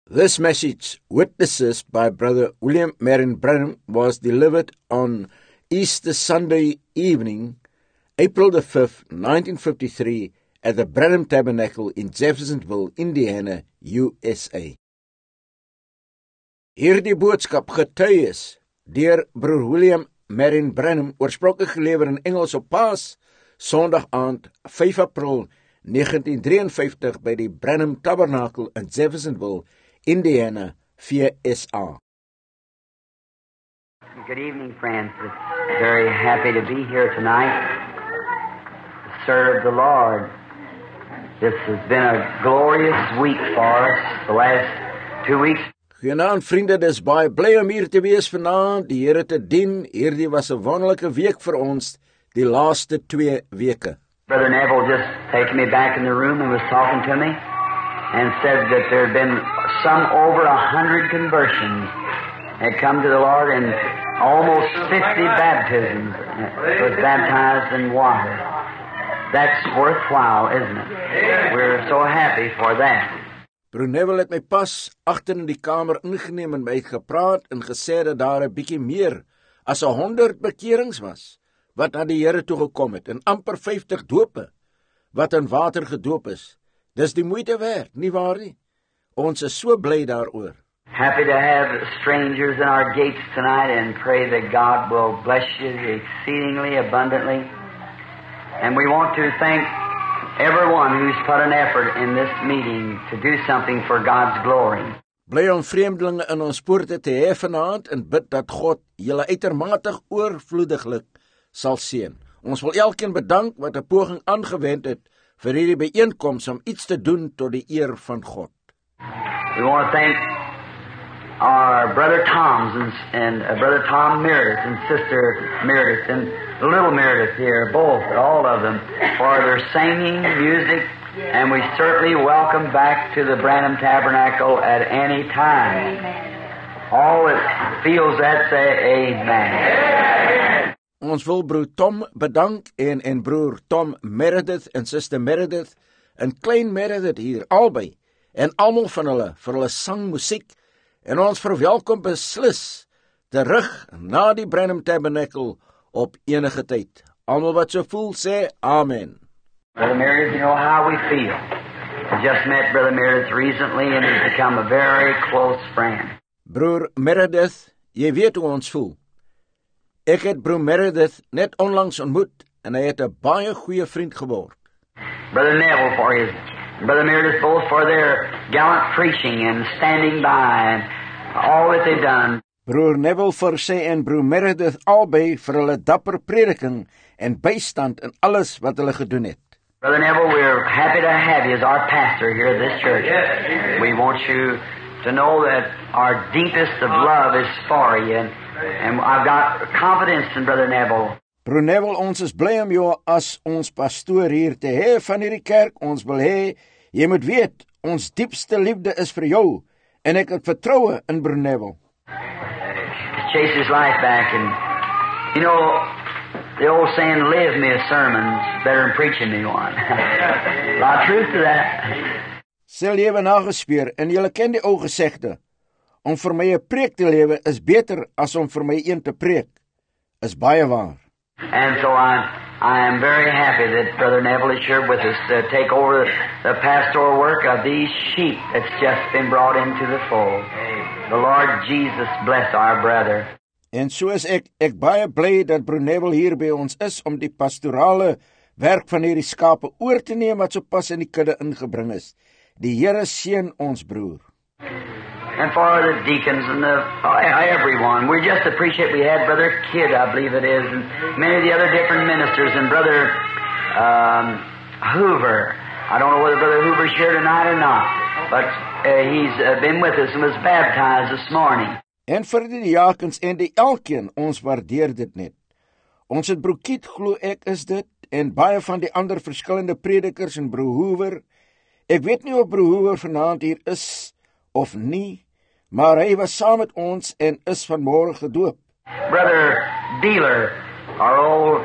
This message, Witnesses by Brother William Marion Branham, was delivered on Easter Sunday evening, April the 5th, 1953, at the Branham Tabernacle in Jeffersonville, Indiana, USA. Hierdie boodskap getuies deur Broer William Marion Branham, oorspronklik gelewer in Engels op Paas, Sondag aand 5 April 1953 by die Branham Tabernacle in Jeffersonville, Indiana, VSA. Good evening, friends. Very happy to be here tonight to serve the Lord. This has been a glorious week for us, the last 2 weeks. Goeienaand vriende, dis baie bly om hier te wees vanaand, die Here te dien. Hierdie was 'n wonderlike week vir ons, die laaste 2 weke. Brother Neville just taken me back in the room and was talking to me and said that there had been some over 100 conversions had come to the Lord and almost 50 baptisms was baptized in water. That's worthwhile, isn't it? We're so happy for that. Broer Neville het my pas agter in die kamer ingeneem en my gepraat en gesê dat daar 'n bietjie meer as 100 bekerings was wat na die Here toe gekom het en amper 50 dope wat in water gedoop is. Dis die moeite werd, nie waar nie? Ons is so bly daaroor. Happy to have strangers in our gates tonight and pray that God will bless you exceedingly abundantly. And we want to thank everyone who's put an effort in this meeting to do something for God's glory. Bly om vreemdelinge in ons poorte te hê vanaand en bid dat God julle uitermate oorvloediglik sal seën. Ons wil elkeen bedank wat 'n poging aangewend het vir hierdie byeenkoms om iets te doen tot die eer van God. We want to thank our brother Toms and brother Tom Meredith and sister Meredith and little Meredith here, both, all of them, for their singing, music, and we certainly welcome back to the Branham Tabernacle at any time. All that feels that say amen. Ons wil broer Tom bedank en broer Tom Meredith en sister Meredith en klein Meredith hier albei en almal van hulle vir hulle sang, musiek en ons verwelkom beslis terug na die Branham Tabernacle op enige tyd. Almal wat so voel sê amen. Brother Meredith, you know how we feel. I just met Brother Meredith recently and he's become a very close friend. Broer Meredith, jy weet hoe ons voel. Ek het broer Meredith net onlangs ontmoet en hy het 'n baie goeie vriend geword. Brother Neville for his, Brother Meredith both for their gallant preaching and standing by and all that they've done. Broer Neville vir sy en broer Meredith albei vir hulle dapper prediking en bystand in alles wat hulle gedoen het. Brother Neville, we're happy to have you as our pastor here at this church. We want you to know that our deepest of love is for you, and I've got confidence in Brother Neville. Broer Neville, ons is bly om jou as ons pastoor hier te hê van hierdie kerk. Ons wil hê, jy moet weet, ons diepste liefde is vir jou, en ek het vertroue in broer Neville. Chase his life back, and you know, the old saying, live me a sermon's better than preaching me one. A lot of truth to that. Sy lewe nagespeur, en julle ken die ou gesegde, om vir my 'n preek te lewe is beter as om vir my een te preek, is baie waar. And so I am very happy that Brother Neville is here with us to take over the pastoral work of these sheep that's just been brought into the fold. The Lord Jesus bless our brother. En so is ek baie bly dat broer Neville hier by ons is om die pastorale werk van hierdie skape oor te neem wat sopas in die kudde ingebring is. Die Here seën ons broer. And for the deacons and everyone, we just appreciate we had Brother Kidd, I believe it is, and many of the other different ministers, and Brother Hoover. I don't know whether Brother Hoover's here tonight or not, but he's been with us and was baptized this morning. En vir die diakens en die elkeen, ons waardeer dit net. Ons het broer Kidd, glo ek is dit, en baie van die ander verskillende predikers en broer Hoover. Ek weet nie of broer Hoover vanaand hier is of nie, maar hy was saam met ons en is vanmôre gedoop. Brother Dealer, our old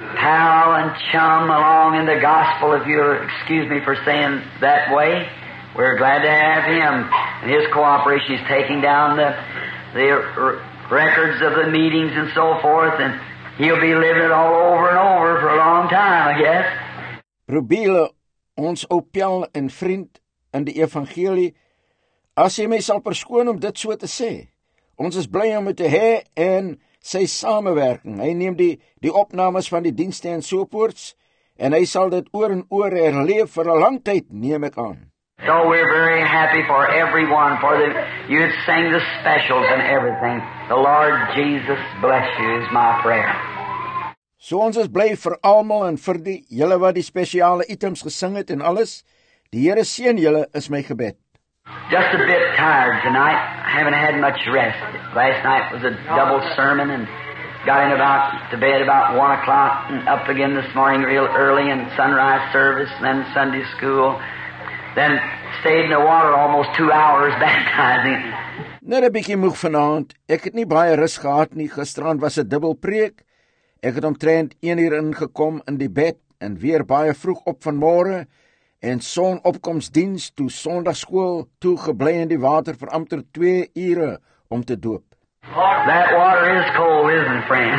pal and chum along in the gospel, if you'll excuse me for saying that way, we're glad to have him and his cooperation. He's taking down the records of the meetings and so forth, and he'll be living it all over and over for a long time, I guess. Probeer ons ou pel en vriend in die evangelie, as jy my sal verskoon om dit so te sê. Ons is bly om dit te hê en sy samewerking. Hy neem die opnames van die dienste en soorts, en hy sal dit oor en oor herleef vir 'n lang tyd, neem ek aan. So we're very happy for everyone, for you sang the specials and everything. The Lord Jesus bless you is my prayer. So ons is bly vir almal en vir die julle wat die spesiale items gesing het en alles. Die Here seën julle is my gebed. Just a bit tired tonight. I haven't had much rest. Last night was a double sermon and got to bed about 1 o'clock and up again this morning real early and sunrise service, then Sunday school. Then stayed in the water almost 2 hours baptizing. Net 'n bietjie moeg vanaand. Ek het nie baie rus gehad nie. Gisterand was 'n dubbel preek. Ek het omtrent 1 uur ingekom in die bed en weer baie vroeg op vanmôre en sonopkomsdiens toe Sondagskool toe gebly in die water vir amper 2 ure om te doop. That water is cold, isn't it, friend?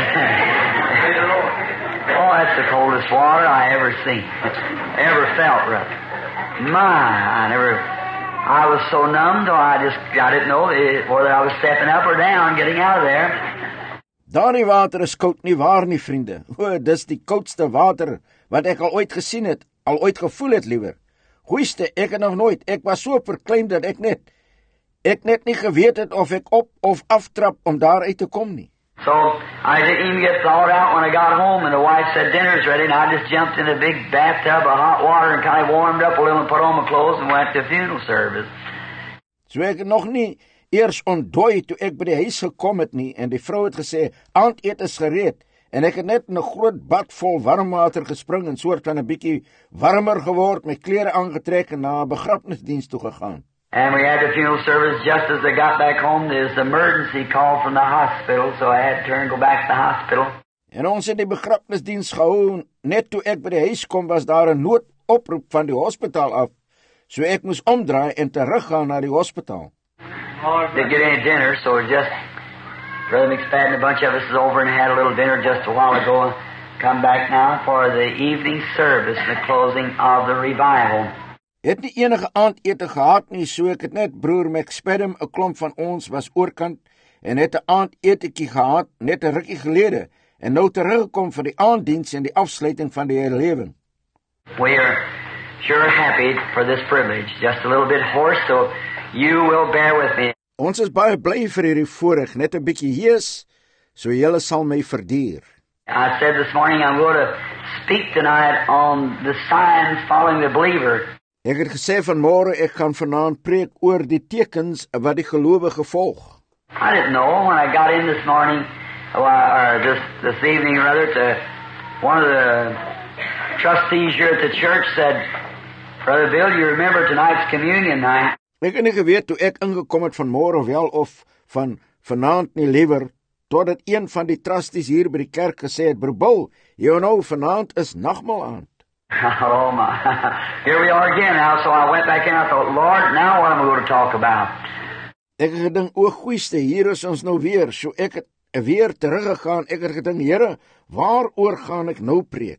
Oh, that's the coldest water I ever seen. Ever felt, rather. I was so numb, I didn't know whether I was stepping up or down, getting out of there. Daardie water is koud nie waar nie, vriende. O, dis die koudste water wat ek al ooit gesien het, al ooit gevoel het, liewer. Goeiste, ek het nog nooit, ek was so verkleim dat ek net nie geweet het of ek op of aftrap om daar uit te kom nie. So, I didn't even get thawed out when I got home, and the wife said dinner's ready, and I just jumped in a big bathtub of hot water and kind of warmed up a little and put on my clothes and went to funeral service. So ek het nog nie eers ontdooi toe ek by die huis gekom het nie, en die vrou het gesê, aandete is gereed, en ek het net in 'n groot bad vol warm water gespring en soort van 'n bietjie warmer geword, my klere aangetrek en na 'n begrafnisdiens toe gegaan. And we had the funeral service just as I got back home. There's an emergency call from the hospital, so I had to turn and go back to the hospital. En ons het die begrafnisdiens gehou, net toe ek by die huis kom was daar 'n noodoproep van die hospitaal af, so ek moes omdraai en teruggaan na die hospitaal. Didn't get any dinner, so just Brother McSpadden, a bunch of us is over and had a little dinner just a while ago. Come back now for the evening service, the closing of the revival. Het nie enige aandete gehad nie, so ek het net broer McSpadden, 'n klomp van ons was oorkant en het 'n aandetetjie gehad net 'n rukkie gelede en nou teruggekom vir die aanddiens en die afsluiting van die herlewing. We are sure happy for this privilege. Just a little bit hoarse, so you will bear with me. Ons is baie bly vir hierdie voorreg, net 'n bietjie hees, so julle sal my verduur. I said this morning I'm going to speak tonight on the signs following the believer. Ek het gesê vanmôre ek gaan vanaand preek oor die tekens wat die gelowige volg. I didn't know when I got in this morning, or this evening rather, to one of the trustees here at the church said, Brother Bill, you remember tonight's communion night? Ek het nie geweet toe ek ingekom het vanmôre wel of van vanaand nie liewer, totdat een van die trustees hier by die kerk gesê het, Broer Bill, jy nou vanaand is nagmaal aand. Oh my, here we are again now, so I went back in and I thought, Lord, now what am I going to talk about? Ek het gedink, o goeiste, hier is ons nou weer, so ek het weer teruggegaan, ek het gedink, Here, waaroor gaan ek nou preek?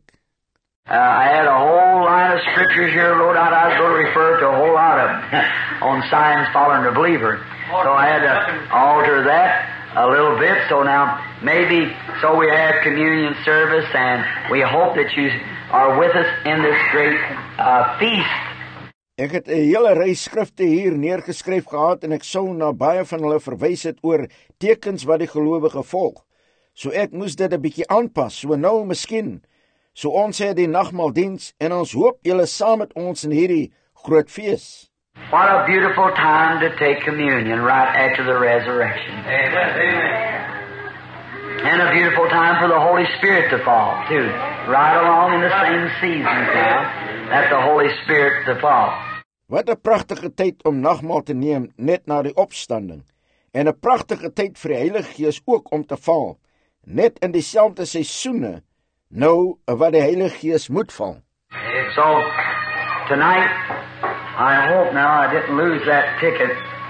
I had a whole line of scriptures here wrote out. I was going to refer to a whole lot of on signs following the believer. So I had to alter that a little bit. So now maybe, so we have communion service and we hope that you are with us in this great feast. Ek het 'n hele ry skrifte hier neergeskryf gehad en ek sou na baie van hulle verwys het oor tekens wat die gelowige volg. So ek moes dit 'n bietjie aanpas. So nou miskien, so ons het die nagmaaldiens en ons hoop julle saam met ons in hierdie groot fees. What a beautiful time to take communion right after the resurrection. Amen. And a beautiful time for the Holy Spirit to fall, too. Right along in the same season now, that the Holy Spirit to fall. Wat 'n pragtige tyd om nagmaal te neem net na die opstanding. En 'n pragtige tyd vir die Heilige Gees ook om te val. Net in dieselfde seisoene, nou wat die Heilige Gees moet val. So, tonight, I hope now I didn't lose that ticket.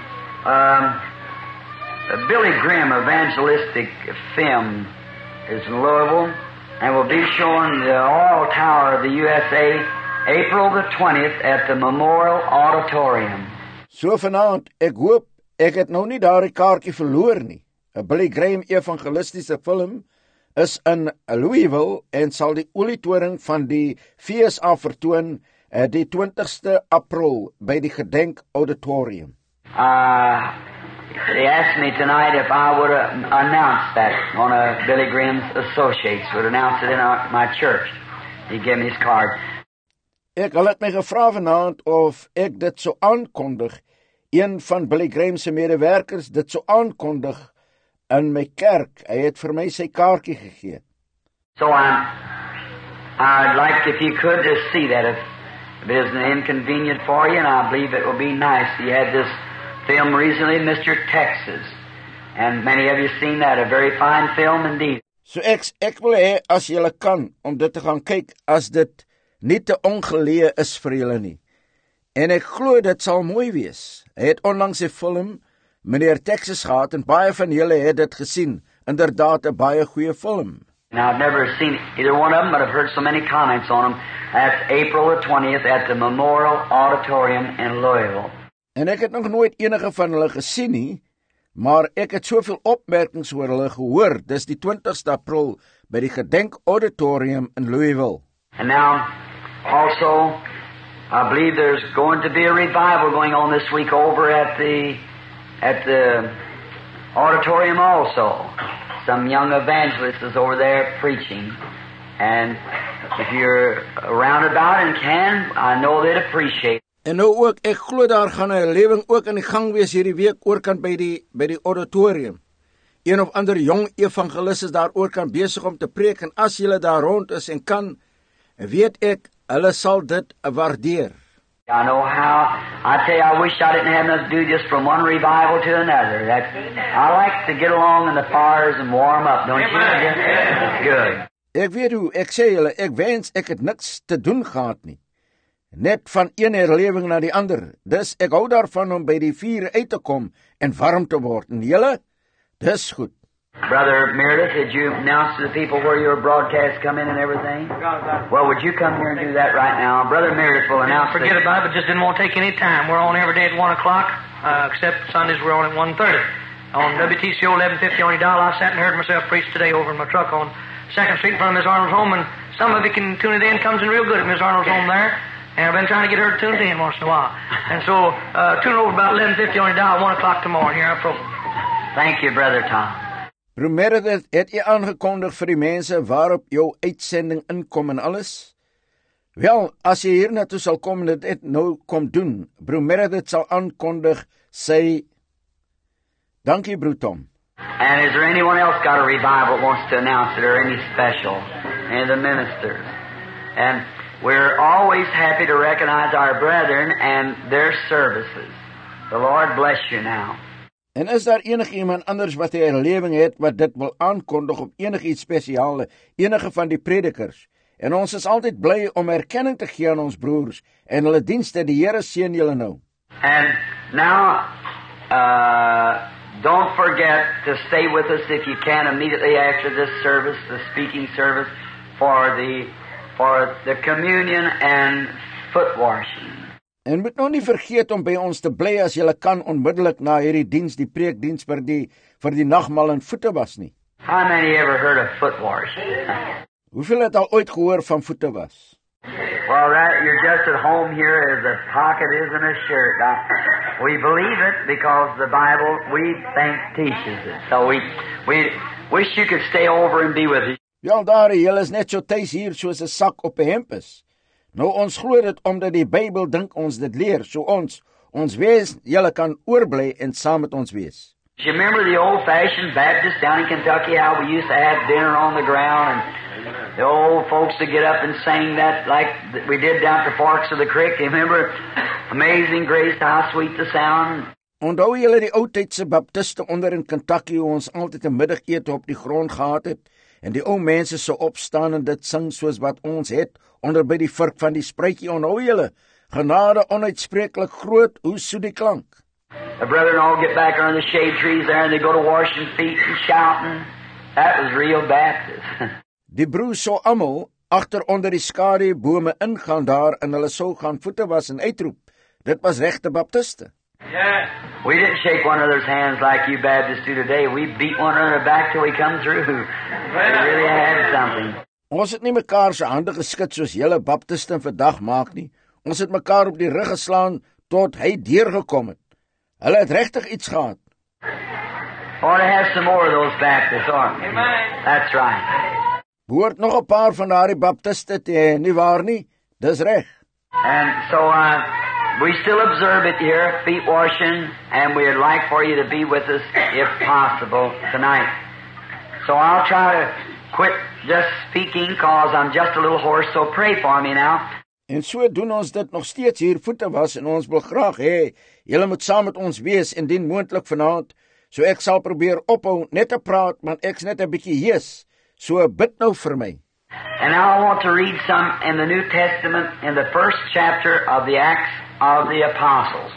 Billy Graham evangelistic film is in Louisville and will be shown the Oil Tower of the USA April the 20th at the Memorial Auditorium. So vanaand, ek hoop ek het nou nie daardie kaartjie verloor nie. 'n Billy Graham evangelistiese film is in Louisville en sal die olietoring van die FSA vertoon die 20ste April by die Gedenk Auditorium. They asked me tonight if I would announce that. One of Billy Graham's associates would announce it in my church. He gave me his card. Hulle het my gevra vanaand of ek dit sou aankondig. Een van Billy Graham se medewerkers dit sou aankondig in my kerk. Hy het vir my sy kaartjie gegee. So I'd like if you could just see that if it isn't inconvenient for you, and I believe it will be nice. You had this film recently, Mr. Texas, and many of you seen that, a very fine film indeed. So ek wil hê as julle kan om dit te gaan kyk as dit nie te ongeleë is vir julle nie. En ek glo dit sal mooi wees. Hy het onlangs 'n film, meneer Texas gehad en baie van julle het dit gesien. Inderdaad 'n baie goeie film. Now I've never seen either one of them, but I've heard so many comments on them. That's April the 20th at the Memorial Auditorium in Louisville. En ek het nog nooit enige van hulle gesien nie, maar ek het soveel opmerkings oor hulle gehoor. Dis die 20ste April by die Gedenk Auditorium in Louisville. And now, also, I believe there's going to be a revival going on this week over at the auditorium also. Some young evangelist is over there preaching. And if you're around about and can, I know they'd appreciate it. En nou ook, ek glo daar gaan 'n lewing ook in die gang wees hierdie week oorkant by die auditorium. Een of ander jong evangelis is daar oorkant besig om te preek en as julle daar rond is en kan, weet ek, hulle sal dit waardeer. I know how, I tell you, I wish I didn't have enough to do just from one revival to another. I like to get along in the fires and warm up, don't you? It's good. Ek weet hoe, ek sê julle, ek wens ek het niks te doen gehad nie. Net van een herlewing na die ander. Dus ek hou daarvan om by die vuur uit te kom en warm te word. En julle, dis goed. Brother Meredith, did you announce to the people where your broadcasts come in and everything? Well, would you come here and do that right now? Brother Meredith will announce. Forget about it, but just didn't want to take any time. We're on every day at 1 o'clock, except Sundays we're on at 1:30. On WTCO 1150 on your dial, I sat and heard myself preach today over in my truck on 2nd Street in front of Miss Arnold's home, and some of you can tune it in, comes in real good at Miss Arnold's home there. And I've been trying to get her to tune it in once in a while. And so, tune over about 1150 on your dial, 1 o'clock tomorrow here on program. Thank you, Brother Tom. Broer Meredith, het jy aangekondig vir die mense waarop jou uitsending inkom en alles? Wel, as jy hier naartoe sal kom en dit nou kom doen, Broer Meredith sal aankondig sy... Dankie, Broer Tom. And is there anyone else got a revival that wants to announce it, or any special? Any of the ministers? And we're always happy to recognize our brethren and their services. The Lord bless you now. En is daar iemand anders wat 'n herlewing het wat dit wil aankondig op enigiets spesiale, enige van die predikers? En ons is altyd bly om erkenning te gee aan ons broers en hulle dienste. Die Here seën julle nou. And now, don't forget to stay with us if you can immediately after this service, the speaking service, for the communion and foot washing. En moet nou nie vergeet om by ons te bly as jy kan onmiddellik na hierdie diens, die preekdiens vir die nagmaal en voete was nie. How many ever heard of foot washing? Hoeveel het al ooit gehoor van voete was? Well, you're just at home here as a pocket is in a shirt. We believe it because the Bible, we think, teaches it. So we wish you could stay over and be with us. Ja, daar, julle is net so tuis hier soos 'n sak op 'n hemp is. Nou ons glo dit omdat die Bybel dink ons dit leer, so ons wees, julle kan oorbly en saam met ons wees. You remember the old-fashioned Baptist down in Kentucky, how we used to have dinner on the ground, and the old folks to get up and sing that like we did down at the forks of the creek. You remember, Amazing Grace, how sweet the sound. Onthou julle die oudtydse baptiste onder in Kentucky, hoe ons altyd 'n middagete op die grond gehad het, en die ou mense sou opstaan en dit sing soos wat ons het, onder by die vurk van die spruitjie. Onthou julle, genade onuitspreeklik groot, hoe soet die klank. The brethren all get back under the shade trees there and they go to washing feet and shouting. That was real Baptist. Die broers sou almal agter onder die skadubome ingaan daar en hulle sou gaan voete was en uitroep. Dit was regte baptiste. Yeah. We didn't shake one another's hands like you Baptists do today. We beat one another back till we come through. We really had something. Ons het nie mekaar se hande geskit soos julle baptiste vandag maak nie. Ons het mekaar op die rug geslaan tot hy deurgekom het. Hulle het regtig iets gehad. Ought to have some more of those Baptists, aren't we? That's right. Behoort nog 'n paar van daardie baptiste te hê, nie waar nie? Dis reg. And so we still observe it here, feet washing, and we'd like for you to be with us, if possible, tonight. So I'll try to quit just speaking, because I'm just a little hoarse, so pray for me now. En so doen ons dit nog steeds hier voete was en ons wil graag hê, julle moet saam met ons wees indien moontlik vanaand, so ek sal probeer ophou net te praat, want ek's net 'n bietjie hees, so bid nou vir my. And now I want to read some in the New Testament in the first chapter of the Acts of the Apostles.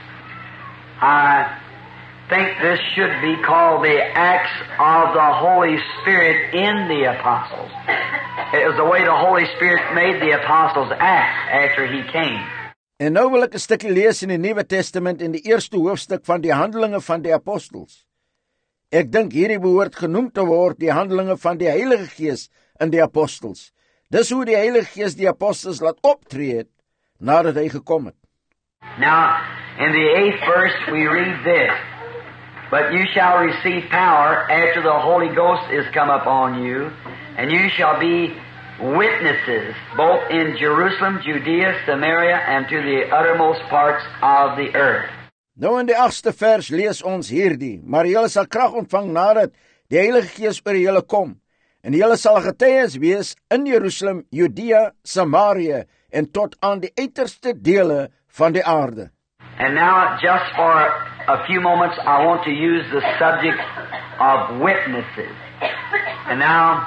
I think this should be called the Acts of the Holy Spirit in the Apostles. It was the way the Holy Spirit made the Apostles act after He came. En nou wil ek 'n stukkie lees in die Nuwe Testament in die eerste hoofstuk van die Handelinge van die Apostels. Ek dink hierdie behoort genoem te word die Handelinge van die Heilige Gees in die Apostels. Dis hoe die Heilige Gees die Apostels laat optree het nadat hy gekom het. Now, in the 8th verse we read this, "But you shall receive power after the Holy Ghost is come upon you, and you shall be witnesses both in Jerusalem, Judea, Samaria, and to the uttermost parts of the earth." Nou in die 8ste vers lees ons hierdie, maar julle sal krag ontvang nadat die Heilige Gees oor julle kom, en julle sal getuies wees in Jerusalem, Judea, Samaria, en tot aan die uiterste dele van die aarde. And now, just for a few moments, I want to use the subject of witnesses. And now,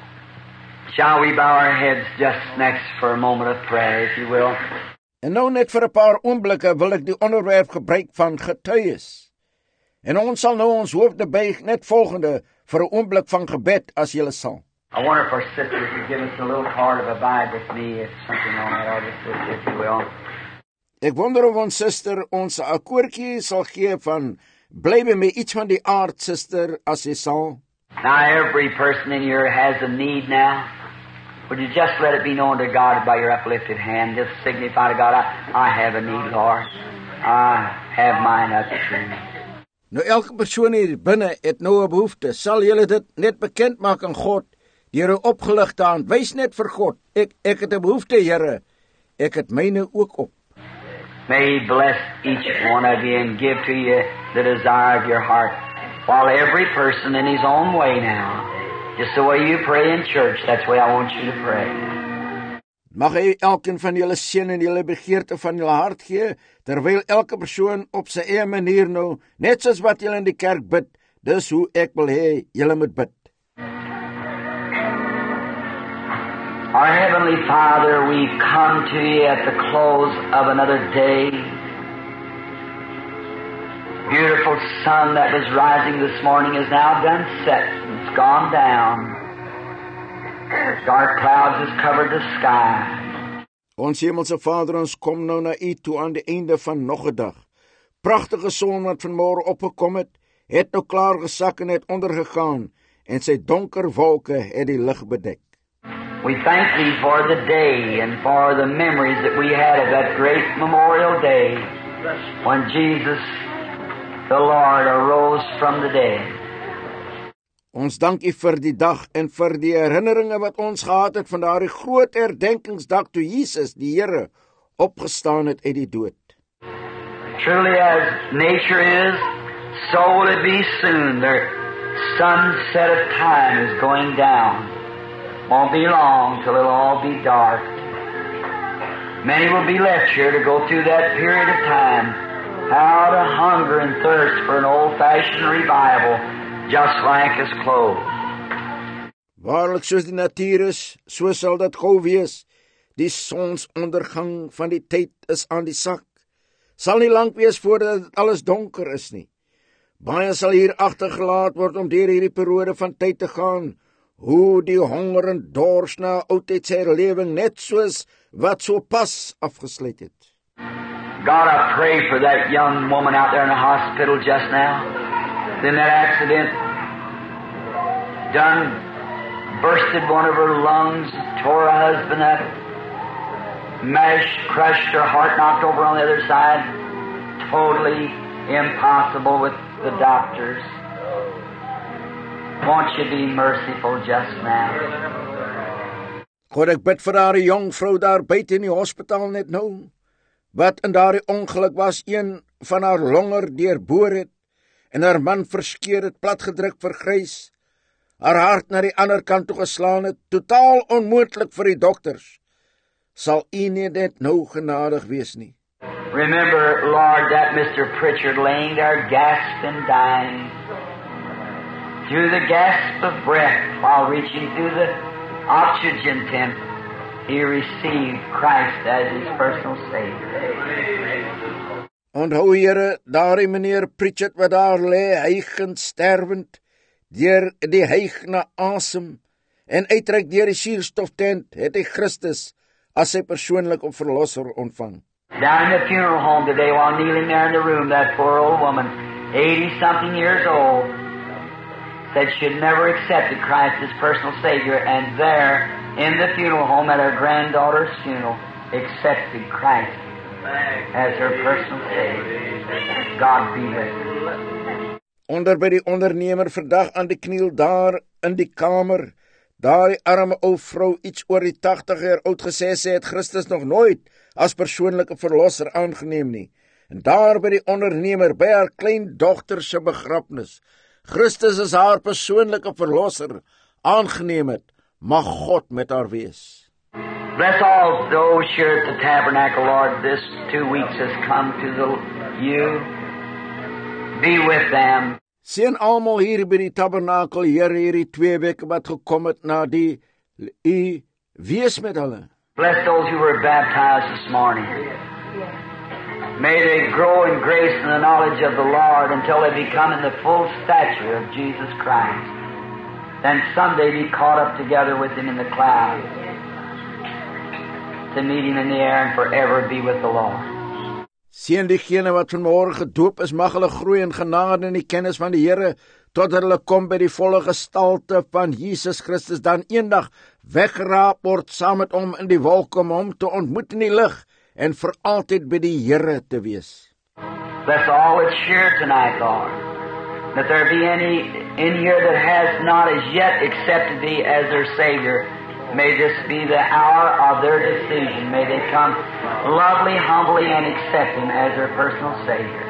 shall we bow our heads just next for a moment of prayer, if you will? En nou net vir 'n paar oomblikke wil ek die onderwerp gebruik van getuies. En ons sal nou ons hoofde buig net volgende vir 'n oomblik van gebed as julle sal. I wonder if our sisters could give us a little card of abide with me, if something on that ought to, if you will. Ek wonder of ons suster ons 'n akkoordjie sal gee van bly by my iets van die aard, suster, as jy sal. Now every person in here has a need now. Would you just let it be known to God by your uplifted hand? Just signify to God, I have a need, Lord. I have mine up to me. Nou elke persoon hier binne het nou 'n behoefte. Sal julle dit net bekend maak aan God deur 'n opgeligte hand? Wys net vir God. Ek het 'n behoefte, Here. Ek het myne ook op. May He bless each one of you and give to you the desire of your heart. While every person in his own way now, just the way you pray in church, that's the way I want you to pray. Mag hy elkeen van julle seën en julle begeerte van julle hart gee, terwyl elke persoon op sy eie manier nou, net soos wat julle in die kerk bid, dis hoe ek wil hê julle moet bid. Our Heavenly Father, we come to you at the close of another day. Beautiful sun that was rising this morning is now done set. It's gone down. Dark clouds has covered the sky. Ons hemelse Vader, ons kom nou na U toe aan die einde van nog 'n dag. Pragtige son wat vanmôre opgekom het nou klaar gesak en het ondergegaan en sy donker wolke het die lig bedek. We thank Thee for the day and for the memories that we had of that great Memorial Day when Jesus, the Lord, arose from the dead. Ons dank U vir die dag en vir die herinneringe wat ons gehad het van daardie groot herdenkingsdag toe Jesus, die Here, opgestaan het uit die dood. Truly as nature is, so will it be soon. The sunset of time is going down. Won't be long till it'll all be dark. Many will be left here to go through that period of time. How to hunger and thirst for an old-fashioned revival, just like His clothes. Waarlik soos die natuur is, so sal dit gou wees. Die sonsondergang van die tyd is aan die sak. Sal nie lank wees voordat dit alles donker is nie. Baie sal hier agtergelaat word om deur hierdie periode van tyd te gaan, hoe die honger en dors na oudtydse herlewing, net soos wat so pas afgesluit het. God, I pray for that young woman out there in the hospital just now. In that accident, bursted one of her lungs, tore her husband up, crushed her heart, knocked over on the other side. Totally impossible with the doctors. Won't you be merciful just now? God, ek bid vir daardie jong vrou daar buite in die hospitaal net nou, wat in daardie ongeluk was, een van haar longer deurboor het, en haar man verskeur het, platgedruk, vergrys, haar hart na die ander kant toe geslaan het, totaal onmoontlik vir die dokters. Sal U nie net nou genadig wees nie? Remember, Lord, that Mr. Pritchard laying there gasping, dying. Through the gasp of breath, while reaching through the oxygen tent, he received Christ as his personal Savior. Onthou, Here, daardie meneer Pritchard wat daar lê, hygend, sterwend, deur die hyg na asem, en uitreik deur die suurstoftent, het hy Christus as sy persoonlike verlosser ontvang. Down in the funeral home today, while kneeling there in the room, that poor old woman, 80-something years old, said she'd never accepted Christ as personal Savior, and there, in the funeral home at her granddaughter's funeral, accepted Christ as her personal Savior. God be with her. Onder by die ondernemer vandag aan die kniel daar in die kamer, daardie arme ou vrou, iets oor die 80 jaar oud, gesê sy het Christus nog nooit as persoonlike verlosser aangeneem nie. En daar by die ondernemer, by haar klein dogter se begrafnis, Christus is haar persoonlike verlosser aangeneem het, mag God met haar wees. Bless all those here at the tabernacle, Lord. This 2 weeks has come to you. Be with them. Sien almal hier by die tabernakel, Here, hierdie 2 weke wat gekom het na die U, wees met hulle. Bless those who were baptized this morning. May they grow in grace and the knowledge of the Lord until they become in the full stature of Jesus Christ. Then someday be caught up together with Him in the clouds, to meet Him in the air and forever be with the Lord. Sien diegene wat vanmôre gedoop is, mag hulle groei in genade en die kennis van die Here, tot hulle kom by die volle gestalte van Jesus Christus, dan eendag weggeraap word saam met hom in die wolke om hom te ontmoet in die lig en vir altyd by die Here te wees. Bless all that's here tonight, Lord. That there be any in here that has not as yet accepted Thee as their Savior. May this be the hour of their decision. May they come lovely, humbly, and accept Him as their personal Savior.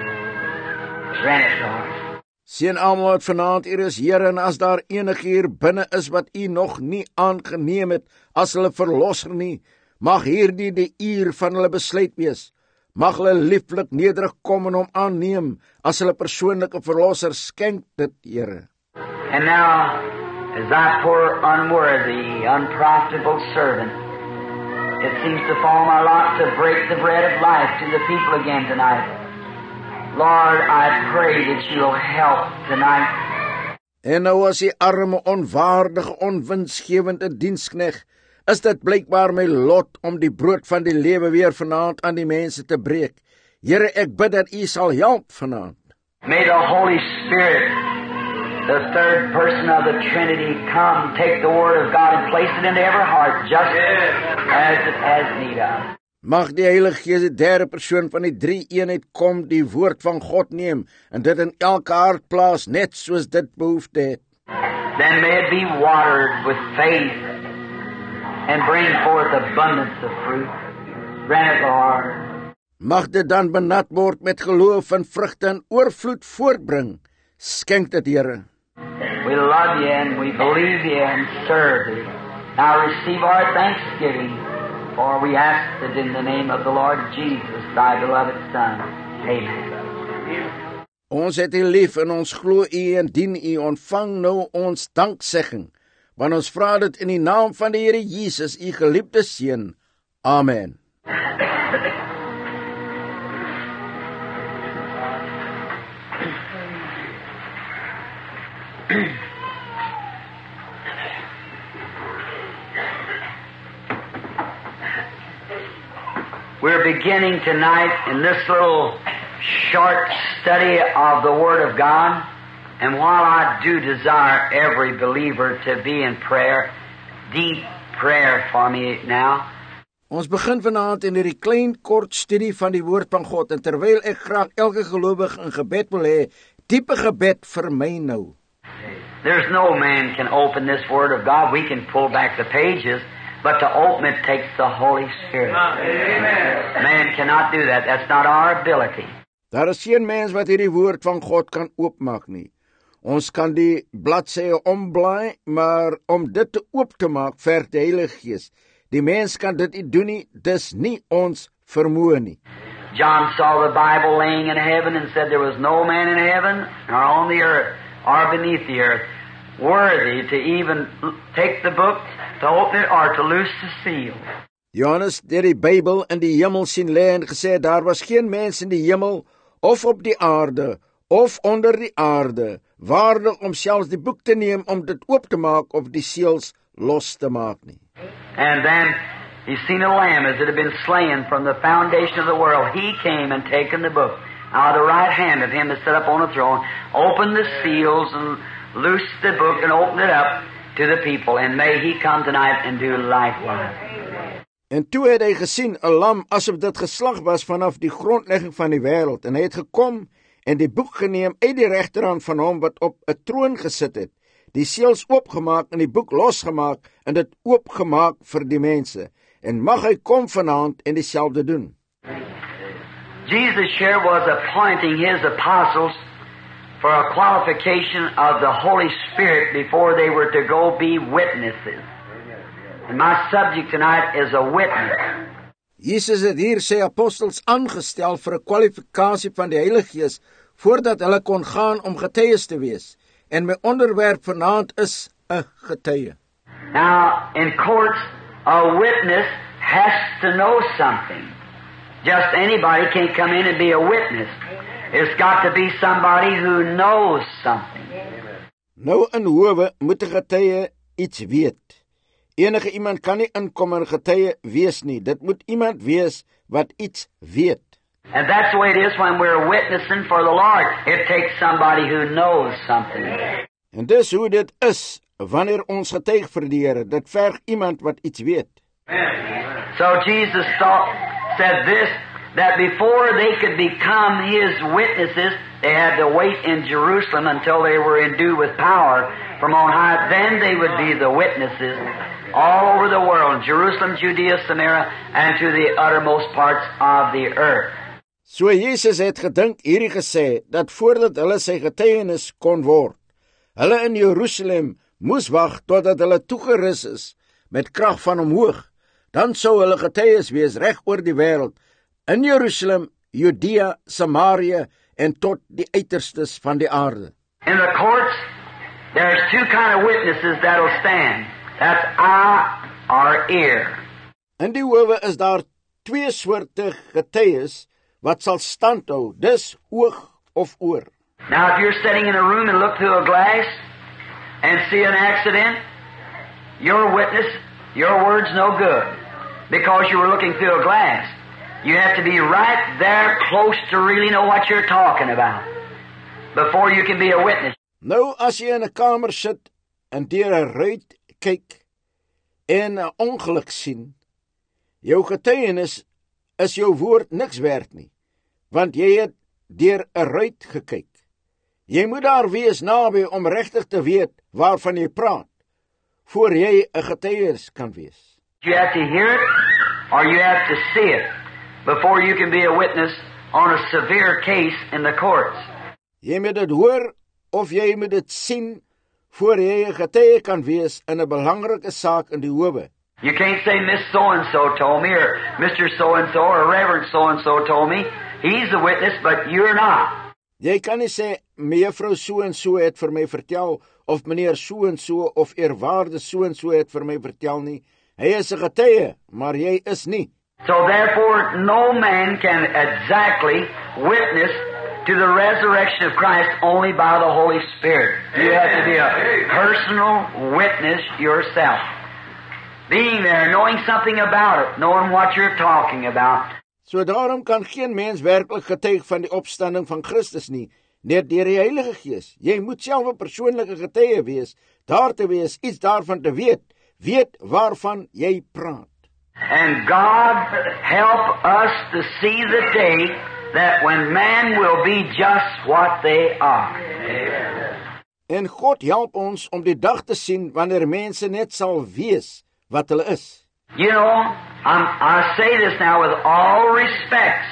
Grant it, Lord. Sien almal wat vanaand hier is, Here, en as daar enige hier binne is wat U nog nie aangeneem het as hulle verlosser nie, mag hierdie die uur van hulle besluit wees. Mag hulle lieflik nederig kom en hom aanneem as hulle persoonlike verlosser. Skenk dit, Here. And now, as I poor, unworthy, unprofitable servant, it seems to fall my lot to break the bread of life to the people again tonight. Lord, I pray that You'll help tonight. En nou as die arme, onwaardige, onwinsgewende dienskneg, is dit blykbaar my lot om die brood van die lewe weer vanaand aan die mense te breek. Here, ek bid dat U sal help vanaand. May the Holy Spirit, the third person of the Trinity, come, take the Word of God and place it into every heart, just as it has need of. Mag die Heilige Gees, die derde persoon van die drie eenheid, kom, die woord van God neem, en dit in elke hart plaas, net soos dit behoefte het. Then may it be watered with faith, and bring forth abundance of fruit. Grant it, Lord. Mag dit dan benat word met geloof en vrugte en oorvloed voortbring. Skenk dit, Here. We love You and we believe You and serve Thee. Now receive our thanksgiving, for we ask it in the name of the Lord Jesus, Thy beloved Son. Amen. Ons het U lief en ons glo U en dien U. Ontvang nou ons danksegging. Want ons vra dit in die naam van die Here Jesus, u geliefde Seun. Amen. We're beginning tonight in this little short study of the Word of God. And while I do desire every believer to be in prayer, deep prayer for me now. Ons begin vanaand in hierdie klein kort studie van die Woord van God. En terwyl ek graag elke gelowige in gebed wil hê, diepe gebed vir my nou. There's no man can open this Word of God. We can pull back the pages. But to open it takes the Holy Spirit. Amen. Man cannot do that. That's not our ability. Daar is geen mens wat hierdie woord van God kan oopmaak nie. Ons kan die bladsye omblaai, maar om dit te oop te maak, verg die Heilige Gees. Die mens kan dit nie doen nie, dis nie ons vermoë nie. John saw the Bible laying in heaven and said there was no man in heaven or on the earth or beneath the earth worthy to even take the book, to open it or to loose the seal. Johannes het die Bybel in die hemel sien lê en gesê daar was geen mens in die hemel of op die aarde of onder die aarde waardig om selfs die boek te neem om dit oop te maak of die seels los te maak nie. And then he seen a lamb as it had been slain from the foundation of the world. He came and taken the book out of the right hand of him that sat up on the throne, opened the seals and loosed the book and opened it up to the people. And may he come tonight and do likewise. En toe het hy gesien 'n lam asof dit geslag was vanaf die grondlegging van die wêreld, en hy het gekom en die boek geneem uit die regterhand van hom wat op 'n troon gesit het, die seels oopgemaak en die boek losgemaak en dit oopgemaak vir die mense. En mag hy kom vanaand en dieselfde doen. Jesus here was appointing his apostles for a qualification of the Holy Spirit before they were to go be witnesses. And my subject tonight is a witness. Jesus het hier sy apostels aangestel vir 'n kwalifikasie van die Heilige Gees voordat hulle kon gaan om getuies te wees. En my onderwerp vanaand is 'n getuie. Now, in courts, a witness has to know something. Just anybody can't come in and be a witness. It's got to be somebody who knows something. Nou in howe moet 'n getuie iets weet. Enige iemand kan nie inkom en getuie wees nie. Dit moet iemand wees wat iets weet. And that's the way it is when we're witnessing for the Lord. It takes somebody who knows something. En dis hoe dit is wanneer ons getuig vir die Here. Dit verg iemand wat iets weet. So Jesus said this, that before they could become His witnesses, they had to wait in Jerusalem until they were endued with power from on high. Then they would be the witnesses all over the world, Jerusalem, Judea, Samaria, and to the uttermost parts of the earth. So Jesus het gedink hierdie gesê, dat voordat hulle sy getuienis kon word, hulle in Jerusalem moes wag totdat hulle toegerus is met krag van omhoog. Dan sou hulle getuies wees reg oor die wêreld, in Jerusalem, Judea, Samaria en tot die uiterstes van die aarde. In the courts, there's two kind of witnesses that'll stand. That's eye or ear. In die howe is daar twee soorte getuies wat sal stand hou, dis oog of oor. Now if you're sitting in a room and look through a glass and see an accident, your witness, your word's no good because you were looking through a glass. You have to be right there close to really know what you're talking about before you can be a witness. Nou as jy in 'n kamer sit en deur 'n ruit kyk en 'n ongeluk sien, jou getuienis is jou woord niks werd nie, want jy het deur 'n ruit gekyk. Jy moet daar wees naby om regtig te weet waarvan jy praat, voor jy 'n getuienis kan wees. You have to hear it or you have to see it before you can be a witness on a severe case in the courts. Jy moet dit hoor of jy moet dit sien voor jy 'n getuie kan wees in 'n belangrike saak in die howe. You can't say Miss So-and-so told me or Mr. So-and-so or Reverend So-and-so told me. He's a witness, but you're not. Jy kan nie sê, mevrou so en so het vir my vertel, of meneer so en so, of eerwaarde so en so het vir my vertel nie. Hy is 'n getuie, maar jy is nie. So therefore, no man can exactly witness to the resurrection of Christ only by the Holy Spirit. You have to be a personal witness yourself. Being there, knowing something about it, knowing what you're talking about. So daarom kan geen mens werklik getuig van die opstanding van Christus nie, net deur die Heilige Gees. Jy moet self 'n persoonlike getuie wees, daar te wees, iets daarvan te weet waarvan jy praat. And God help us to see the day that when man will be just what they are. En God help ons om die dag te sien wanneer mense net sal wees wat hulle is. You know, I say this now with all respects.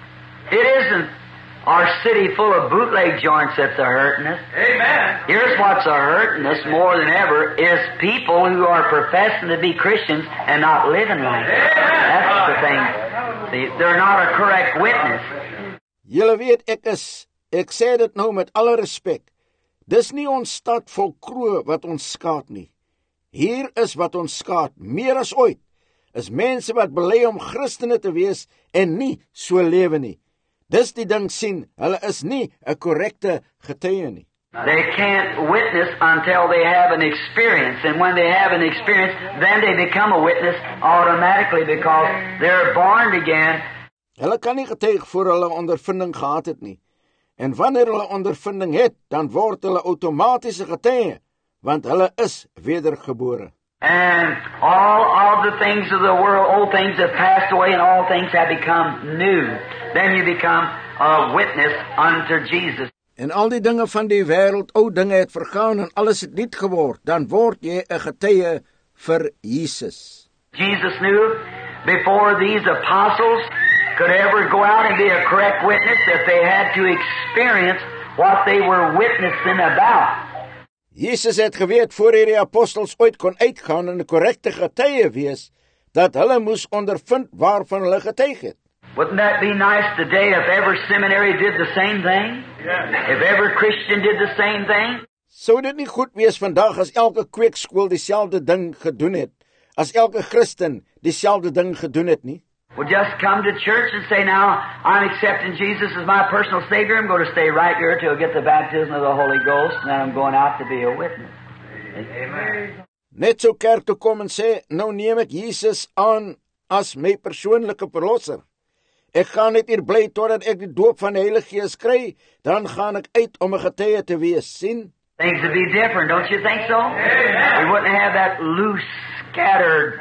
It isn't our city full of bootleg joints that's a-hurting us. Amen. Here's what's a-hurting us more than ever is people who are professing to be Christians and not living like it. That's the thing. See, they're not a correct witness. Julle weet ek sê dit nou met alle respek. Dis nie ons stad vol kroe wat ons skaad nie. Hier is wat ons skaad, meer as ooit, is mense wat bely om Christene te wees en nie so lewe nie. Dis die ding sien, hulle is nie 'n korrekte getuie nie. They can't witness until they have an experience, and when they have an experience, then they become a witness automatically because they're born again. Hulle kan nie getuig voor hulle ondervinding gehad het nie. En wanneer hulle ondervinding het, dan word hulle outomatiese getuie, want hulle is wedergebore. And all of the things of the world, old things have passed away and all things have become new. Then you become a witness unto Jesus. En al die dinge van die wêreld, ou dinge het vergaan en alles het nuut geword, dan word jy 'n getuie vir Jesus. Jesus knew before these apostles could ever go out and be a correct witness that they had to experience what they were witnessing about. Jesus het geweet voor die apostels ooit kon uitgaan en 'n korrekte getuie wees, dat hulle moes ondervind waarvan hulle getuig het. Wouldn't that be nice today if every seminary did the same thing? Yeah. If every Christian did the same thing? Sou dit nie goed wees vandag as elke kweekskool dieselfde ding gedoen het, as elke Christen dieselfde ding gedoen het nie? Well, just come to church and say, now, I'm accepting Jesus as my personal Savior. I'm going to stay right here till I get the baptism of the Holy Ghost, and then I'm going out to be a witness. Amen. Net so kerk toe kom en sê, nou neem ek Jesus aan as my persoonlike verlosser. Ek gaan net hier bly totdat ek die doop van die Heilige Gees kry, dan gaan ek uit om 'n getuie te wees, sien? Things would be different, don't you think so? We wouldn't have that loose, scattered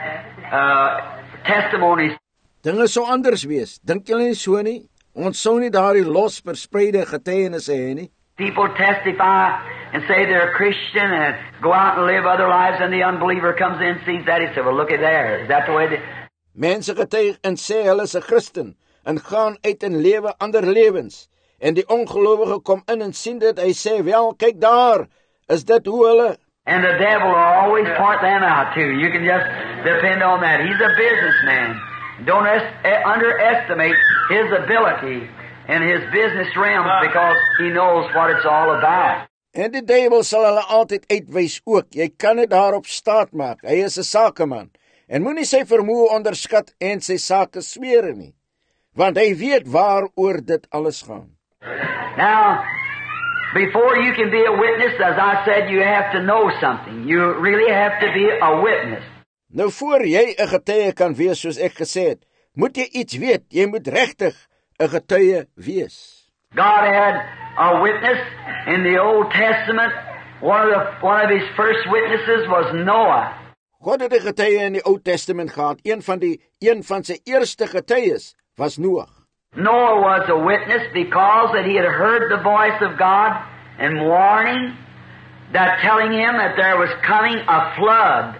testimonies. Dinge sou anders wees, dink julle nie so nie? Ons sou nie daardie los verspreide getuienisse hê nie. People testify and say they're a Christian and go out and live other lives, and the unbeliever comes in and sees that. He says, well, look at there. Is that the way they... Mense getuig en sê hulle is 'n Christen en gaan uit en lewe ander lewens. En die ongelowige kom in en sien dit, hy sê, wel, kyk daar, is dit hoe hulle... And the devil will always point them out too. You can just depend on that. He's a businessman. Don't underestimate his ability in his business realms because he knows what it's all about. En die duiwel sal hulle altyd uitwys ook. Jy kan dit daarop staat maak. Hy is 'n sakeman. En moenie sy vermoë onderskat en sy sake sweer nie. Want hy weet waaroor dit alles gaan. Now, before you can be a witness, as I said, you have to know something. You really have to be a witness. Nou voor jy 'n getuie kan wees, soos ek gesê het, moet jy iets weet. Jy moet regtig 'n getuie wees. God had a witness in the Old Testament. One of his first witnesses was Noah. God het 'n getuie in die Ou Testament gehad. Een van sy eerste getuies was Noag. Noah was a witness because that he had heard the voice of God and warning, that telling him that there was coming a flood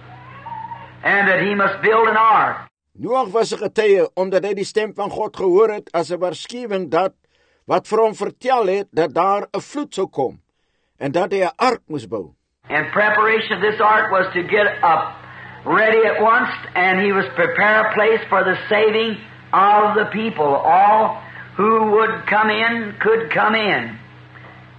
and that he must build an ark. Noag was 'n getuie omdat hy die stem van God gehoor het as 'n waarskuwing wat vir hom vertel het dat daar 'n vloed sou kom en dat hy 'n ark moes bou. And preparation of this ark was to get up ready at once, and he was prepare a place for the saving of the people. All who would come in could come in.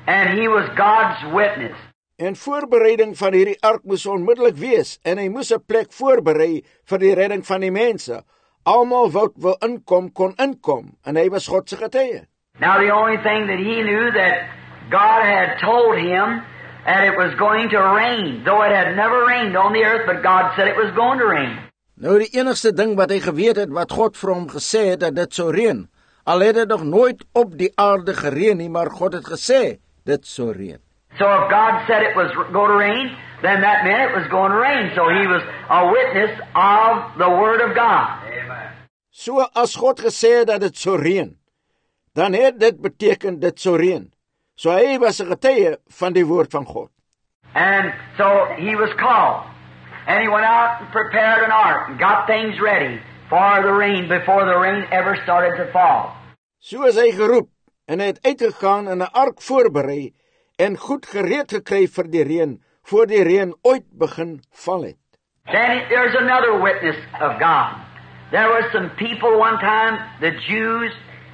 And he was God's witness. En voorbereiding van hierdie ark moes onmiddellik wees, en hy moes 'n plek voorberei vir die redding van die mense. Almal wat wil inkom, kon inkom, en hy was God se getuie. Now the only thing that he knew that God had told him that it was going to rain, though it had never rained on the earth, but God said it was going to rain. Nou die enigste ding wat hy geweet het, wat God vir hom gesê het, dat dit sou reën. Al het dit nog nooit op die aarde gereën nie, maar God het gesê, dit sou reën. So if God said it was going to rain, then that meant it was going to rain. So he was a witness of the Word of God. Amen. So as God gesê het dat dit sou reën, dan het dit beteken dit sou reën. So hy was 'n getuie van die woord van God. And so he was called. And he went out and prepared an ark and got things ready for the rain before the rain ever started to fall. So is hy geroep en hy het uitgegaan en 'n ark voorberei en goed gereed gekry vir die reën, voor die reën ooit begin val het. Then there's another witness of God. There were some people one time, the Jews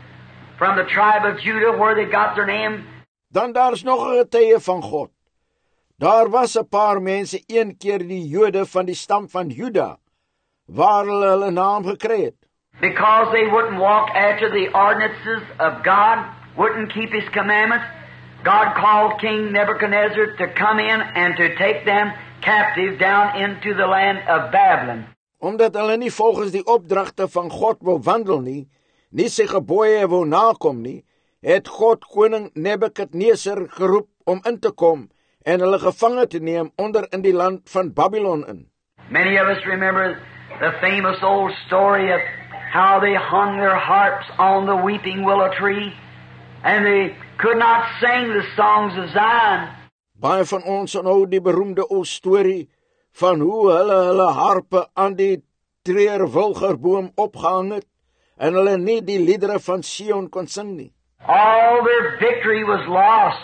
from the tribe of Judah, where they got their name. Dan daar's nog 'n getuie van God. Daar was 'n paar mense een keer die Jode van die stam van Juda, waar hulle naam gekry het. Because they wouldn't walk after the ordinances of God, wouldn't keep His commandments, God called King Nebuchadnezzar to come in and to take them captive down into the land of Babylon. Omdat hulle nie volgens die opdragte van God wou wandel nie sy gebooie wou nakom nie, het God koning Nebukadneser geroep om in te kom en hulle gevange te neem onder in die land van Babylon in. Many of us remember the famous old story of how they hung their harps on the weeping willow tree and they could not sing the songs of Zion. Baie van ons onthou die beroemde ou storie van hoe hulle harpe aan die treurwilgerboom opgehang het en hulle nie die liedere van Sion kon sing nie. All their victory was lost.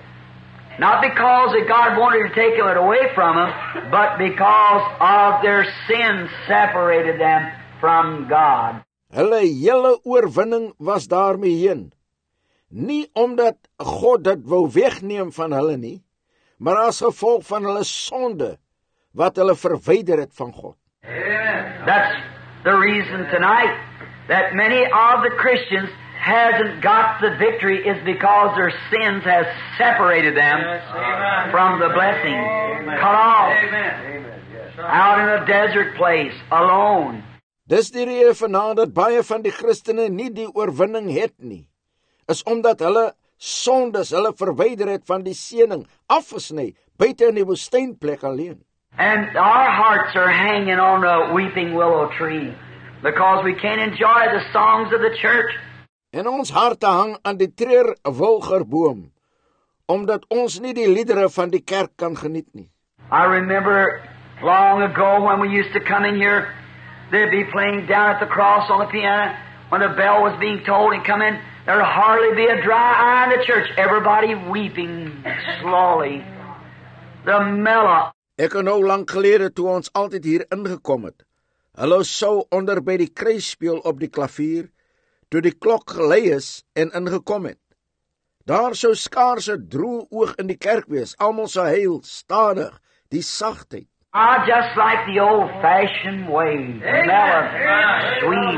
Not because that God wanted to take it away from them, but because of their sins separated them from God. Hulle hele oorwinning was daarmee heen. Nie omdat God dit wou wegneem van hulle nie, maar as gevolg van hulle sonde wat hulle verwyder het van God. That's the reason tonight that many of the Christians hasn't got the victory is because their sins has separated them from the blessing. Cut off. Out in a desert place, alone. Dis die rede vanaand dat baie van die Christene nie die oorwinning het nie, is omdat hulle sondes hulle verwyder het van die seëning, afgesny, buite in die woestynplek alleen. And our hearts are hanging on a weeping willow tree because we can't enjoy the songs of the church. En ons harte hang aan die treurwilgerboom, omdat ons nie die liedere van die kerk kan geniet nie. I remember long ago when we used to come in here, they'd be playing down at the cross on the piano. When the bell was being tolled and come in, there'd hardly be a dry eye in the church. Everybody weeping slowly. The mellow. Ek nou lank gelede toe ons altyd hier ingekom het. Hulle sou onder by die kruis speel op die klavier, toe die klok gelei is en ingekom het. Daar sou skaars 'n droë oog in die kerk wees, almal sou huil, stadig, die sagtheid. Just like the old-fashioned way, mellow, sweet,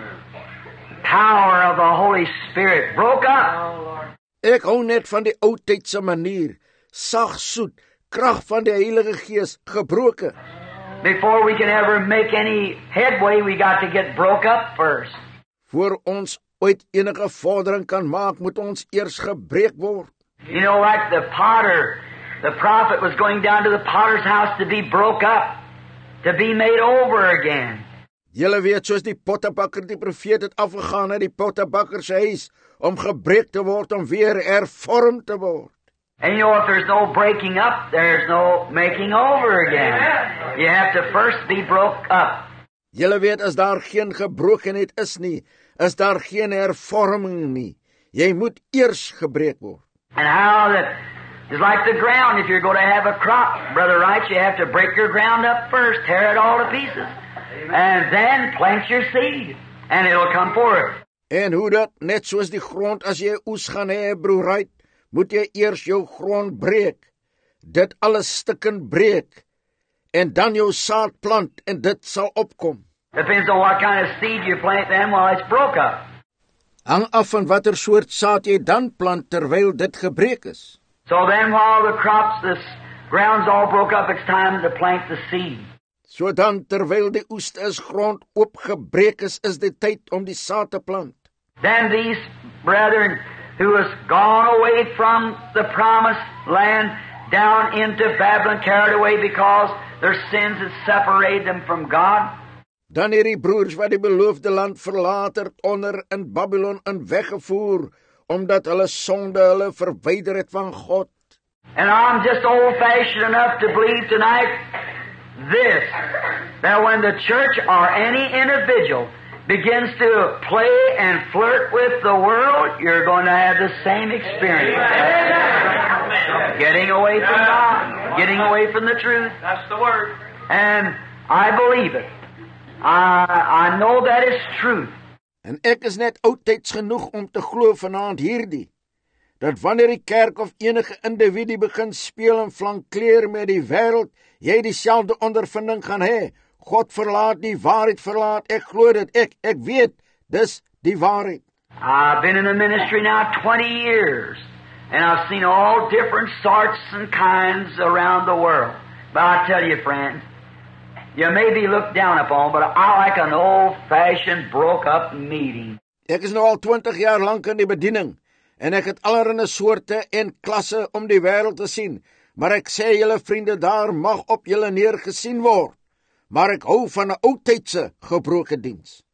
power of the Holy Spirit broke up. Ek hou net van die ou tydse manier, sag soet, krag van die Heilige Gees gebroke. Before we can ever make any headway, we got to get broke up first. Voor ons ooit enige vordering kan maak, moet ons eers gebreek word. You know, like the potter, the prophet was going down to the potter's house to be broke up, to be made over again. Julle weet, soos die pottebakker die profeet het afgegaan na die pottebakker se huis, om gebreek te word, om weer hervorm te word. And you know, if there's no breaking up, there's no making over again. You have to first be broke up. Julle weet, as daar geen gebrokenheid is nie, is daar geen hervorming nie. Jy moet eers gebreek word. And how that is like the ground. If you're going to have a crop, Brother Wright, you have to break your ground up first, tear it all to pieces, and then plant your seed, and it'll come forth. En hoe dat, net soos die grond, as jy oes gaan hê, broer Wright, moet jy eers jou grond breek, dit alles stukken breek, en dan jou saad plant, en dit sal opkom. Depends on what kind of seed you plant then while it's broke up. Hang af van watter soort saad jy dan plant terwyl dit gebreek is. So then while the crops, the ground's all broke up, it's time to plant the seed. So dan, terwyl die oes is grond oopgebreek is dit tyd om die saad te plant. Then these brethren who has gone away from the promised land down into Babylon, carried away because their sins had separated them from God. Dan hierdie broers wat die beloofde land verlaat het onder in Babylon en weggevoer, omdat hulle sonde hulle verwyder het van God. And I'm just old-fashioned enough to believe tonight this, that when the church or any individual begins to play and flirt with the world, you're going to have the same experience. Getting away from God, getting away from the truth. That's the word. And I believe it. I know that is truth. En ek is net oudtyds genoeg om te glo vanaand hierdie, dat wanneer die kerk of enige individu begin speel en flankleer met die wêreld, jy dieselfde ondervinding gaan hê. God verlaat die waarheid verlaat, ek glo dit, ek weet, dis die waarheid. I've been in the ministry now 20 years, and I've seen all different sorts and kinds around the world. But I tell you, friends, you may be looked down upon, but I like an old-fashioned, broke-up meeting. Ek is nou al 20 jaar lang in die bediening, en ek het allerlei soorte en klasse om die wêreld te sien, maar ek sê julle vriende, daar mag op julle neergesien word, maar ek hou van 'n oudtydse gebroke diens.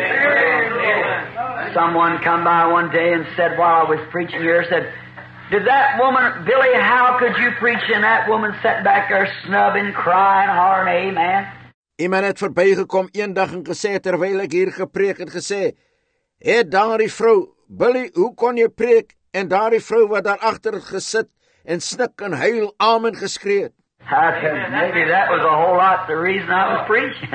Someone come by one day and said while I was preaching here, said, "Did that woman, Billy, how could you preach and that woman sat back there snubbing, crying, hollering, amen?" Iemand het verbygekom eendag en gesê, terwyl ek hier gepreek het, gesê, "Het daardie vrou, Billy, hoe kon jy preek?" En daardie vrou wat daar agter het gesit en snik en huil, amen geskree het. I said, maybe that was a whole lot the reason I was preaching.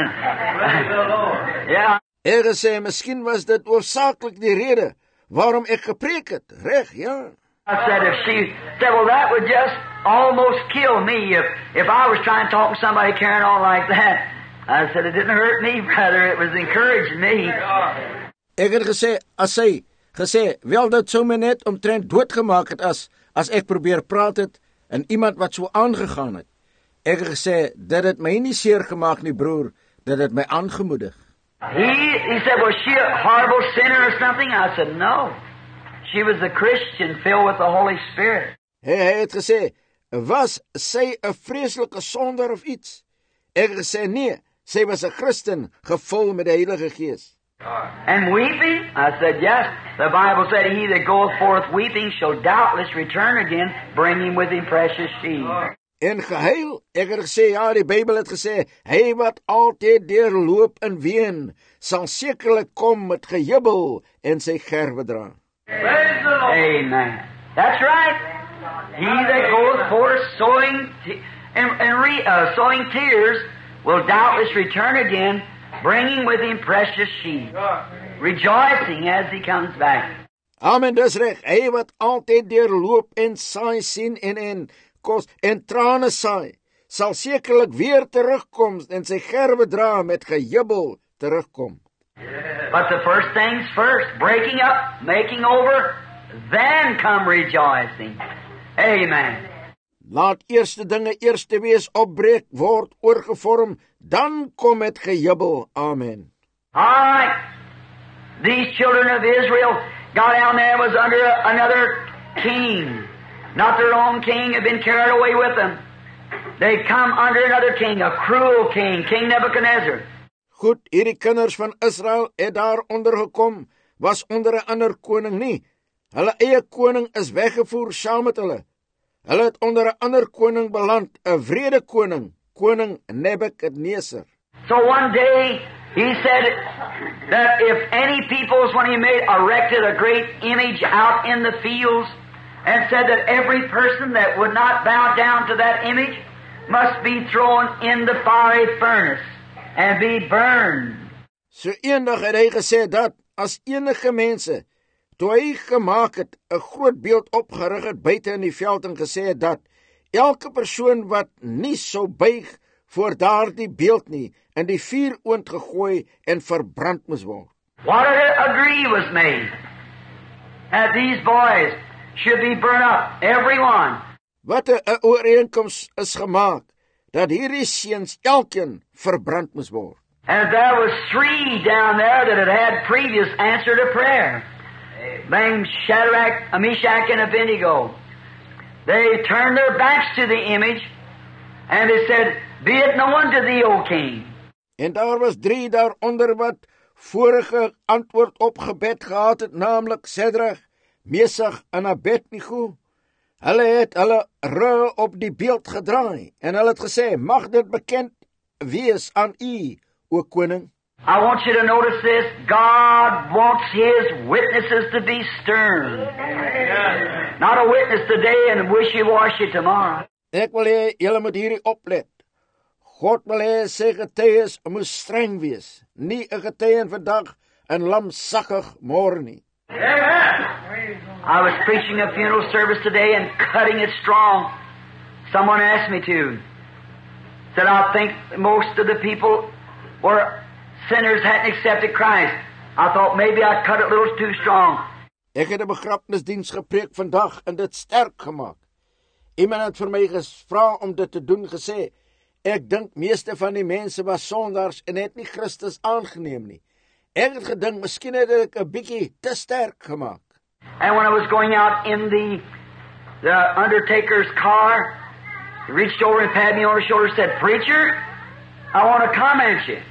Yeah. Ek gesê, miskien was dit oorsaaklik die rede waarom ek gepreek het, reg, ja. I said, if she said, well, that would just almost kill me if I was trying to talk to somebody carrying on like that. I said, it didn't hurt me, brother. It was encouraging me. Ek het gesê, as sy gesê, wel dit sou my net omtrent doodgemaak het as ek probeer praat het en iemand wat so aangegaan het. Ek het gesê, dit het my nie seer gemaak nie, broer, dit het my aangemoedig. He said, was she a horrible sinner or something? I said, no. She was a Christian filled with the Holy Spirit. Hy het gesê, was sy 'n vreeslike sondaar of iets? Ek het gesê, nee, sy was 'n Christen gevul met die Heilige Gees. And weeping? I said, yes. The Bible said, he that goeth forth weeping shall doubtless return again, bringing with him precious sheep. En gehuil, ek het gesê, ja, die Bybel het gesê, hy wat altyd deurloop en ween, sal sekerlik kom met gejubel en sy gerwe dra. Amen. That's right. He that goeth forth sowing sowing tears will doubtless return again, bringing with him precious sheep, rejoicing as he comes back. Amen, dis reg. Hy wat altyd deurloop en saai sien en kos en trane saai, sal sekerlik weer terugkom en sy gerwe dra met gejubel terugkom. But the first things first, breaking up, making over, then come rejoicing. Amen. Laat eerste dinge eerste wees, opbreek, word oorgevorm, dan kom met gejubel. Amen. All right. These children of Israel got down there, was under another king. Not their own king, had been carried away with them. They come under another king, a cruel king, King Nebuchadnezzar. Goed, hierdie kinders van Israel het daar ondergekom, was onder 'n ander koning nie. Hulle eie koning is weggevoer saam met hulle. Hulle het onder 'n ander koning beland, 'n wrede koning, koning Nebuchadnezzar. So one day he said that if any peoples, when he erected a great image out in the fields, and said that every person that would not bow down to that image must be thrown in the fiery furnace and be burned. So eendag het hy gesê dat as enige mense, toe hy gemaak het, 'n groot beeld opgerig het buite in die veld en gesê het dat elke persoon wat nie sou buig voor daardie beeld nie, in die vuuroond gegooi en verbrand moes word. What a agree was made that these boys should be burned up, every one. Wat 'n ooreenkoms is gemaak, dat hierdie seuns elkeen verbrand moes word. And there was 3 down there that had previous answer to prayer. Named Shadrach, Meshach, and Abednego. They turned their backs to the image, and they said, "Be it known to thee, O king." En daar was 3 daaronder wat vorige antwoord op gebed gehad het, naamlik Shadrach, Meshach en Abednego. Hulle het hulle rug op die beeld gedraai, en hulle het gesê, mag dit bekend wees aan u, o koning. I want you to notice this. God wants His witnesses to be stern. Not a witness today and wishy-washy tomorrow. Ek wil hê julle moet hierdie oplet. God wil hê sy getuies moet streng wees, nie 'n getuie vandag en lamsakkig môre nie. I was preaching a funeral service today and cutting it strong. Someone asked me to. Said, I think most of the people were sinners, hadn't accepted Christ. I thought maybe I cut it a little too strong. Ek het 'n begrafnisdiens gepreek vandag en dit sterk gemaak. Iemand het vir my gevra om dit te doen, gesê, ek dink meeste van die mense was sondaars en het nie Christus aangeneem nie. Ek het gedink, miskien het ek 'n bietjie te sterk gemaak. And when I was going out in the undertaker's car, he reached over and patted me on the shoulder and said, "Preacher, I want to comment you."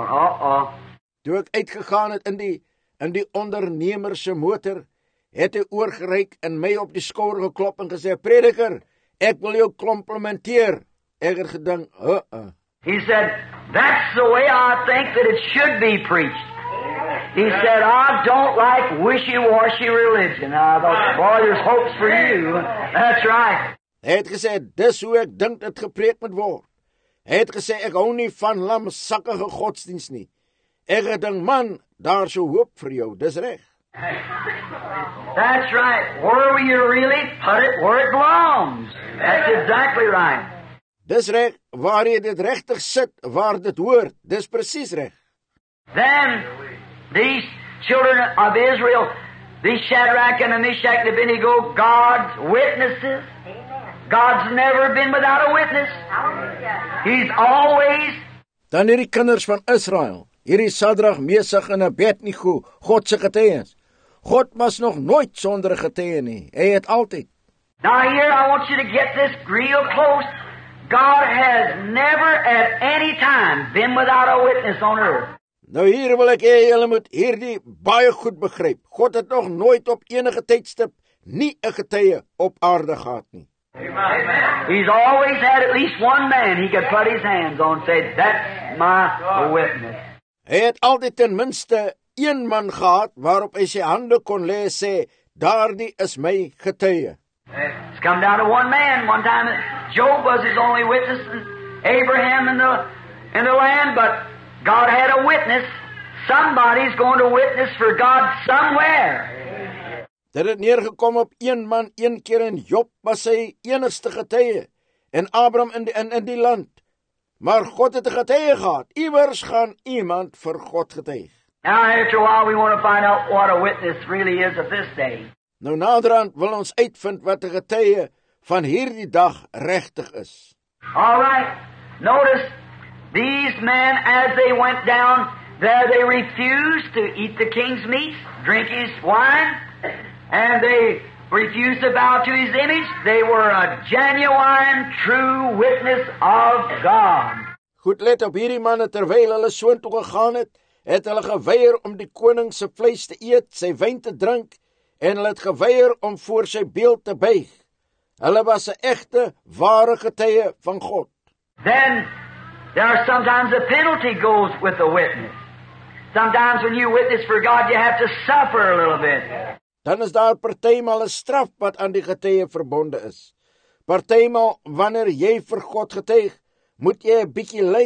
Toe ek uitgegaan het in die ondernemer se motor, het hy oorgereik en my op die skouer geklop en gesê, "Prediker, ek wil jou komplimenteer." Ek het gedink, He said, "That's the way I think that it should be preached." He said, "I don't like wishy-washy religion." I thought, boy, there's hopes for you. That's right. Hy het gesê, dis hoe ek dink dit gepreek moet word. Hy het gesê, ek hou nie van lamsakkige godsdienst nie. Ek het gedink, man, daar is hoop vir jou, dis reg. That's right. Where you really put it where it belongs. That's exactly right. Dis reg, waar jy dit regtig sit, waar dit hoort, dis presies reg. Then, these children of Israel, these Shadrach and Meshach and Abednego, God's witnesses. God's never been without a witness. He's always... Dan hierdie kinders van Israel, hierdie Shadrach, Meshach en Abednego, God se getuies. God was nog nooit sonder 'n getuie nie. Hy het altyd. Now here I want you to get this real close. God has never at any time been without a witness on earth. Nou hier wil ek hê julle moet hierdie baie goed begryp. God het nog nooit op enige tydstip nie 'n getuie op aarde gehad nie. He's always had at least one man he could put his hands on and say, "That's my witness." Hy het altyd ten minste een man gehad waarop hy sy hande kon lê en sê, daardie is my getuie. It's come down to one man. One time Job was his only witness, and Abraham in the land, but God had a witness. Somebody's going to witness for God somewhere. Dit het neergekom op een man een keer en Job was sy enigste getuie en Abraham in die land. Maar God het 'n getuie gehad. Iewers gaan iemand vir God getuig. Now after a while we want to find out what a witness really is of this day. Nou naderhand wil ons uitvind wat 'n getuie van hierdie dag regtig is. All right. Notice these men as they went down there they refused to eat the king's meat, drink his wine. And they refused to bow to his image. They were a genuine, true witness of God. Goed let op hierdie manne, terwyl hulle soontoe gegaan het hulle geweier om die koning se vleis te eet, sy wyn te drink, en hulle het geweier om voor sy beeld te buig. Hulle was 'n egte, ware getuie van God. Then, there are sometimes a penalty goes with the witness. Sometimes when you witness for God, you have to suffer a little bit. Dan is daar partymal 'n straf wat aan die getuie verbonde is. Partymal wanneer jy vir God getuig, moet jy 'n bietjie ly.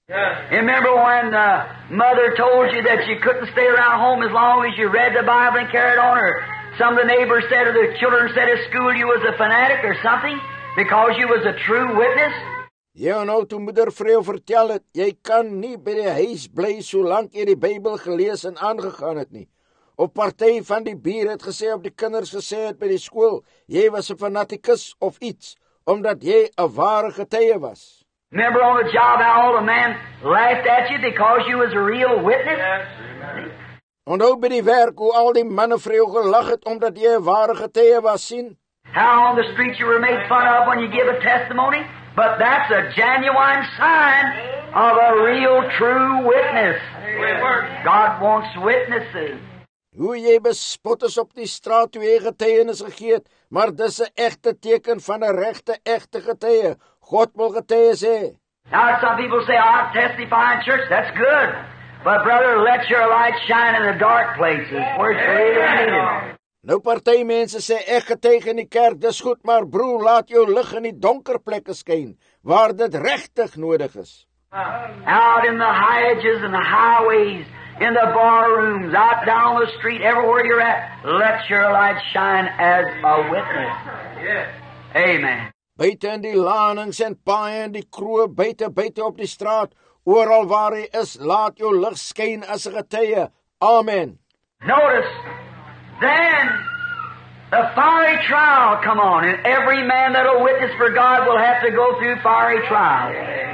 Yes. You remember when Mother told you that you couldn't stay around home as long as you read the Bible and carried on, or some of the neighbors said, or the children said at school you was a fanatic or something because you was a true witness? Ja, nou, toe moeder vir jou vertel het, jy kan nie by die huis bly solank jy die Bybel gelees en aangegaan het nie. Op party van die bier het gesê, op die kinders gesê het by die skool, jy was 'n fanatikus of iets, omdat jy 'n ware getuie was. Remember on the job how all the man laughed at you because you was a real witness? Yes. Onthou by die werk hoe al die manne vir jou gelag het omdat jy 'n ware getuie was, sien? How on the street you were made fun of when you give a testimony? But that's a genuine sign of a real true witness. God wants witnesses. Hoe jy bespot is op die straat toe jy getuienis gegee het, maar dis 'n egte teken van 'n regte, egte getuie. God wil getuies hê. Now some people say, I testify in church. That's good. But brother, let your light shine in the dark places where it's really needed. Nou party mense sê ek getuig in die kerk, dis goed, maar broer, laat jou lig in die donker plekke skyn, waar dit regtig nodig is. Out in the hedges and the highways, in the bar rooms, out down the street, everywhere you're at, let your light shine as a witness. Yes. Amen. Buite in die lanings en paaie en die kroe, buite op die straat, oral waar jy is, laat jou lig skyn as 'n getuie. Amen. Notice, then the fiery trial come on, and every man that'll witness for God will have to go through fiery trial.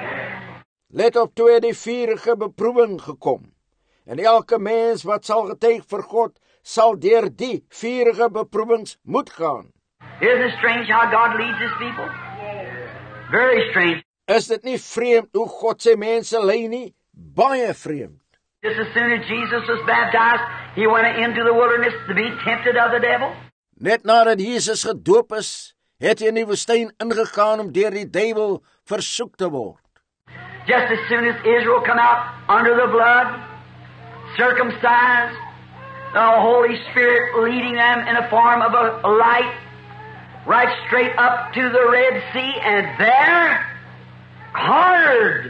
Let op, toe het die vurige beproewing gekom. En elke mens wat sal getuig vir God, sal deur die vurige beproewings moet gaan. Isn't it strange how God leads His people? Very strange. Is dit nie vreemd hoe God sy mense lei nie? Baie vreemd. Just as soon as Jesus was baptized, He went into the wilderness to be tempted of the devil. Net nadat Jesus gedoop is, het hy in die woestyn ingegaan om deur die duiwel versoek te word. Just as soon as Israel come out under the blood, circumcised, the Holy Spirit leading them in a form of a light, right straight up to the Red Sea, and there, hard.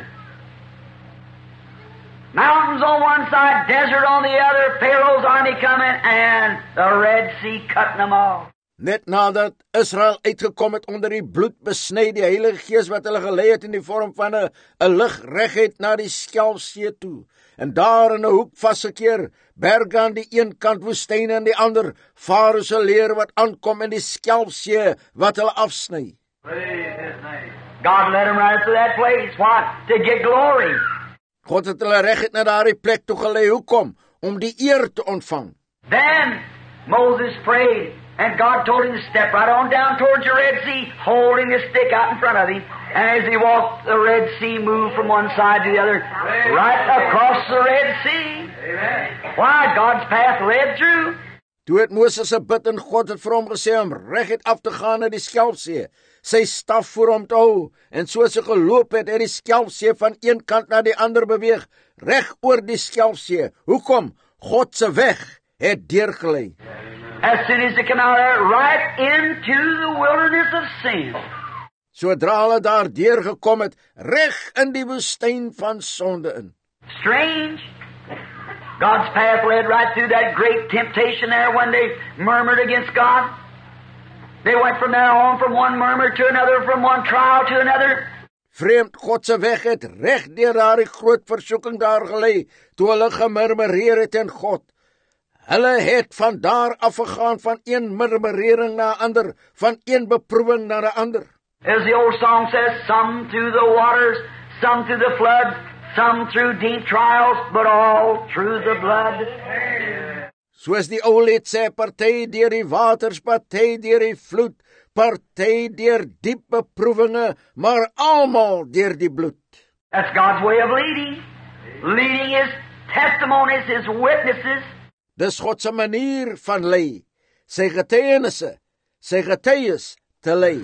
Mountains on one side, desert on the other, Pharaoh's army coming, and the Red Sea cutting them off. Net nadat Israel uitgekom het onder die bloed besny, die Heilige Gees wat hulle gelei het in die vorm van 'n lig reguit na die Skelfsee toe. En daar in 'n hoek vasgekeer, berge aan die een kant, woestyn aan die ander, Farao se leer wat aankom in die Skelfsee wat hulle afsny. God led them right to that place. Why? To get glory. God het hulle reguit na daardie plek toe gelei. Hoekom? Om die eer te ontvang. Then Moses prayed, and God told him to step right on down towards the Red Sea, holding his stick out in front of him. And as he walked, the Red Sea moved from one side to the other, right across the Red Sea. Why? God's path led through. Toe het Moses gebid en God het vir hom gesê om reguit af te gaan na die Skelfsee, sy staf voor hom te hou, en soos hy geloop het die Skelfsee van een kant na die ander beweeg, reg oor die Skelfsee. Hoekom? God se weg het deurgelei. As soon as they come out of there, right into the wilderness of sin. Sodra hulle daar deurgekom het, reg in die woestyn van sonde in. Strange. God's path led right through that great temptation there when they murmured against God. They went from there on from one murmur to another, from one trial to another. Vreemd, God se weg het reg deur daardie groot versoeking daar gelei, toe hulle gemurmureer het teen God. Hulle het van daar afgegaan van een murmurering na 'n ander, van een beproewing na 'n ander. As the old song says, some through the waters, some through the floods, some through deep trials, but all through the blood. Soos die ou lied sê, party deur die waters, party deur die vloed, party deur diep beproewinge, maar almal deur die bloed. That's God's way of leading. Leading His testimonies, His witnesses. Dis God se manier van lei, sy getuienisse, sy getuies te lei.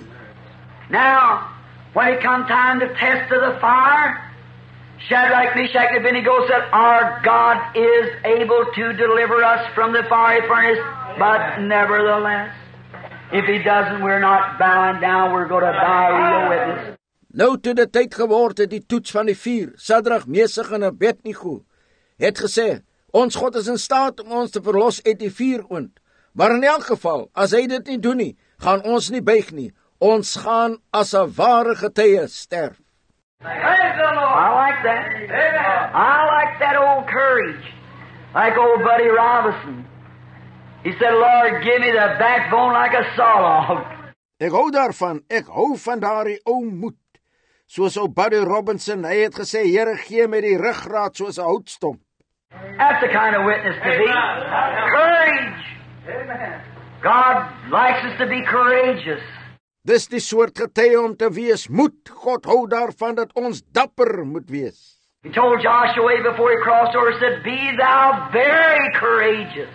Now, when it come time to test of the fire, Shadrach, Meshach, and Abednego said, our God is able to deliver us from the fiery furnace, but nevertheless, if He doesn't, we're not bowing down, we're going to die a real witness. Nou toe dit tyd geword het, die toets van die 4, Sadrag, Mesach en Abednego, het gesê, ons God is in staat om ons te verlos uit die vuuroond. Maar in elk geval, as hy dit nie doen nie, gaan ons nie buig nie. Ons gaan as 'n ware getuie sterf. I like that. I like that old courage. Like old Buddy Robinson. He said, Lord, give me the backbone like a sawlog. Ek hou daarvan, ek hou van daardie ou moed. Soos ou Buddy Robinson, hy het gesê, Here, gee my die ruggraat soos 'n houtstomp. That's the kind of witness to be. Courage. God likes us to be courageous. Dis die soort getuie om te wees, moed. God hou daarvan dat ons dapper moet wees. He told Joshua before he crossed over, said, Be thou very courageous.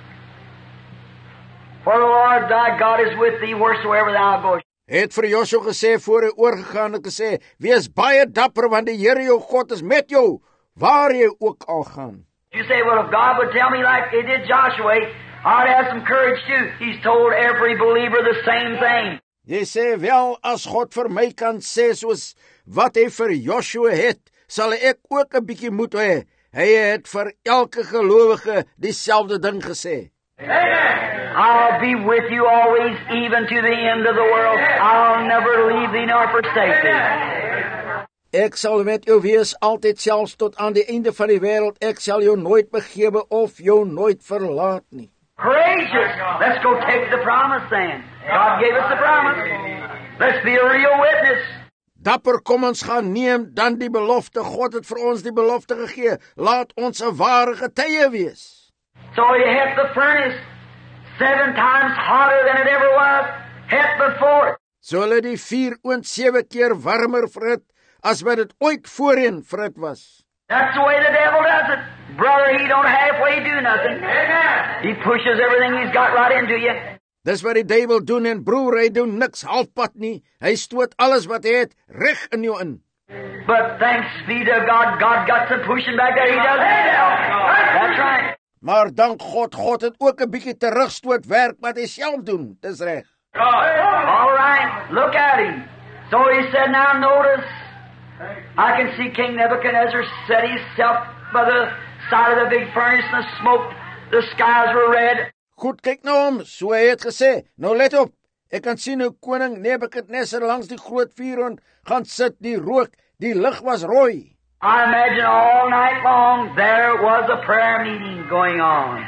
For the Lord thy God is with thee wheresoever thou goest. Het vir Joshua gesê voor hy oorgegaan het gesê, wees baie dapper want die Here jou God is met jou, waar jy ook al gaan. You say, well, if God would tell me like he did Joshua, I'd have some courage too. He's told every believer the same thing. Jy sê wel, as God vir my kan sê soos wat hy vir Joshua het, sal ek ook 'n bietjie moed hê. Hy het vir elke gelowige dieselfde ding gesê. Amen. I'll be with you always, even to the end of the world. I'll never leave thee nor forsake thee. Ek sal met jou wees altyd, selfs tot aan die einde van die wêreld. Ek sal jou nooit begewe of jou nooit verlaat nie. Courageous. Let's go take the promise then. God gave us the promise. Let's be a real witness. Dapper, kom ons gaan neem dan die belofte. God het vir ons die belofte gegee. Laat ons 'n ware getuie wees. So you hit the furnace 7 times hotter than it ever was hit before. So hulle die vuur oond 7 keer warmer verhit as wat dit ooit voorheen verhit was. That's the way the devil does it. Brother, he don't halfway do nothing. Amen. He pushes everything he's got right into you. Dis wat die duiwel doen en broer, hy doen niks halfpad nie. Hy stoot alles wat hy het reg in jou in. But thanks be to God, God got some pushing back there. He does himself. That's right. Maar dank God, God het ook 'n bietjie terugstoot werk wat hy self doen. Dis reg. All right, look at him. So he said, now notice, I can see King Nebuchadnezzar set himself by the side of the big furnace and the smoke, the skies were red. Goed, kyk nou om, so hy het gesê. Nou let op, ek kan sien hoe koning Nebuchadnezzar langs die groot vuurrond gaan sit, die rook, die lig was rooi. I imagine all night long there was a prayer meeting going on.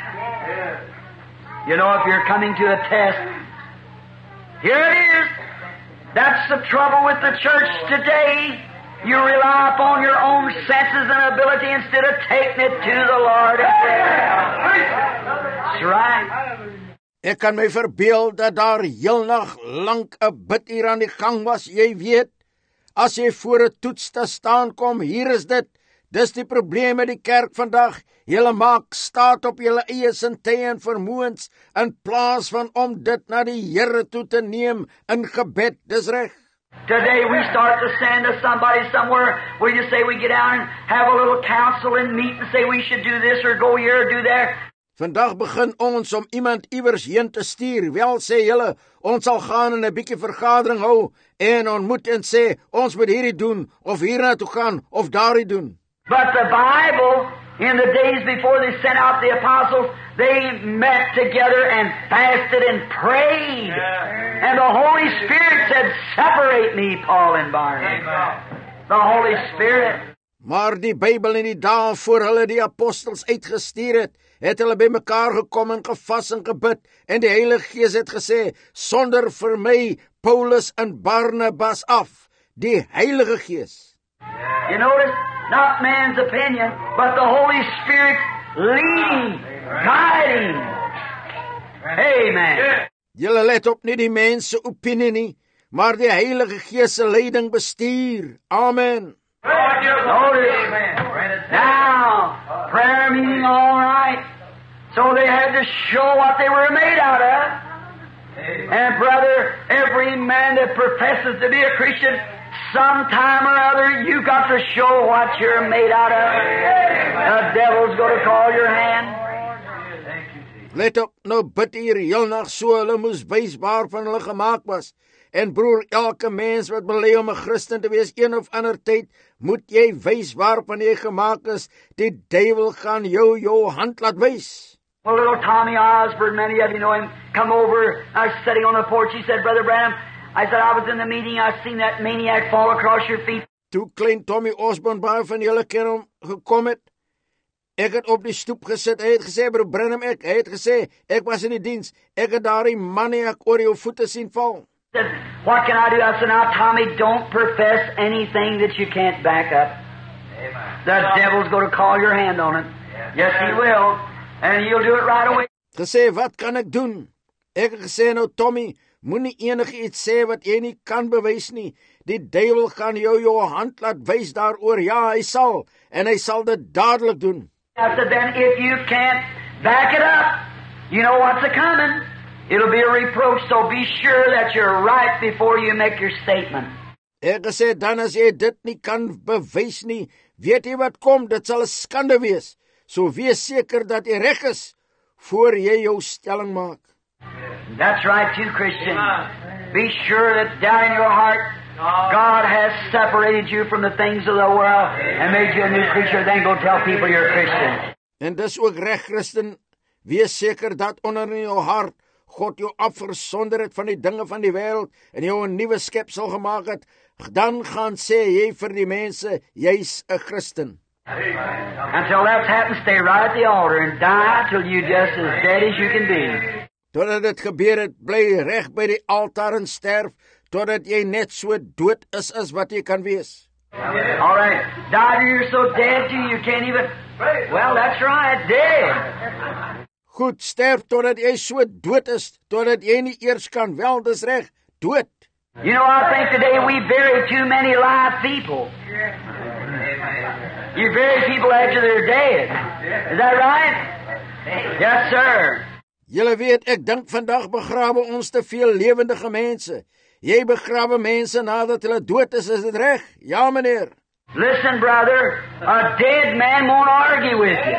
You know, if you're coming to a test, here it is. That's the trouble with the church today. You rely upon your own senses and ability instead of taking it to the Lord. That's right. Ek kan my verbeel dat daar heel nag lank 'n biduur aan die gang was, jy weet. As jy voor 'n toets te staan kom, hier is dit. Dis die probleem met die kerk vandag. Julle maak staat op julle eie sintuie en vermoëns in plaas van om dit na die Here toe te neem in gebed. Dis reg. Today we start to send to somebody somewhere where you say we get out and have a little council and meet and say we should do this or go here or do there. Vandag begin ons om iemand iewers heen te stuur. Wel sê julle, ons sal gaan en 'n bietjie vergadering hou en ontmoet en sê ons moet hierdie doen of hierna toe gaan of daardie doen. But the Bible, in the days before they sent out the apostles, they met together and fasted and prayed. Yeah. And the Holy Spirit said, separate me, Paul and Barnabas. The Holy Spirit. Maar die Bybel in die dae voor hulle die apostels uitgestuur het hulle bymekaar gekom en gevas en gebid en die Heilige Gees het gesê, sonder vir my Paulus en Barnabas af, die Heilige Gees. You notice, not man's opinion, but the Holy Spirit leading, guiding. Amen. Julle let op, nie die mens se opinie nie, maar die Heilige Gees se leiding bestuur. Amen. Notice, now, prayer meeting all right. So they had to show what they were made out of. And brother, every man that professes to be a Christian, sometime or other, you got to show what you're made out of. The devil's going to call your hand. Let op, nou bid hier heel nag so hulle moes wys waarvan hulle gemaak was. En broer, elke mens wat belê om 'n Christen te wees een of ander tyd, moet jy wys waarvan jy gemaak is. Die duiwel gaan jou hand laat wys. Well, little Tommy Osborne, many of you know him, come over. I was sitting on the porch. He said, Brother Branham, I said, I was in the meeting. I seen that maniac fall across your feet. Toe klein Tommy Osborne, baie van julle ken hom, gekom het, ek het op die stoep gesit. Hy het gesê, Broer Branham, hy het gesê, ek was in die diens. Ek het daardie maniac oor jou voete sien val. Said, what can I do? I said, now, Tommy, don't profess anything that you can't back up. Amen. The devil's going to call your hand on it. Yes, he will. And you'll do it right away. Gesê, wat kan ek doen? Ek het gesê, nou Tommy, moenie enige iets sê wat jy nie kan bewys nie. Die duiwel gaan jou hand laat wys daaroor. Ja, hy sal. En hy sal dit dadelik doen. I said, then if you can't back it up, you know what's a-coming. It'll be a reproach, so be sure that you're right before you make your statement. Ek gesê, dan as jy dit nie kan bewys nie, weet jy wat kom, dit sal 'n skande wees. So wees seker dat jy reg is, voor jy jou stelling maak. That's right too, Christian. Be sure that down in your heart, God has separated you from the things of the world and made you a new creature. Then go tell people you're a Christian. En dis ook reg, Christen. Wees seker dat onder in jou hart God jou afgesonder het van die dinge van die wêreld en jou 'n nuwe skepsel gemaak het. Dan gaan sê jy vir die mense, jy's 'n Christen. Until that's happened, stay right at the altar and die till you just as dead as you can be. Totdat dit gebeur het, bly reg by die altaar en sterf, totdat jy net so dood is as wat jy kan wees. All right. Die till you're so dead you can't even... Well, that's right, dead. Goed, sterf totdat jy so dood is, totdat jy nie eers kan wel, dis reg, dood. You know, I think today we bury too many live people. You bury people after they're dead. Is that right? Yes, sir. Julle weet, ek dink vandag begrawe ons te veel lewendige mense. Jy begrawe mense nadat hulle dood is dit reg? Ja, meneer. Listen, brother, a dead man won't argue with you.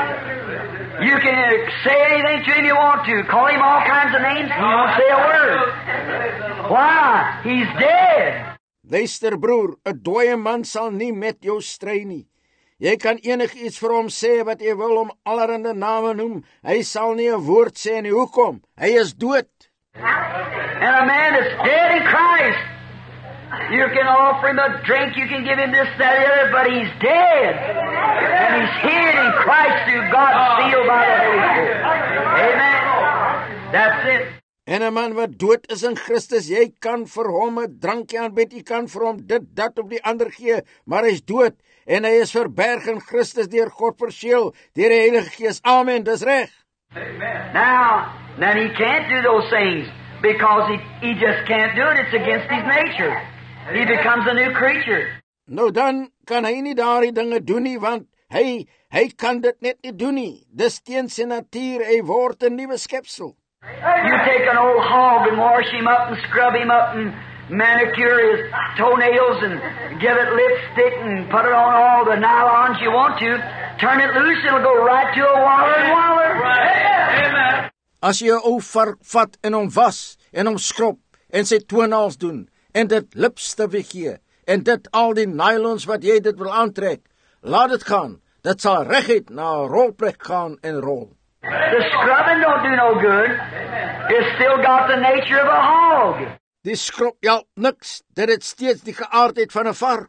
You can say anything to him you want to. Call him all kinds of names, he won't say a word. Why? He's dead. Luister, broer, 'n dooie man sal nie met jou stry nie. Jy kan enigiets vir hom sê wat jy wil, om allerhande name noem. Hy sal nie 'n woord sê nie. Hoekom? Hy is dood. And a man that's dead in Christ, you can offer him a drink, you can give him this, that, the other, but he's dead. And he's hid in Christ through God's seal by the Holy Spirit. Amen. That's it. En 'n man wat dood is in Christus, jy kan vir hom 'n drankie aanbied, jy kan vir hom dit, dat of die ander gee, maar hy's dood en hy is verberg in Christus deur God verseël, deur die Heilige Gees. Amen, dis reg. Now, then he can't do those things because he just can't do it. It's against his nature. He becomes a new creature. Nou dan kan hy nie daardie dinge doen nie, want hy kan dit net nie doen nie. Dis teen sy natuur, hy word 'n nuwe skepsel. You take an old hog and wash him up and scrub him up and manicure his toenails and give it lipstick and put it on all the nylons you want to. Turn it loose, it'll go right to a waller and waller. Right. Amen. As jy 'n ou vark vat en hom was en hom skrob en sy toenails doen en dit lipstif gee en dit al die nylons wat jy dit wil aantrek, laat dit gaan. Dit sal reguit na 'n rolplek gaan en rol. The scrubbing don't do no good. It's still got the nature of a hog. Die skrob help niks, dit het steeds die geaardheid van 'n vark.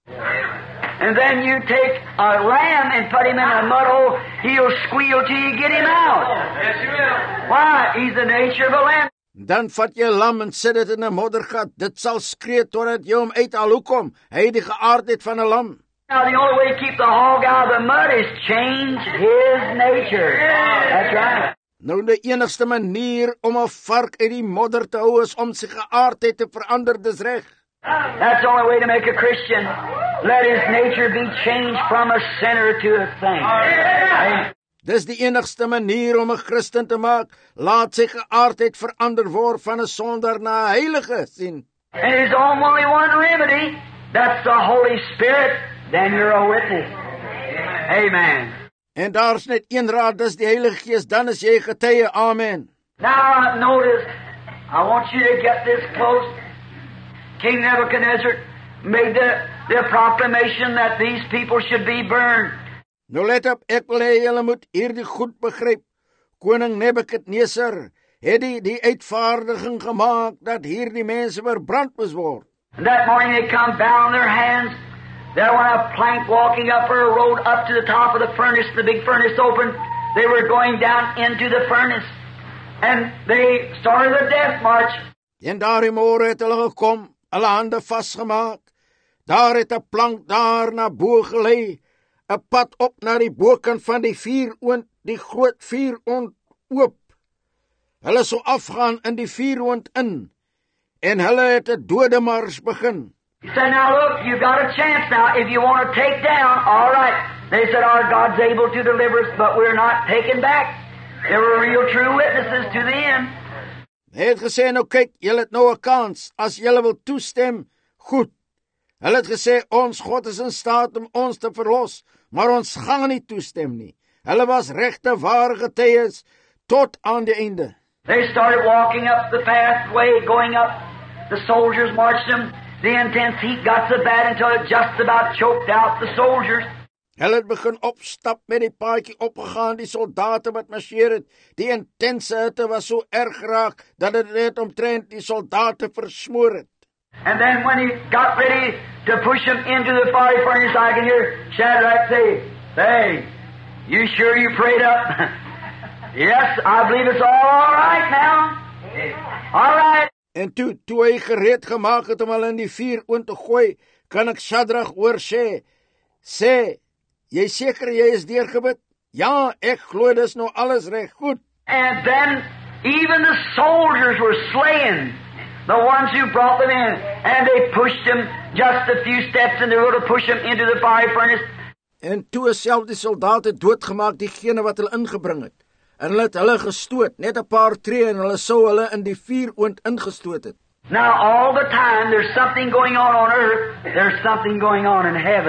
And then you take a lamb and put him in a mud hole, he'll squeal till you get him out. Yes, you will. Why? He's the nature of a lamb. Dan vat jy 'n lam en sit dit in 'n moddergat. Dit sal skree totdat jy hom uithaal. Hoekom? Hy het die geaardheid van 'n lam. Now the only way to keep the hog out of the mud is change his nature. That's right. Nou die enigste manier om 'n vark uit die modder te hou is om sy geaardheid te verander, dis reg. That's the only way to make a Christian. Let his nature be changed from a sinner to a saint. Dis die enigste manier om 'n Christen te maak. Laat sy geaardheid verander word van 'n sondaar na 'n heilige sien. And there's only one remedy. That's the Holy Spirit. Then you're a witness. Amen. En daar's net een raad, dis die Heilige Gees, dan is jy getuie. Amen. Now notice, I want you to get this close. King Nebuchadnezzar made the proclamation that these people should be burned. Nou let op, ek wil hê julle moet hierdie goed begryp. Koning Nebukadneser het die uitvaardiging gemaak dat hierdie mense verbrand moes word. And that morning they come down their hands. There went a plank walking up or a road up to the top of the furnace. The big furnace opened. They were going down into the furnace. And they started the death march. En daardie môre het hulle gekom, hulle hande vasgemaak. Daar het 'n plank daar na bo gelê, 'n pad op na die bokant van die vuuroond, die groot vuuroond oop. Hulle sou afgaan in die vuuroond in, en hulle het 'n dodemars begin. He said, now look, you got a chance now. If you want to take down, all right. They said, our God's able to deliver us, but we're not taken back. They were real true witnesses to the end. Hy het gesê, nou kyk, julle het nou 'n kans. As julle wil toestem, goed. Hulle het gesê, ons God is in staat om ons te verlos, maar ons gaan nie toestem nie. Hulle was regte ware getuies tot aan die einde. They started walking up the pathway, going up. The soldiers marched them. The intense heat got so bad until it just about choked out the soldiers. Hulle het begin opstap met die paadjie opgegaan, die soldate wat marcheer het. Die intense hitte was so erg geraak, dat het net omtrent die soldate versmoor het. And then when he got ready to push him into the fiery furnace, I can hear Shadrach say, hey, you sure you prayed up? Yes, I believe it's all right now. All right. En toe hy gereed gemaak het om hulle in die vuuroond te gooi, kan ek Shadrach hoor sê, jy seker jy is deurgebid? Ja, ek glo dis nou alles reg, goed. And then even the soldiers were slaying the ones who brought them in, and they pushed them just a few steps, and they were going to push them into the fiery furnace. En toe is self die soldate doodgemaak, diegene wat hulle ingebring het. En hulle het hulle gestoot, net 'n paar tree, en hulle sou hulle in die vuuroond ingestoot het. Now all the time there's something going on earth, there's something going on in heaven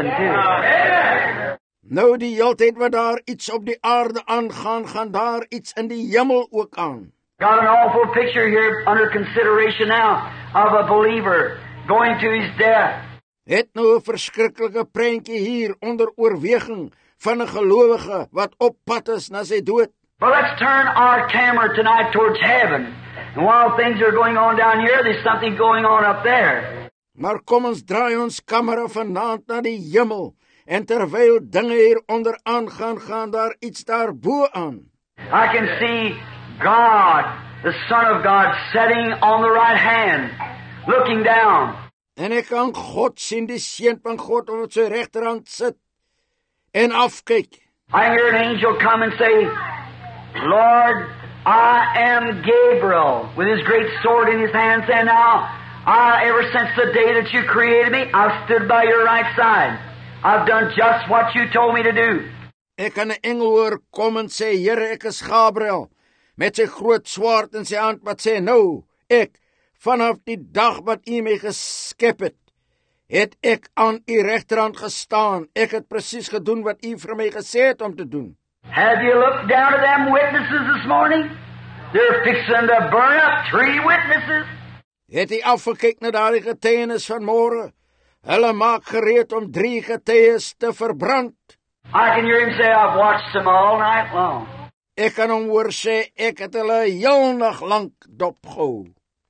too. Nou die heeltyd wat daar iets op die aarde aangaan, gaan daar iets in die hemel ook aan. Got an awful picture here under consideration now of a believer going to his death. Het nou 'n verskriklike prentjie hier onder oorweging van 'n gelowige wat op pad is na sy dood. But let's turn our camera tonight towards heaven. And while things are going on down here, there's something going on up there. Maar kom ons draai ons kamera vanaand na die hemel, en terwyl dinge hier onder aangaan, gaan daar iets daarbo aan. I can see God, the Son of God, sitting on the right hand, looking down. En ek kan God sien, die seun van God, op sy regterhand sit en afkyk. I hear an angel come and say, Lord, I am Gabriel, with his great sword in his hand, saying, now, ever since the day that you created me, I've stood by your right side. I've done just what you told me to do. Ek kan 'n engel hoor kom en sê, Here, ek is Gabriel, met sy groot swaard in sy hand, wat sê, nou, ek, vanaf die dag wat u my geskep het ek aan u regterhand gestaan. Ek het presies gedoen wat u vir my gesê het om te doen. Have you looked down at them witnesses this morning? They're fixing to burn up 3 witnesses. Het u afgekyk na daardie getuienis van môre? Hulle maak gereed om 3 getuies te verbrand. I can hear him say, I've watched them all night long. Ek kan hom hoor sê, ek het hulle heel nag lank dopgehou.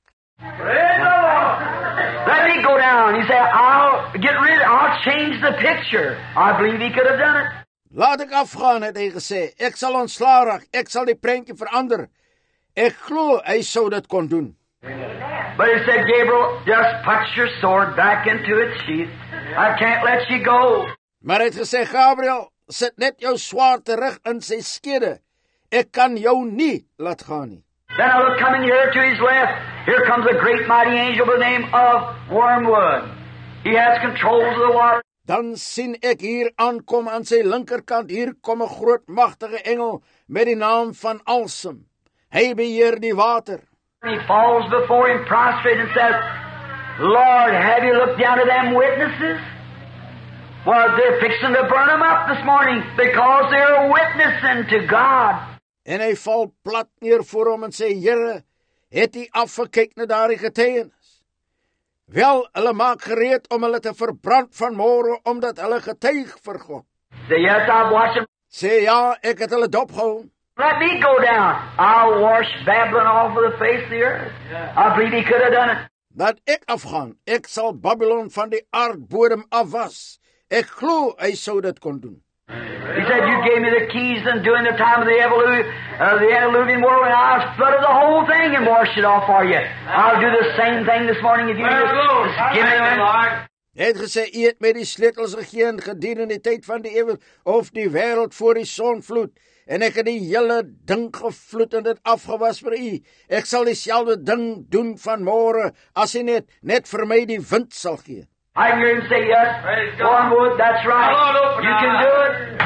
Let me go down. He said, I'll change the picture. I believe he could have done it. Laat ek afgaan, het hy gesê. Ek sal ontslaa raak, ek sal die prentjie verander. Ek glo hy sou dit kon doen. But he said, Gabriel, just put your sword back into its sheath. I can't let you go. Maar hy het gesê, Gabriel, sit net jou swaard terug in sy skede. Ek kan jou nie laat gaan nie. Then I look coming here to his left. Here comes a great mighty angel by the name of Wormwood. He has control of the water. Dan sien ek hier aankom aan sy linkerkant, hier kom 'n groot magtige engel met die naam van Alsem. Hy beheer die water. He falls before him prostrate and says, Lord, have you looked down to them witnesses? Well, they're fixing to burn them up this morning because they're witnessing to God. En hy val plat neer voor hom en sê, Here, het u afgekyk na daardie getuienis? Wel, hulle maak gereed om hulle te verbrand vanmôre, omdat hulle getuig vir God. Say, yes, I've watched them. Sê ja, ek het hulle dopgehou. Let me go down. I'll wash Babylon off of the face of the earth. I believe he could have done it. Dat ek afgaan, ek sal Babylon van die aardbodem afwas. Ek glo hy sou dit kon doen. He said, you gave me the keys and during the time of the antediluvian world, and I flooded the whole thing and washed it off for you. I'll do the same thing this morning if you just give me them. Hy het gesê, u het met die sleutels gegee in gedurende die tyd van die eeuwig, of die wêreld voor die sonvloed, en ek het die hele ding gevloed en dit afgewas vir u. Ek sal dieselfde ding doen vanmôre, as hy net vir my die wind sal gee. I can hear him say, yes, Lord, that's right. You can do it.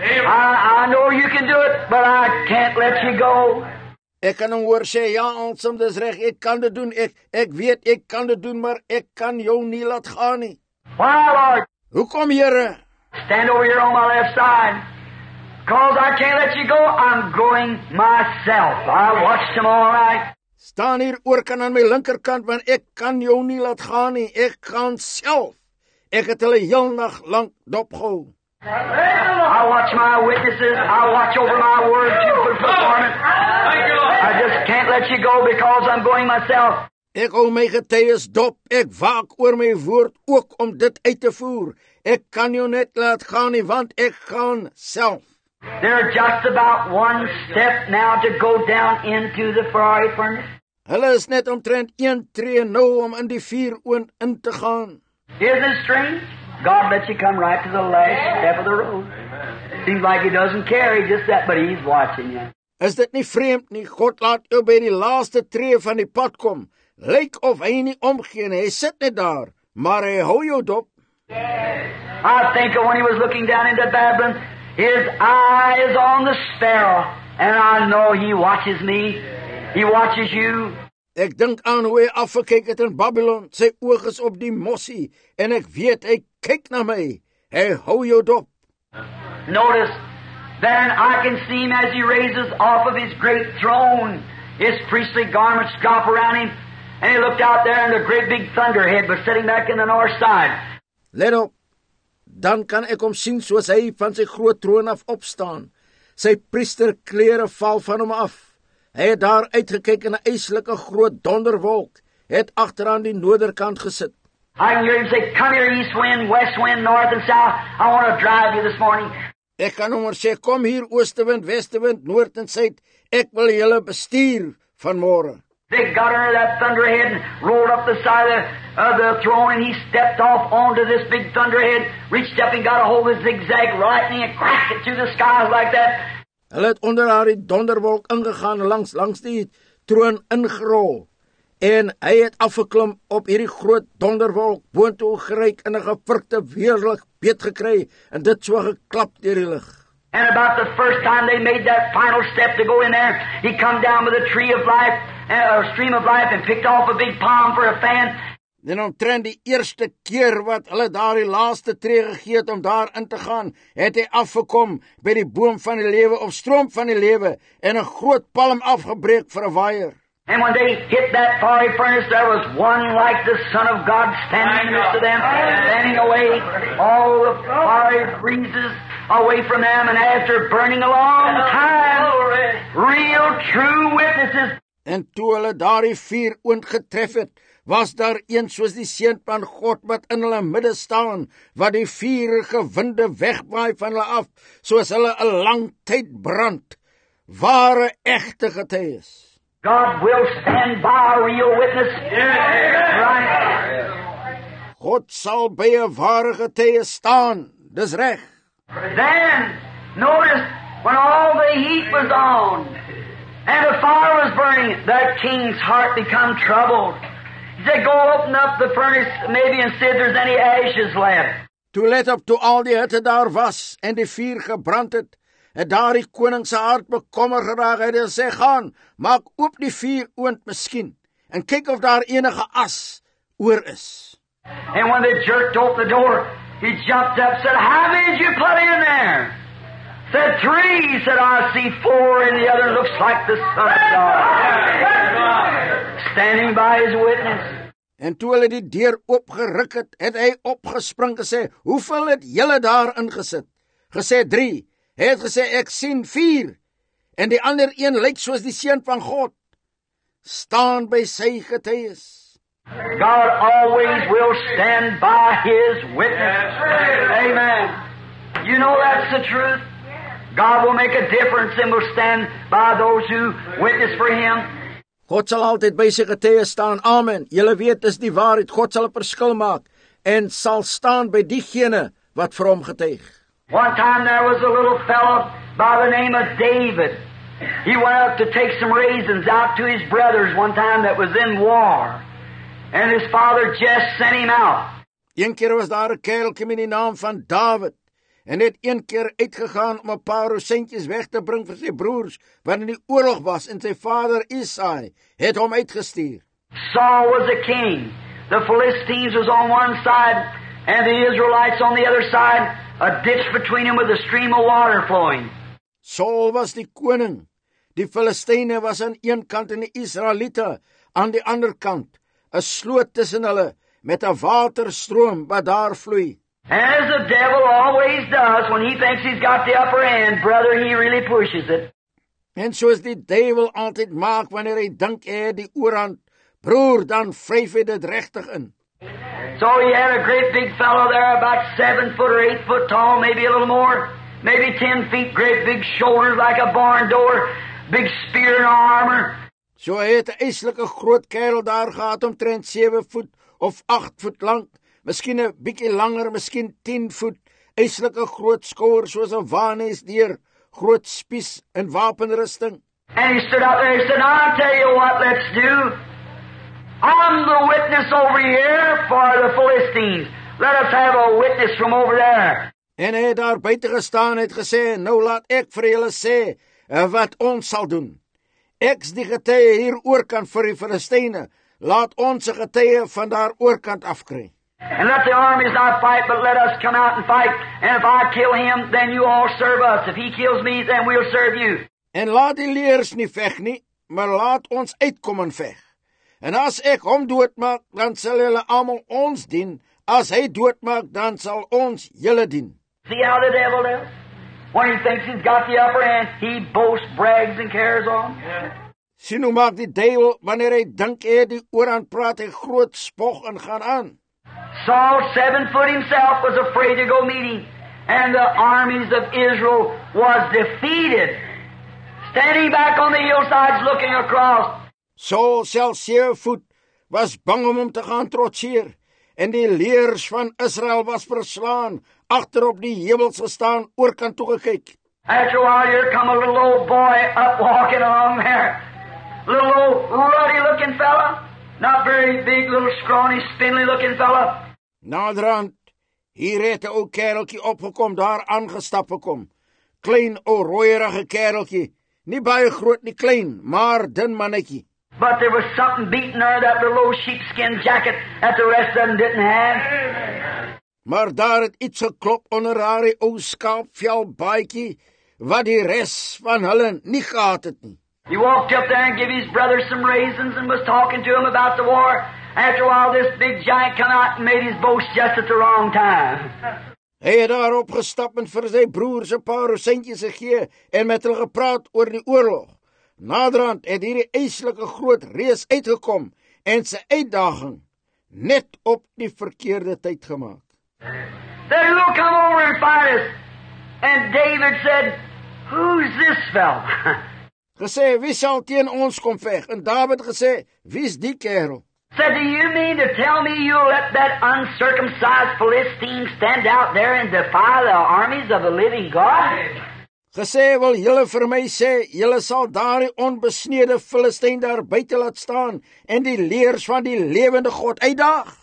I know you can do it, but I can't let you go. Ek kan hom hoor sê, ja, Anselm, dis reg, ek kan dit doen, ek weet, ek kan dit doen, maar ek kan jou nie laat gaan nie. Why, Lord? Hoekom, Here? Stand over here on my left side. Because I can't let you go, I'm going myself. I watched them all right. Staan hier oorkant aan my linkerkant, want ek kan jou nie laat gaan nie. Ek gaan self. Ek het hulle heel nag lank dopgehou. I watch my witnesses. I watch over my word to perform it. I just can't let you go because I'm going myself. Ek hou my getuies dop. Ek waak oor my woord ook om dit uit te voer. Ek kan jou net laat gaan nie, want ek gaan self. They're just about one step now to go down into the fiery furnace. Hulle is net omtrent 1 tree nou om in die vuuroond in te gaan. Isn't it strange? God lets you come right to the last step of the road. Seems like he doesn't care, he just that, but he's watching you. Is dit nie vreemd nie? God laat jou by die laaste tree van die pad kom. Lyk of hy nie omgee nie. Hy sit net daar, maar hy hou jou dop. I think of when he was looking down into Babylon, his eye is on the sparrow, and I know he watches me. He watches you. Ek dink aan hoe hy afgekyk het in Babylon. Sy oog is op die mossie, en ek weet hy kyk na my. Hy hou jou dop. Notice, then I can see him as he raises off of his great throne. His priestly garments drop around him, and he looked out there, and the great big thunderhead was sitting back in the north side. Let op, dan kan ek hom sien soos hy van sy groot troon af opstaan. Sy priesterklere val van hom af. Hy het daar uitgekyk in 'n yslike groot donderwolk, het agteraan die noorderkant gesit. I can hear him say, come here, east wind, west wind, north and south. I want to drive you this morning. Ek kan hom sê, kom hier, oostewind, westewind, noord en suid. Ek wil julle bestuur vanmôre. They got under that thunderhead and rolled up the side of the throne, and he stepped off onto this big thunderhead, reached up and got a hold of the zigzag lightning and cracked it through the skies like that. Hulle het onder haar die donderwolk ingegaan, langs die troon ingerol. En hy het afgeklim op hierdie groot donderwolk, boontoe gereik in 'n gevrikte weerlig beet gekry, en dit so geklap deur die lug. And about the first time they made that final step to go in there, he come down with a tree of life, a stream of life, and picked off a big palm for a fan. En omtrent die eerste keer wat hulle daar die laaste tree gegee het om daar in te gaan, het hy afgekom by die boom van die lewe of stroom van die lewe en 'n groot palm afgebreek vir 'n waier. And when they hit that fiery furnace, there was one like the Son of God standing next to them, standing away all the fiery breezes away from them, and after burning a long time, real true witnesses. En toe hulle daardie vuuroond getref het, was daar een soos die seun van God wat in hulle midde staan, wat die vuurige winde wegwaai van hulle af, soos hulle 'n lang tyd brand. Ware egte getuies. God will stand by a real witness. Right. God sal by 'n ware getuie staan. Dis reg. Then, notice, when all the heat was on, and the fire was burning, the king's heart become troubled. He said, go open up the furnace, maybe, and see if there's any ashes left. Toe let op, toe al die hitte daar was, en die vuur gebrand het daar die koning se hart bekommer geraak, hy het gesê, gaan, maak oop die vuuroond miskien, en kyk of daar enige as oor is. And when they jerked open the door, he jumped up and said, how many did you put in there? Said 3. He said, I see 4, and the other looks like the Son of God. Standing by his witness. En toe hulle die deur oopgeruk het, het hy opgespring gesê, hoeveel het julle daar ingesit? Gesê 3, hy het gesê, ek sien 4, en die ander een lyk soos die seun van God. Staan by sy getuies. God always will stand by His witness. Amen. You know that's the truth. God will make a difference and will stand by those who witness for Him. God sal altyd by sy getuies staan, amen. Julle weet, is die waarheid, God sal 'n verskil maak, en sal staan by diegene wat vir hom getuig. One time there was a little fellow by the name of David. He went up to take some raisins out to his brothers one time that was in war. And his father just sent him out. Een keer was daar 'n kereltjie met die naam van David, en het een keer uitgegaan om 'n paar rosentjies weg te bring vir sy broers, wat in die oorlog was, en sy vader Isai het hom uitgestuur. Saul was a king. The Philistines was on one side, and the Israelites on the other side, a ditch between them with a stream of water flowing. Saul was die koning, die Filistyne was aan een kant en die Israeliete aan die ander kant, 'n sloot tussen hulle, met 'n waterstroom wat daar vloei. As the devil always does when he thinks he's got the upper hand, brother, he really pushes it. En soos die duiwel altyd maak wanneer hy dink hy het die oorhand, broer, dan vryf hy dit regtig in. So he had a great big fellow there, about 7 foot or 8 foot tall, maybe a little more, maybe 10 feet, great big shoulders like a barn door, big spear and armor. So hy het 'n eislike groot kerel daar gehad, omtrent 7 voet of 8 voet lank, miskien 'n bietjie langer, miskien 10 voet, eislike groot skouers soos 'n waanesdier, groot spies en wapenrusting. And he stood out there and he said, I'll tell you what, let's do. I'm the witness over here for the Philistines. Let us have a witness from over there. En hy het daar buite gestaan en het gesê, nou laat ek vir julle sê wat ons sal doen. Ek's die getuie hier oorkant vir die Filistyne. Laat ons 'n getuie van daar oorkant afkry. And let the armies not fight, but let us come out and fight. And if I kill him, then you all serve us. If he kills me, then we'll serve you. En laat die leers nie veg nie, maar laat ons uitkom en veg. En as ek hom doodmaak, dan sal julle almal ons dien. As hy doodmaak, dan sal ons julle dien. See how the devil does? When he thinks he's got the upper hand, he boasts, brags, and carries on. Sien hoe maak die duiwel, wanneer hy dink hy het die oorhand, praat hy groot spog en gaan aan. Saul, 7 foot himself, was afraid to go meeting, and the armies of Israel was defeated, standing back on the hillsides looking across. Saul, self 7 voet, was bang om hom te gaan trotseer, en die leers van Israel was verslaan, agter op die heuwels gestaan, oorkant toe gekyk. After a while, here come a little old boy up walking along there. Little old ruddy-looking fella. Not very big, little scrawny, spindly-looking fella. Naderhand, hier het 'n ou kereltjie opgekom, daar aangestap gekom. Klein, ou rooierige kereltjie. Nie baie groot nie, klein, maar dun mannetjie. But there was something beating her, that little old sheepskin jacket that the rest of them didn't have. Maar daar het iets geklop onder haar ou skaapvel baadjie, wat die res van hulle nie gehad het nie. He walked up there and gave his brother some raisins and was talking to him about the war. After a while, this big giant come out and made his boast just at the wrong time. Hy het daar opgestap en vir sy broers 'n paar rosentjies gegee en met hulle gepraat oor die oorlog. Naderhand het hierdie eislike groot reus uitgekom en sy uitdaging net op die verkeerde tyd gemaak. Said, who'll come over and fight us? And David said, who's this fella? Gesê, wie sal teen ons kom veg? En David gesê, wie's die kerel? Said, do you mean to tell me you'll let that uncircumcised Philistine stand out there and defy the armies of the living God? Gesê, wil julle vir my sê, julle sal daardie onbesnede Filistyn daar buite laat staan en die leers van die lewende God uitdaag?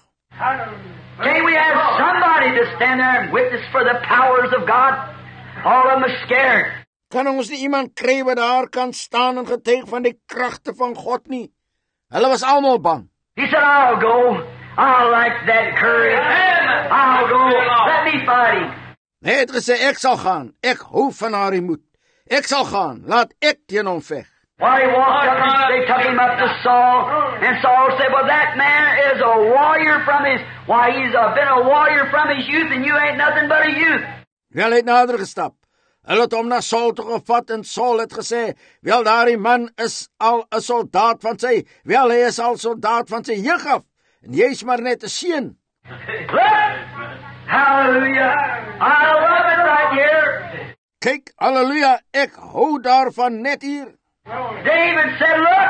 Can't we have somebody to stand there and witness for the powers of God? All of them are scared. Kan ons nie iemand kry wat daar kan staan en getuig van die kragte van God nie? Hulle was almal bang. He said, I'll go. I like that courage. I'll go. Let me fight him. Hy het gesê, ek sal gaan. Ek hou van haar moed. Ek sal gaan. Laat ek teen hom veg. While he walked up, they took him up to Saul, and Saul said, well, that man is a warrior from his, he's been a warrior from his youth, and you ain't nothing but a youth. Wel, hy het nader gestap. Hulle het hom na Saul toe gevat, en Saul het gesê, wel, daardie man is al 'n soldaat van sy, wel, hy is al soldaat van sy jeug af, en jy is maar net 'n seun. Look! Hallelujah! I love it right here. Kyk, halleluja, ek hou daarvan net hier. David said, look,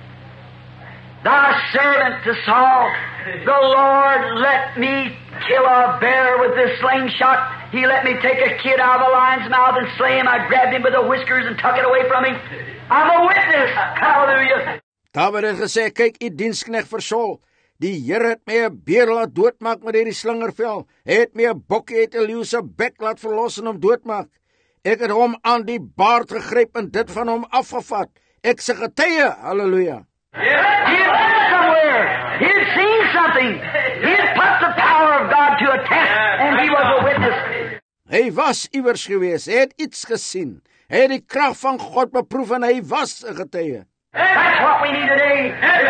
thy servant to Saul, the Lord let me kill a bear with this slingshot. He let me take a kid out of a lion's mouth and slay him. I grabbed him by the whiskers and tuck it away from him. I'm a witness. Hallelujah. David het gesê, kyk, die diensknegt vir Saul, die Here het my 'n beer laat doodmaak met hierdie slingervel. Hy het my 'n bokkie uit 'n leeu se bek laat verlos en hom doodmaak. Ek het hom aan die baard gegryp en dit van hom afgevat. Ek se getuie, halleluja. He had been somewhere. He had seen something. He had put the power of God to a test, and he was a witness. Hy was iewers gewees, hy het iets gesien. Hy het die krag van God beproef en hy was 'n getuie. That's what we need today.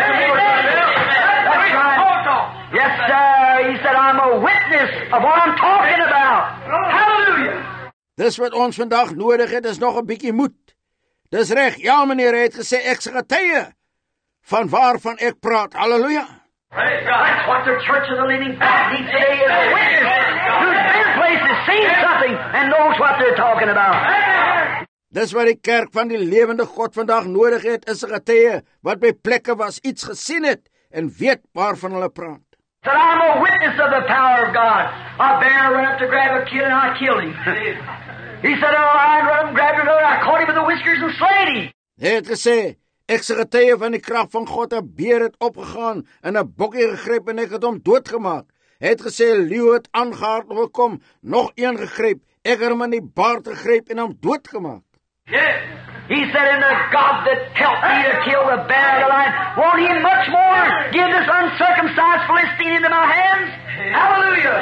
That's right. Yes, sir. He said, I'm a witness of what I'm talking about. Hallelujah. Dis wat ons vandag nodig het, is nog 'n bietjie moed. Dis reg, ja meneer, hy het gesê, ek se getuie van waarvan ek praat, halleluja. That's what the Church of the Living God needs today, is a witness who's been places, seen something, and knows what they're talking about. Dis wat die kerk van die lewende God vandag nodig het, is 'n getuie wat by plekke was, iets gesien het, en weet waarvan hulle praat. That I'm a witness of the power of God. A bear ran up to grab a kid and I killed him. He said, a lion ran up and grabbed another, I caught him with the whiskers and slayed him. Hy het gesê, ek se getuie van die krag van God, 'n beer het opgegaan en 'n bokkie gegryp en ek het hom doodgemaak. Hy het gesê, leeu het aangehardloop gekom, nog een gegryp, ek het hom in die baard gegryp en hom doodgemaak. Yeah. He said, and the God that helped me to kill the bear and the lion, won't he much more give this uncircumcised Philistine into my hands? Hallelujah.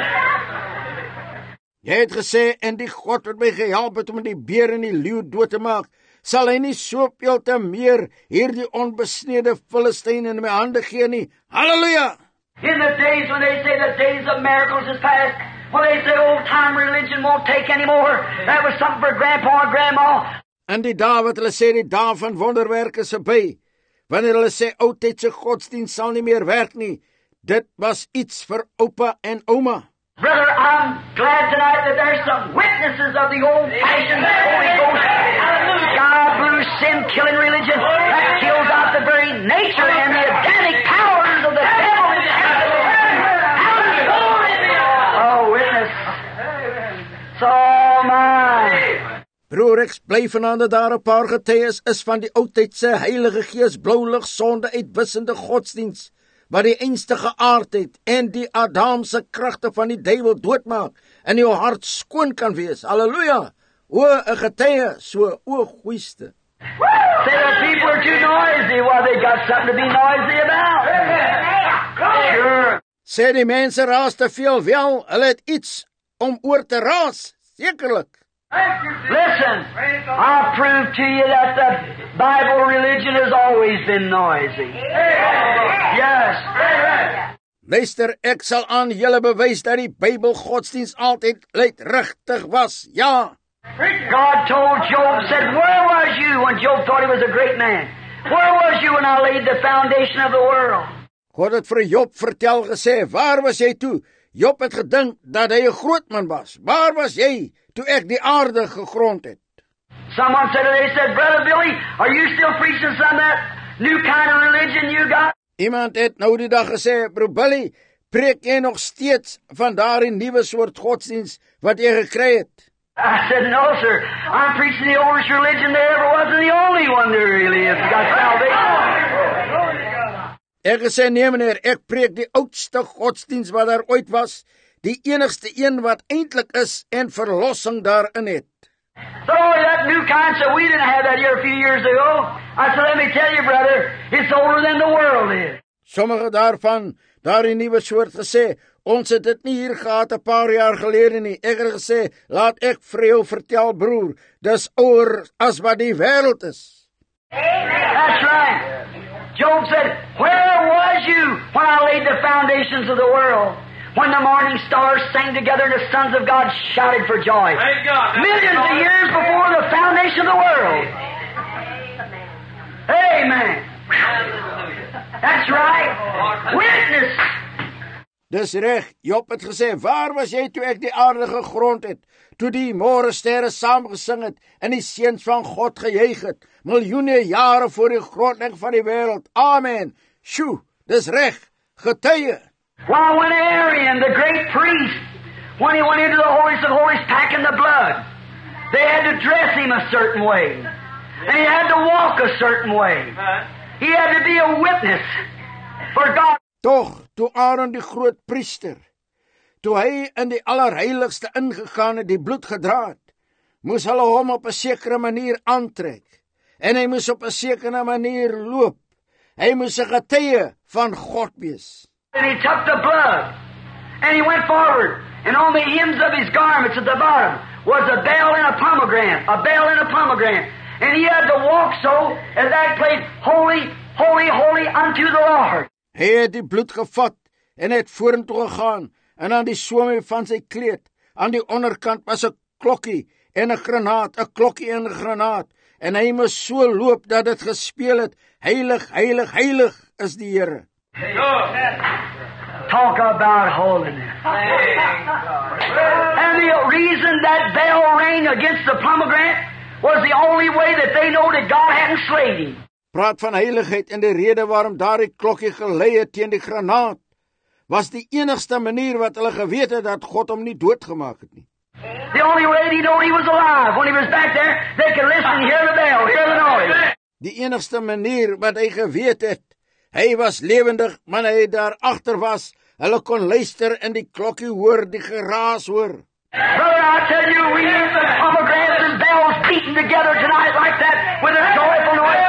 Jy het gesê, en die God wat my gehelp het om die beer en die leeu dood te maak, sal hy nie soveel te meer hierdie onbesnede Filistyn in my hande gee nie. Halleluja! In the days when they say the days of miracles is past, when they say old-time religion won't take anymore, that was something for Grandpa and Grandma. En die dae wat hulle sê, die dae van wonderwerke is verby, wanneer hulle sê, oudtydse godsdienst sal nie meer werk nie, dit was iets vir oupa en ouma. Brother, I'm glad tonight that there's some witnesses of the old-fashioned Holy Ghost, sky-blue, sin-killing religion that kills out the very nature and the Adamic powers of the devil. Oh, witness. So mine. Broer, ek bly vanaand daar 'n paar getuies is van die oudtydse Heilige Gees bloulig sonde uitwissende godsdienst, wat die einste geaardheid en die Adamse kragte van die duiwel doodmaak en jou hart skoon kan wees. Halleluja! O, 'n getuie, so goeieste. Say the people are too noisy. Well, they got something to be noisy about. Sure. Sê die mense raas te veel, wel, hulle het iets om oor te raas, sekerlik. Listen, I'll prove to you that the Bible religion has always been noisy. Yes. Luister, ek sal aan julle bewys dat die Bybel godsdienst altyd luidrigtig was, ja. God told Job, said, where was you when Job thought he was a great man? Where was you when I laid the foundation of the world? God het vir Job vertel gesê, waar was jy toe? Job het gedink dat hy 'n groot man was. Waar was jy toe ek die aarde gegrond het? Someone said, they said, Brother Billy, are you still preaching some of that new kind of religion you got? Iemand het nou die dag gesê, Bro Billy, preek jy nog steeds van daardie nuwe soort godsdienst wat jy gekry het? I said, no, sir. I'm preaching the oldest religion there ever was and the only one there really is. Got salvation. Ek gesê, nee meneer, ek preek die oudste godsdienst wat daar ooit was, die enigste een wat eintlik is en verlossing daarin het. So that new kind, so we didn't have that here a few years ago. I said, let me tell you, brother, it's older than the world is. Sommige daarvan, daardie nuwe soort gesê, ons het dit nie hier gehad 'n paar jaar gelede nie. Ek het gesê, laat ek vir jou vertel broer, dis ouer as wat die wêreld is. That's right. Job said, where was you when I laid the foundations of the world? When the morning stars sang together and the sons of God shouted for joy. Millions of years before the foundation of the world. Amen. That's right. Witness. Dis reg, Job het gesê, waar was jy toe ek die aarde gegrond het? Toe die môresterre saam gesing het en die seuns van God gejuig het, miljoene jare voor die grondlegging van die wêreld. Amen. Sjoe, dis reg, getuie. Why, when Aaron, the great priest, when he went into the holiest of holies packing the blood, they had to dress him a certain way. And he had to walk a certain way. He had to be a witness for God. Toch, toe Aaron die groot priester, toe hy in die allerheiligste ingegaan het, die bloed gedra het, moes hulle hom op 'n sekere manier aantrek. En hy moes op 'n sekere manier loop. Hy moes 'n getuie van God wees. And he took the blood, and he went forward, and on the hems of his garments at the bottom was a bell and a pomegranate, and he had to walk so as that played holy, holy, holy unto the Lord. Hy het die bloed gevat en het vorentoe gegaan, en aan die somme van sy kleed, aan die onderkant was 'n klokkie en 'n granaat, 'n klokkie en 'n granaat, en hy moes so loop dat dit gespeel het, heilig, heilig, heilig is die Here. Talk about holiness. And the reason that bell rang against the pomegranate was the only way that they know that God hadn't slain him. Praat van heiligheid en die rede waarom daardie klokkie gelei het teen die granaat, was die enigste manier wat hulle geweet het dat God hom nie doodgemaak het nie. The only way they know he was alive. When he was back there, they could listen, hear the bell, hear the noise. Die enigste manier wat hy geweet het, hy was lewendig, maar hy daar agter was, hulle kon luister en die klokkie hoor, die geraas hoor. Brother, I tell you, we need the pomegranates and bells beating together tonight like that with a joyful noise.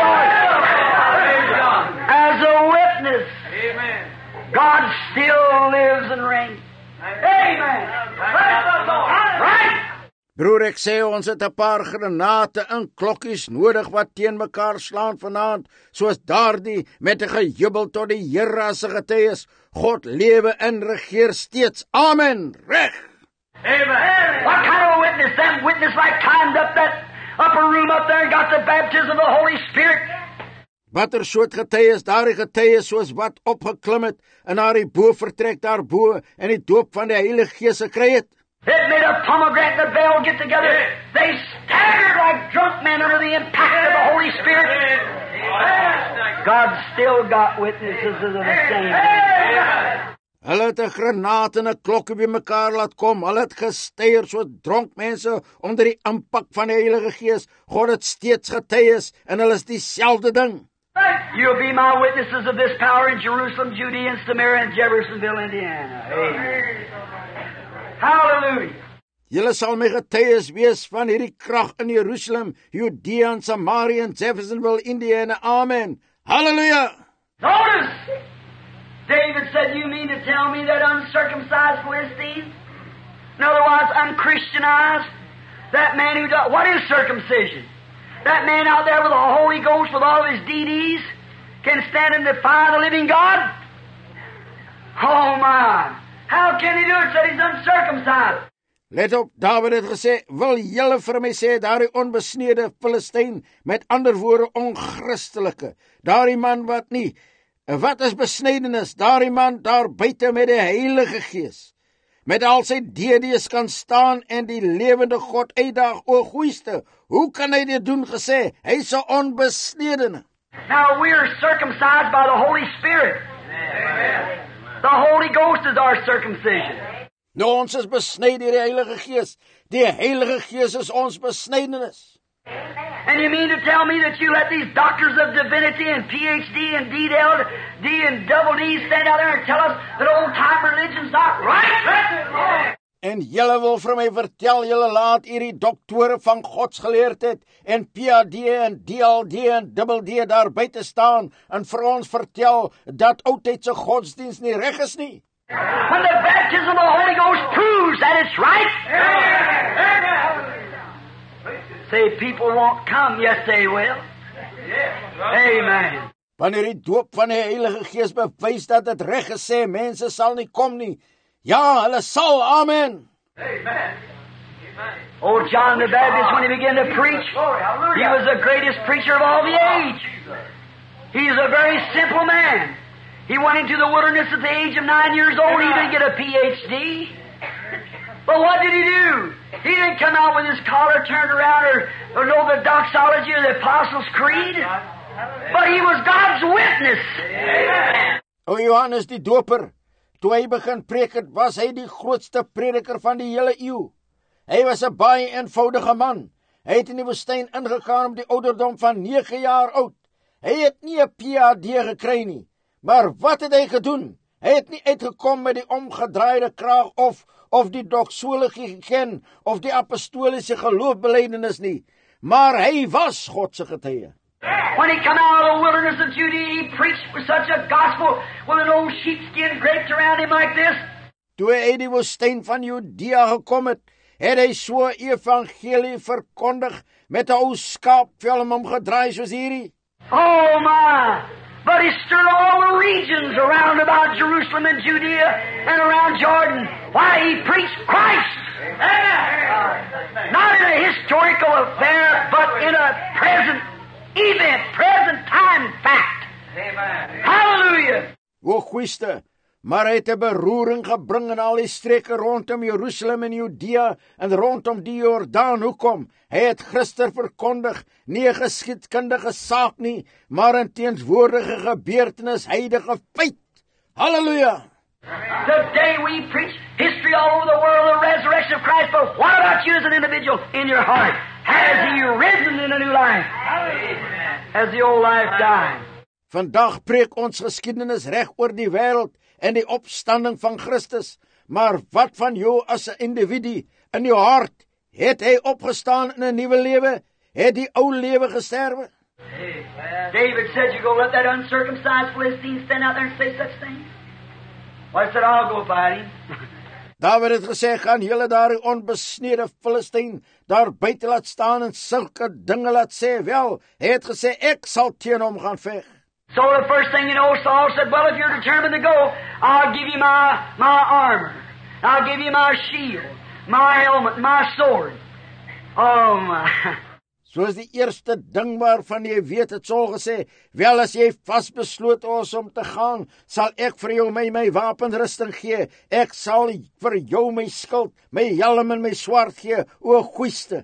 As a witness, amen. God still lives and reigns. Amen. Right? Broer, ek sê ons het 'n paar granate en klokkies nodig wat teen mekaar slaan vanaand, soos daardie met 'n gejubel tot die Here as 'n getuies. God lewe en regeer steeds. Amen. Reg. Amen. What kind of witness? That witness like climbed up that upper room up there and got the baptism of the Holy Spirit. Watter soort getuies, daardie getuies soos wat opgeklim het en na die bovertrek daarbo en die doop van die Heilige Gees gekry het. It made a pomegranate and a bell get together. They staggered like drunk men under the impact of the Holy Spirit. God still got witnesses of the same. Hulle het 'n granaat en 'n klokkie by mekaar laat kom. Hulle het gesteier so dronk mense onder die impak van die Heilige Gees. God het steeds getuies en hulle is dieselfde ding. You'll be my witnesses of this power in Jerusalem, Judea, and Samaria, and Jeffersonville, Indiana. Amen. Hallelujah. Julle sal my getuies wees van hierdie krag in Jerusalem, Judea en Samaria en Jeffersonville, Indiana. Amen. Hallelujah. Notice, David said, you mean to tell me that uncircumcised Philistines, in other words, unchristianized, that man who does, what is circumcision? That man out there with the Holy Ghost with all of his DDs can stand and defy the living God? Oh my! How can he do it? Said he's uncircumcised. Let op, David het gesê, wil julle vir my sê, daardie onbesnede Filistyn, met ander woorde onchristelike, daardie man wat is besnydenis, daardie man daar buite met die Heilige Gees, met al sy DD's kan staan en die lewende God uitdaag, o goeieste, hoe kan hy dit doen gesê, hy is 'n onbesnedene. Now we are circumcised by the Holy Spirit. Amen. The Holy Ghost is our circumcision. Nou ons is besny deur die Heilige Gees. Die Heilige Gees is ons besnydenis. And you mean to tell me that you let these doctors of divinity and PhD and D and double D stand out there and tell us that old-time religion's not right? En julle wil vir my vertel, julle laat hierdie doktore van godsgeleerdheid en PhD en DLD en double D daar buite staan en vir ons vertel dat oudtydse godsdienst nie reg is nie. When the baptism of the Holy Ghost proves that it's right. Say people won't come. Yes, they will. Amen. Wanneer die doop van die Heilige Gees bewys dat dit reg gesê, mense sal nie kom nie. Ja, hulle sal, amen. Old John the Baptist, when he began to preach, he was the greatest preacher of all the age. He's a very simple man. He went into the wilderness at the age of 9 years old. He didn't get a PhD. But what did he do? He didn't come out with his collar turned around or know the doxology or the Apostles' Creed. But he was God's witness. O Johannes die Doper, toe hy begin preek het, was hy die grootste prediker van die hele eeu. Hy was 'n baie eenvoudige man. Hy het in die woestyn ingegaan op die ouderdom van 9 jaar oud. Hy het nie 'n PhD gekry nie. Maar wat het hy gedoen? Hy het nie uitgekom met die omgedraaide kraag of die doxologie geken of die apostoliese geloofbelijdenis nie. Maar hy was God se getuie. When he come out of the wilderness of Judea, he preached with such a gospel with an old sheepskin draped around him like this. Toe hy die woestyn van Judea gekom het, het hy so evangelie verkondig met 'n ou skaapvel om hom gedraai soos hierdie. Oh my! But he stirred all the regions around about Jerusalem and Judea and around Jordan. Why? He preached Christ. Not in a historical affair, but in a present event, present time fact. Hallelujah! O Christe, maar hy het 'n beroering gebring in al die streke rondom Jerusalem en Judea en rondom die Jordaan. Hoekom? Hy het Christus verkondig, nie 'n geskiedkundige saak nie, maar 'n teenswoordige gebeurtenis, heilige feit. Halleluja! Today we preach history all over the world, the resurrection of Christ, but what about you as an individual in your heart? Has he risen in a new life? Has the old life died? Vandag preek ons geskiedenis reg oor die wêreld en die opstanding van Christus. Maar wat van jou as 'n individu in jou hart? Het hy opgestaan in 'n nuwe lewe? Het die ou lewe gesterwe? David said, you go let that uncircumcised Philistine stand out there and say such things? Well, I said, I'll go fight him. David het gesê, gaan julle daar die onbesnede Filistyn daar buite laat staan en sulke dinge laat sê. Wel, hy het gesê, ek sal teen hom gaan veg. So the first thing you know, Saul said, well, if you're determined to go, I'll give you my armor. I'll give you my shield, my helmet, my sword. Oh my. Soos die eerste ding waarvan jy weet, het Saul gesê, wel as jy vasbesloot is om te gaan, sal ek vir jou my wapenrusting gee. Ek sal vir jou my skild, my helm en my swaard gee, o Christe.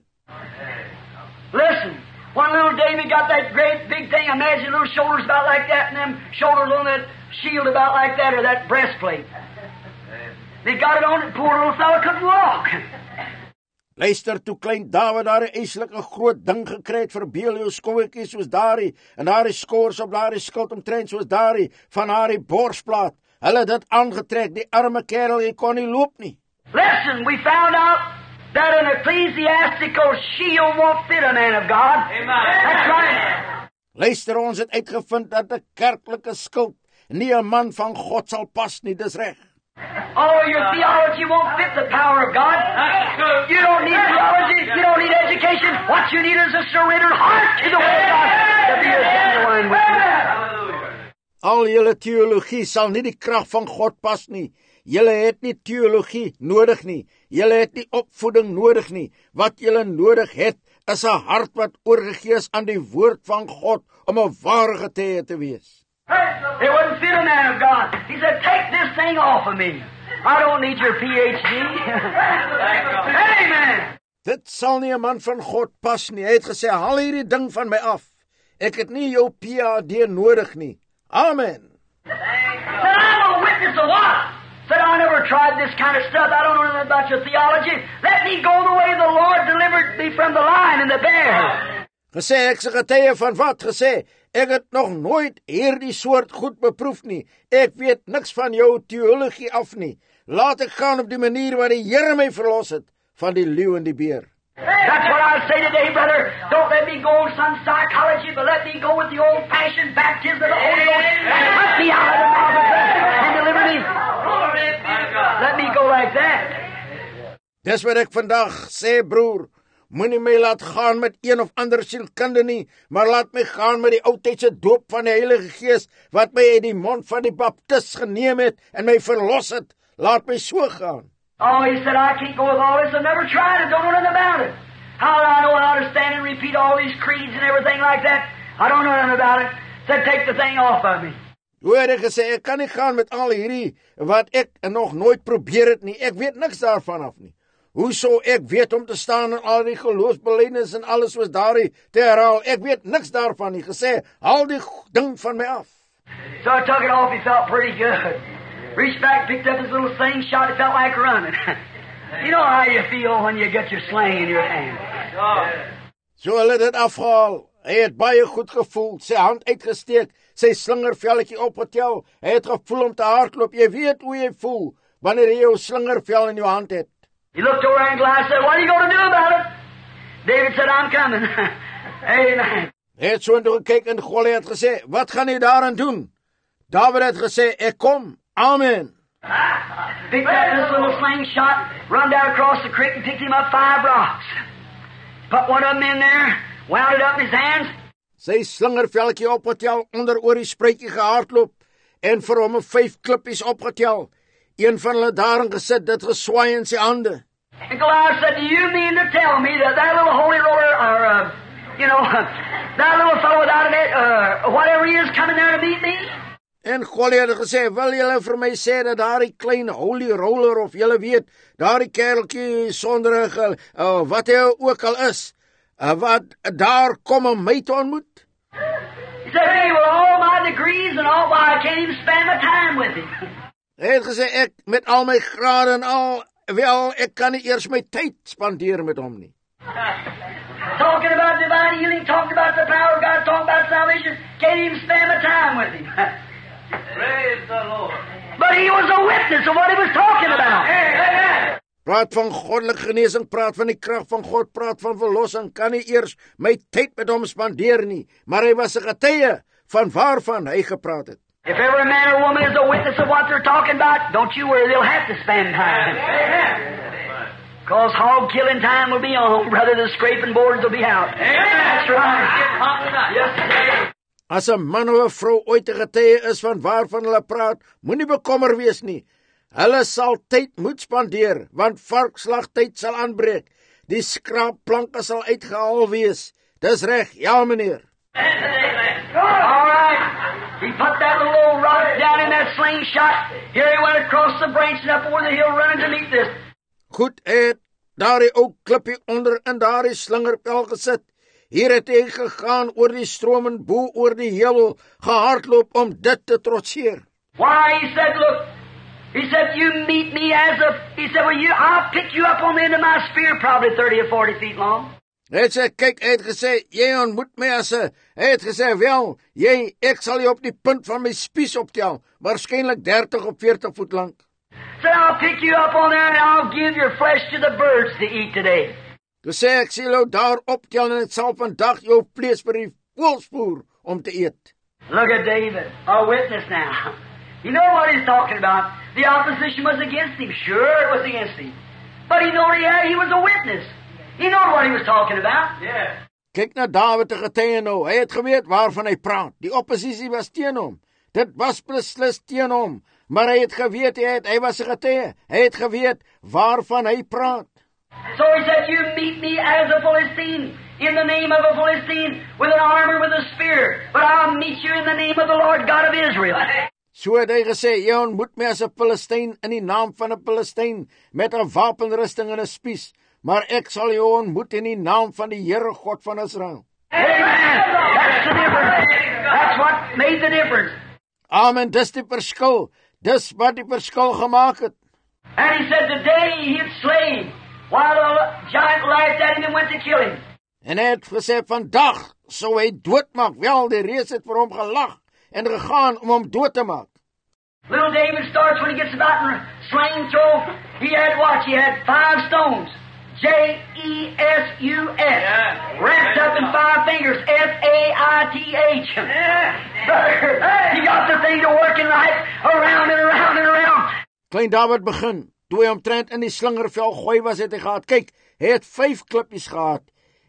Listen, when little David got that great big thing, imagine little shoulders about like that, and them shoulders on that shield about like that, or that breastplate. They got it on, and poor little fella couldn't walk. Luister, toe klein David daar 'n eislike groot ding gekry het, verbeel jou skouertjies soos daardie, en daardie skors op daardie skild omtrent soos daardie, van daardie borsplaat. Hulle het dit aangetrek, die arme kerel, hy kon nie loop nie. Listen, we found out that an ecclesiastical shield won't fit a man of God. Amen. That's right. Luister, ons het uitgevind dat 'n kerklike skild nie 'n man van God sal pas nie, dis reg. Oh, your theology won't fit the power of God. You don't need theology. You don't need education. What you need is a surrendered heart to the Word of God to be a genuine witness. Al julle teologie sal nie die krag van God pas nie. Julle het nie teologie nodig nie. Julle het nie opvoeding nodig nie. Wat julle nodig het, is 'n hart wat oorgegee is aan die woord van God om 'n ware getuie te wees. It wouldn't fit a man of God. He said, take this thing off of me. I don't need your PhD. Amen. Dit sal nie 'n man van God pas nie. Hy het gesê, haal hierdie ding van my af. Ek het nie jou PhD nodig nie. Amen. Said, I'm a witness of what? Said, I never tried this kind of stuff. I don't know anything about your theology. Let me go the way the Lord delivered me from the lion and the bear. Gesê, ek se getuie van wat? Gesê, ek het nog nooit hierdie soort goed beproef nie. Ek weet niks van jou teologie af nie. Laat ek gaan op die manier waar die Here my verlos het van die leeu en die beer. That's what I say today, brother. Don't let me go on some psychology, but let me go with the old-fashioned baptism of the Holy Ghost and put me out of the mouth of death and deliver me. Let me go like that. Dis wat ek vandag sê, broer. moenie my laat gaan met een of ander sielkunde nie, maar laat my gaan met die oudtydse doop van die Heilige Gees, wat my uit die mond van die baptis geneem het en my verlos het. Laat my so gaan. Oh, he said, I can't go with all this. I've never tried it. Don't know nothing about it. How do I know how to stand and repeat all these creeds and everything like that? I don't know nothing about it. Said, take the thing off of me. Hoe het ek gesê, ek kan nie gaan met al hierdie wat ek nog nooit probeer het nie. Ek weet niks daarvan af nie. Hoe sou ek weet om te staan en al die geloofsbelijdenis en alles soos daarie te herhaal? Ek weet niks daarvan nie. Gesê, haal die ding van my af. So I took it off. He felt pretty good. Reached back, picked up his little sling, shot. It felt like running. You know how you feel when you get your sling in your hand. So hulle dit afgehaal. Hy het baie goed gevoel. Sy hand uitgesteek. Sy slingervelletjie opgetel. Hy het gevoel om te hardloop. Jy weet hoe jy voel wanneer jy jou slingervel in jou hand het. He looked over and Goliath said, what are you going to do about it? David said, I'm coming. Amen. Hy het so intoe gekyk en Goliath het gesê, wat gaan jy daaraan doen? David het gesê, ek kom. Amen. Picked up this little slingshot, run down across the creek and picked him up 5 rocks. Put one of them in there, wound it up in his hands. Sy slingervelletjie opgetel, onder oor die spruitjie gehardloop en vir hom 5 klippies opgetel. Een van hulle daarin gesit, dit geswaai in sy hande. And Goliath said, do you mean to tell me that little holy roller, or, that little fellow without a net, whatever he is, coming there to meet me? En Goliath het gesê, wil julle vir my sê dat daardie klein holy roller, of julle weet, daardie kereltjie sonder wat hy ook al is, wat daar kom om my te ontmoet? He said, hey, with all my degrees and all, I can't even spend my time with him. Hy het gesê, ek met al my grade en al, wel, ek kan nie eers my tyd spandeer met hom nie. Talking about divine healing, talking about the power of God, talking about salvation, can't even spend my time with him. Praise the Lord. But he was a witness of what he was talking about. Amen. Praat van goddelike genesing, praat van die krag van God, praat van verlossing, kan nie eers my tyd met hom spandeer nie, maar hy was 'n getuie van waarvan hy gepraat het. If every man or woman is a witness of what they're talking about, don't you worry, they'll have to spend time. Because hog killing time will be on, brother, the scraping boards will be out. That's right. Yes, sir. As 'n man of 'n vrou ooit 'n getuie is van waarvan hulle praat, moenie bekommer wees nie. Hulle sal tyd moet spandeer, want varkslagtyd sal aanbreek. Die skraapplanke sal uitgehaal wees. Dis reg, ja meneer. All right. He put that little old rock down in that slingshot. Here he went across the branch and up over the hill running to meet this. Goed, het daardie ou klippie onder in daardie slingerpel gesit. Hier het hy gegaan oor die stroom en bo oor die heuwel gehardloop om dit te trotseer. Why, he said, look, he said, you meet me as he said, well, I'll pick you up on the end of my spear, probably 30 or 40 feet long. Hy het sê, kyk, hy het gesê, jy ontmoet my as hy het gesê, wel, ek sal jy op die punt van my spies optel, waarskynlik 30 of 40 voet lang. So I'll pick you up on there and I'll give your flesh to the birds to eat today. Toe sê ek sal jou daar optel en ek sal vandag jou vlees vir die voëls voer om te eet. Look at David, a witness now. You know what he's talking about. The opposition was against him. Sure, it was against him. But he knew he was a witness. He knew what he was talking about. Yeah. Kyk na Dawid te getuie nou. Hy het geweet waarvan hy praat. Die oppositie was teen hom. Dit was beslis teen hom. Maar hy het geweet, hy was 'n getuie. Hy het geweet waarvan hy praat. So he said, you meet me as a Philistine, in the name of a Philistine, with an armor, with a spear. But I'll meet you in the name of the Lord God of Israel. So het hy gesê, jy ontmoet my as 'n Filistyn in die naam van 'n Filistyn, met 'n wapenrusting en 'n spies. Maar ek sal jou ontmoet in die naam van die Here God van Israel. Amen. That's the difference. That's what made the difference. Amen, dis die verskil. Dis wat die verskil gemaak het. And he said, today he'd slay him, while the giant laughed at him and went to kill him. En hy het gesê, vandag sou hy doodmaak. Wel, die reus het vir hom gelag en gegaan om hom dood te maak. Little David starts when he gets about in sling throw. He had what? He had 5 stones. Jesus. Yeah. Wrapped up in 5 fingers. SAITH. Yeah. He got the thing to working right around and around and around. Klein David begin Toe hy omtrent in die slingervel gooi was, het hy gehad, kyk, hy het 5 klippies gehad,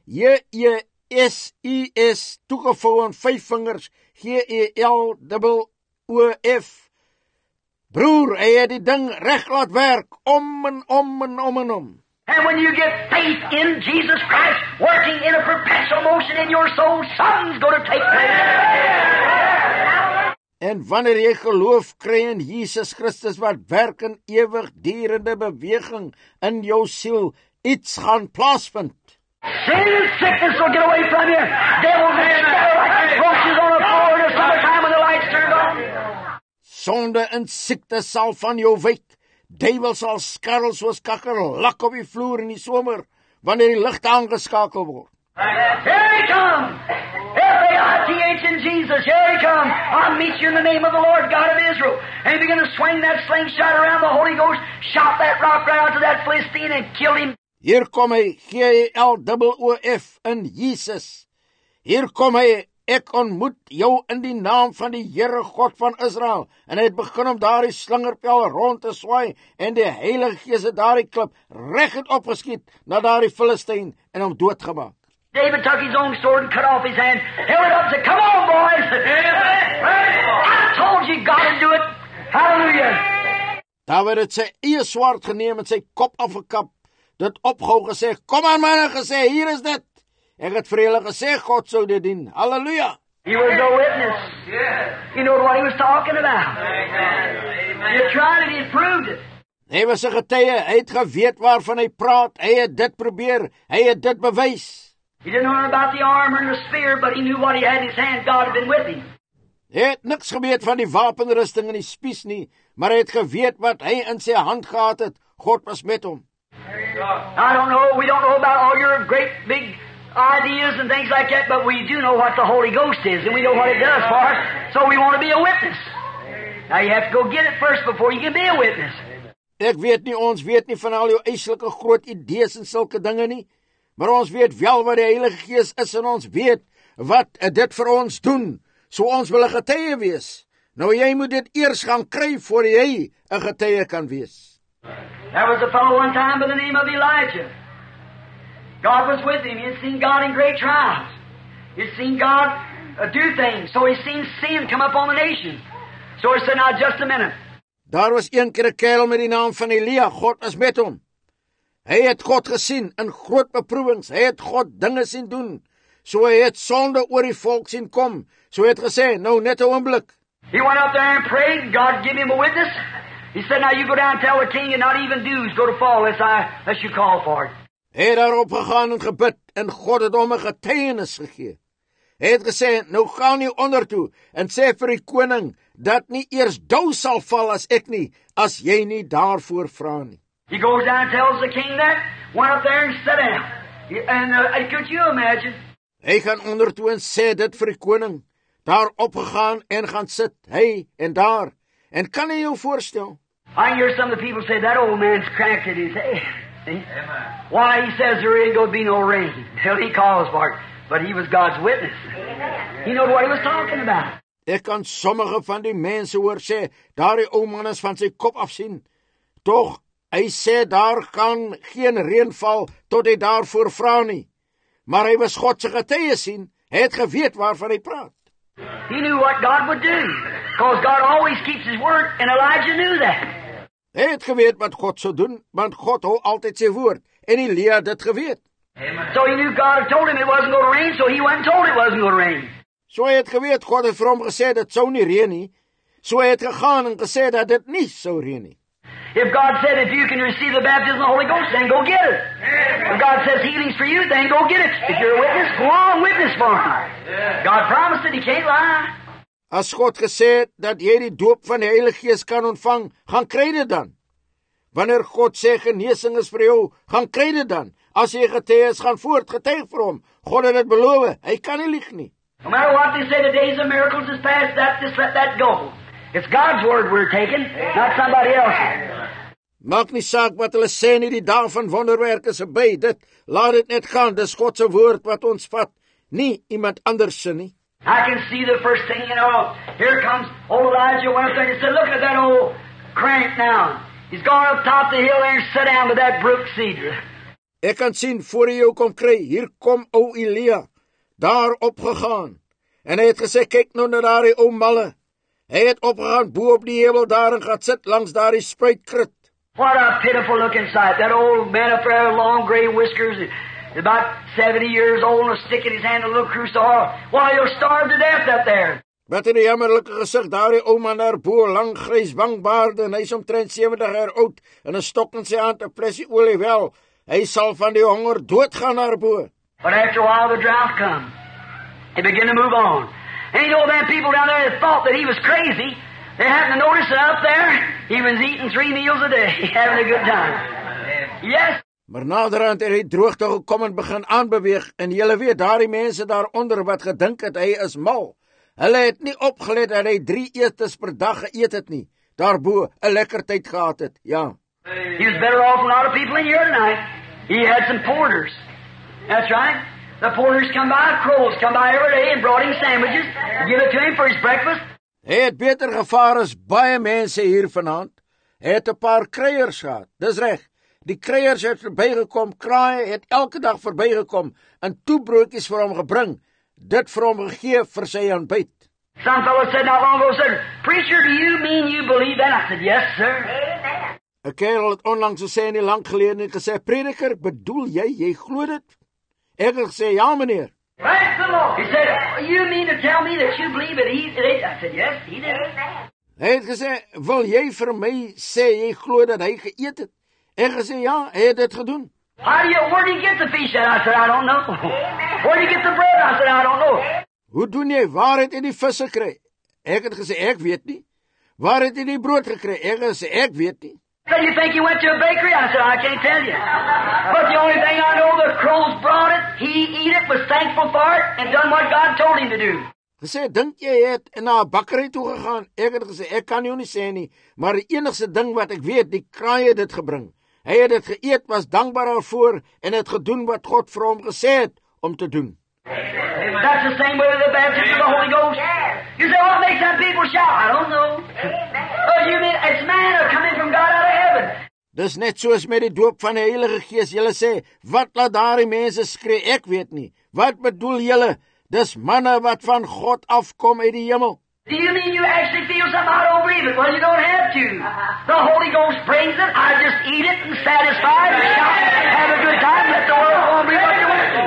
J-E-S-I-S, toegevou aan 5 vingers, G-E-L-O-O-F. Broer, hy het die ding reg laat werk, om en om en om en om. And when you get faith in Jesus Christ working in a perpetual motion in your soul, something's going to take place. En wanneer jy geloof kry in Jesus Christus wat werk in ewigdurende beweging in jou siel, iets gaan plaasvind. Sin and sickness will get away from you. Devils will scatter like roaches on a floor in the summertime when the lights turned on. Sonde en siekte sal van jou wyk. Duiwel sal skarrel soos kakkerlak op die vloer in die somer, wanneer die ligte aangeskakel word. Here he comes! F-A-I-T-H in Jesus, here he comes! I'll meet you in the name of the Lord God of Israel. And he began to swing that slingshot around the Holy Ghost, shot that rock right out to that Philistine and killed him. Hier kom hy, G-E-L-O-O-F, in Jesus. Hier kom hy, ek ontmoet jou in die naam van die Here God van Israel. En hy het begin om daardie slingerpel rond te swaai, en die Heilige Gees het daardie klip reguit opgeskiet na daardie Filistyn en hom doodgemaak. David took his own sword and cut off his hand, held it up and said, "Come on, boys! I told you God would do it! Hallelujah!" David het sy eie swaard geneem en sy kop afgekap, dit opgehou gesê, "Kom aan manne," gesê, "hier is dit." Ek het vir julle gesê, God sou dit doen. Halleluja! He was a witness. He knew what he was talking about. He tried it, he proved it. Hy was 'n getuie, hy het geweet waarvan hy praat, hy het dit probeer, hy het dit bewys. He didn't know about the armor and the spear, but he knew what he had in his hand. God had been with him. Hy het niks geweet van die wapenrusting en die spies nie, maar hy het geweet wat hy in sy hand gehad het. God was met hom. I don't know, we don't know about all your great big ideas and things like that, but we do know what the Holy Ghost is, and we know what it does for us, so we want to be a witness. Now you have to go get it first before you can be a witness. Ek weet nie, ons weet nie van al jou eislike groot idees en sulke dinge nie, maar ons weet wel wat die Heilige Gees is en ons weet wat dit vir ons doen, so ons wil 'n getuie wees. Nou jy moet dit eers gaan kry voor jy 'n getuie kan wees. There was a fellow one time by the name of Elijah. God was with him. He had seen God in great trials. He had seen God do things. So he seen sin come up on the nation. So he said, "Now just a minute." Daar was een keer 'n kerel met die naam van Elia. God is met hom. Hy het God gesien in groot beproewings. Hy het God dinge sien doen. So hy het sonde oor die volk sien kom. So hy het gesê, nou net 'n oomblik. He went up there and prayed. God gave him a witness. He said, "Now you go down and tell the king, and not even dews go to fall unless you call for it." Hy het daarop gegaan en gebid, en God het hom 'n getuienis gegee. Hy het gesê, nou gaan jy onder toe, en sê vir die koning, dat nie eers dou sal val as ek nie, as jy nie daarvoor vra nie. He goes down and tells the king that, went up there and sat down. And could you imagine? Hy gaan onder toe en sê dit vir die koning, daar opgegaan en gaan sit, hy en daar, en kan jy jou voorstel? I hear some of the people say, that old man's cracked at his head. Why, he says there ain't going to be no rain till he calls for it. But he was God's witness. He knew what he was talking about. Ek kan sommige van die mense hoor sê, daardie ou man is van sy kop af sien. Tog, hy sê daar kan geen reën val tot hy daarvoor vra nie. Maar hy was God se getuie sien, hy het geweet waarvan hy praat. He knew what God would do, because God always keeps his word, and Elijah knew that. Hy het geweet wat God sou doen, want God hou altyd sy woord, en Elia het dit geweet. So he knew God had told him it wasn't going to rain, so he went and told it wasn't going to rain. So hy het geweet, God het vir hom gesê, dit sou nie reën nie, so hy het gegaan en gesê dat dit nie sou reën nie. If God said if you can receive the baptism of the Holy Ghost, then go get it. If God says healing's for you, then go get it. If you're a witness, go on, witness for him. God promised it, he can't lie. As God gesê het, dat jy die doop van die Heilige Gees kan ontvang, gaan kry dit dan. Wanneer God sê genesing is vir jou, gaan kry dit dan. As jy getuie is, gaan voort, getuig vir hom. God het dit beloof, hy kan nie lieg nie. No matter what they say, the days of miracles is past, just let that go. It's God's word we're taking, not somebody else's. Maak nie saak wat hulle sê nie, die dae van wonderwerke is verby. Laat dit net gaan, dis God se woord wat ons vat, nie iemand anders se nie. I can see the first thing, here comes old Elijah went up there and said, look at that old crank now. He's gone up top the hill there and sat down by that brook cedar. Ek kan sien voor jy jou kom kry, hier kom ou Elia, daar opgegaan. En hy het gesê, kyk nou na daardie ou malle. Hy het opgegaan bo op die heuwel daar en gaan sit langs daardie spruitkrit. What a pitiful looking sight. That old man up there, long gray whiskers, about 70 years old, and a stick in his hand, a little cruse of oil. Why, he'll starve to death up there. Wat in die jammerlike gesig, daardie ou man daar bo, lang grys wangbaarde, en hy is omtrent 70 jaar oud, en 'n stok in sy hand, 'n flesie olie wel. Hy sal van die honger doodgaan daar bo. But after a while, the drought come. He began to move on. And you know, them people down there that thought that he was crazy, they happened to notice that up there, he was eating 3 meals a day, having a good time. Yes. Maar naderhand het hy droogte gekom en begin aanbeweeg, en julle weet, daardie mense daaronder wat gedink het, hy is mal. Hulle het nie opgelet dat hy 3 etes per dag geëet het nie, daarbo 'n lekker tyd gehad het, ja. He was better off than a lot of people in here tonight. He had some porters. That's right. The porters come by, crows come by every day and brought him sandwiches, give it to him for his breakfast. Hy het beter gevaar as baie mense hier vanaand. Hy het 'n paar kruiers gehad, dis reg. Die kruiers het verbygekom, kraaie het elke dag verbygekom, en toebroodjies vir hom gebring, dit vir hom gegee vir sy ontbyt. Some fellow said not long ago, said, "Preacher, do you mean you believe that?" I said, "Yes, sir." Amen. 'n Kerel het onlangs gesê, nie lang gelede, en gesê, "Prediker, bedoel jy glo dit?" Ek het gesê, "Ja, meneer." Praise the Lord. He said, "You mean to tell me that you believe that he did?" I said, "Yes, he did." Amen. Hy het gesê, "Wil jy vir my sê jy glo dat hy geëet het?" Ek het gesê, "Ja, hy het dit gedoen." Where do you get the fish at? I said, "I don't know." Where do you get the bread? I said, "I don't know." Hoe doen jy? Waar het jy die vis gekry? Ek het gesê, "Ek weet nie." Waar het jy die brood gekry? Ek het gesê, "Ek weet nie." Said, "You think he went to a bakery?" I said, "I can't tell you. But the only thing I know, the crows brought it, he ate it, was thankful for it, and done what God told him to do. Gesê, "Dink jy het na 'n bakkery toe gegaan?" Ek het gesê, "Ek kan jou nie sê nie, maar die enigste ding wat ek weet, die kraai het dit gebring. Hy het dit geëet, was dankbaar daarvoor, en het gedoen wat God vir hom gesê het om te doen." That's the same way with the baptism of the Holy Ghost. You say, "What makes them people shout?" I don't know. Oh, you mean it's manna coming from God out of heaven. Dis net soos met die doop van die Heilige Gees. Julle sê, "Wat laat daardie mense skree?" Ek weet nie. Wat bedoel julle? Dis manna wat van God afkom uit die hemel. Do you mean you actually feel something? I don't believe it. Well, you don't have to. The Holy Ghost brings it. I just eat it and satisfied and shout, have a good time, let the world go and be what you want to.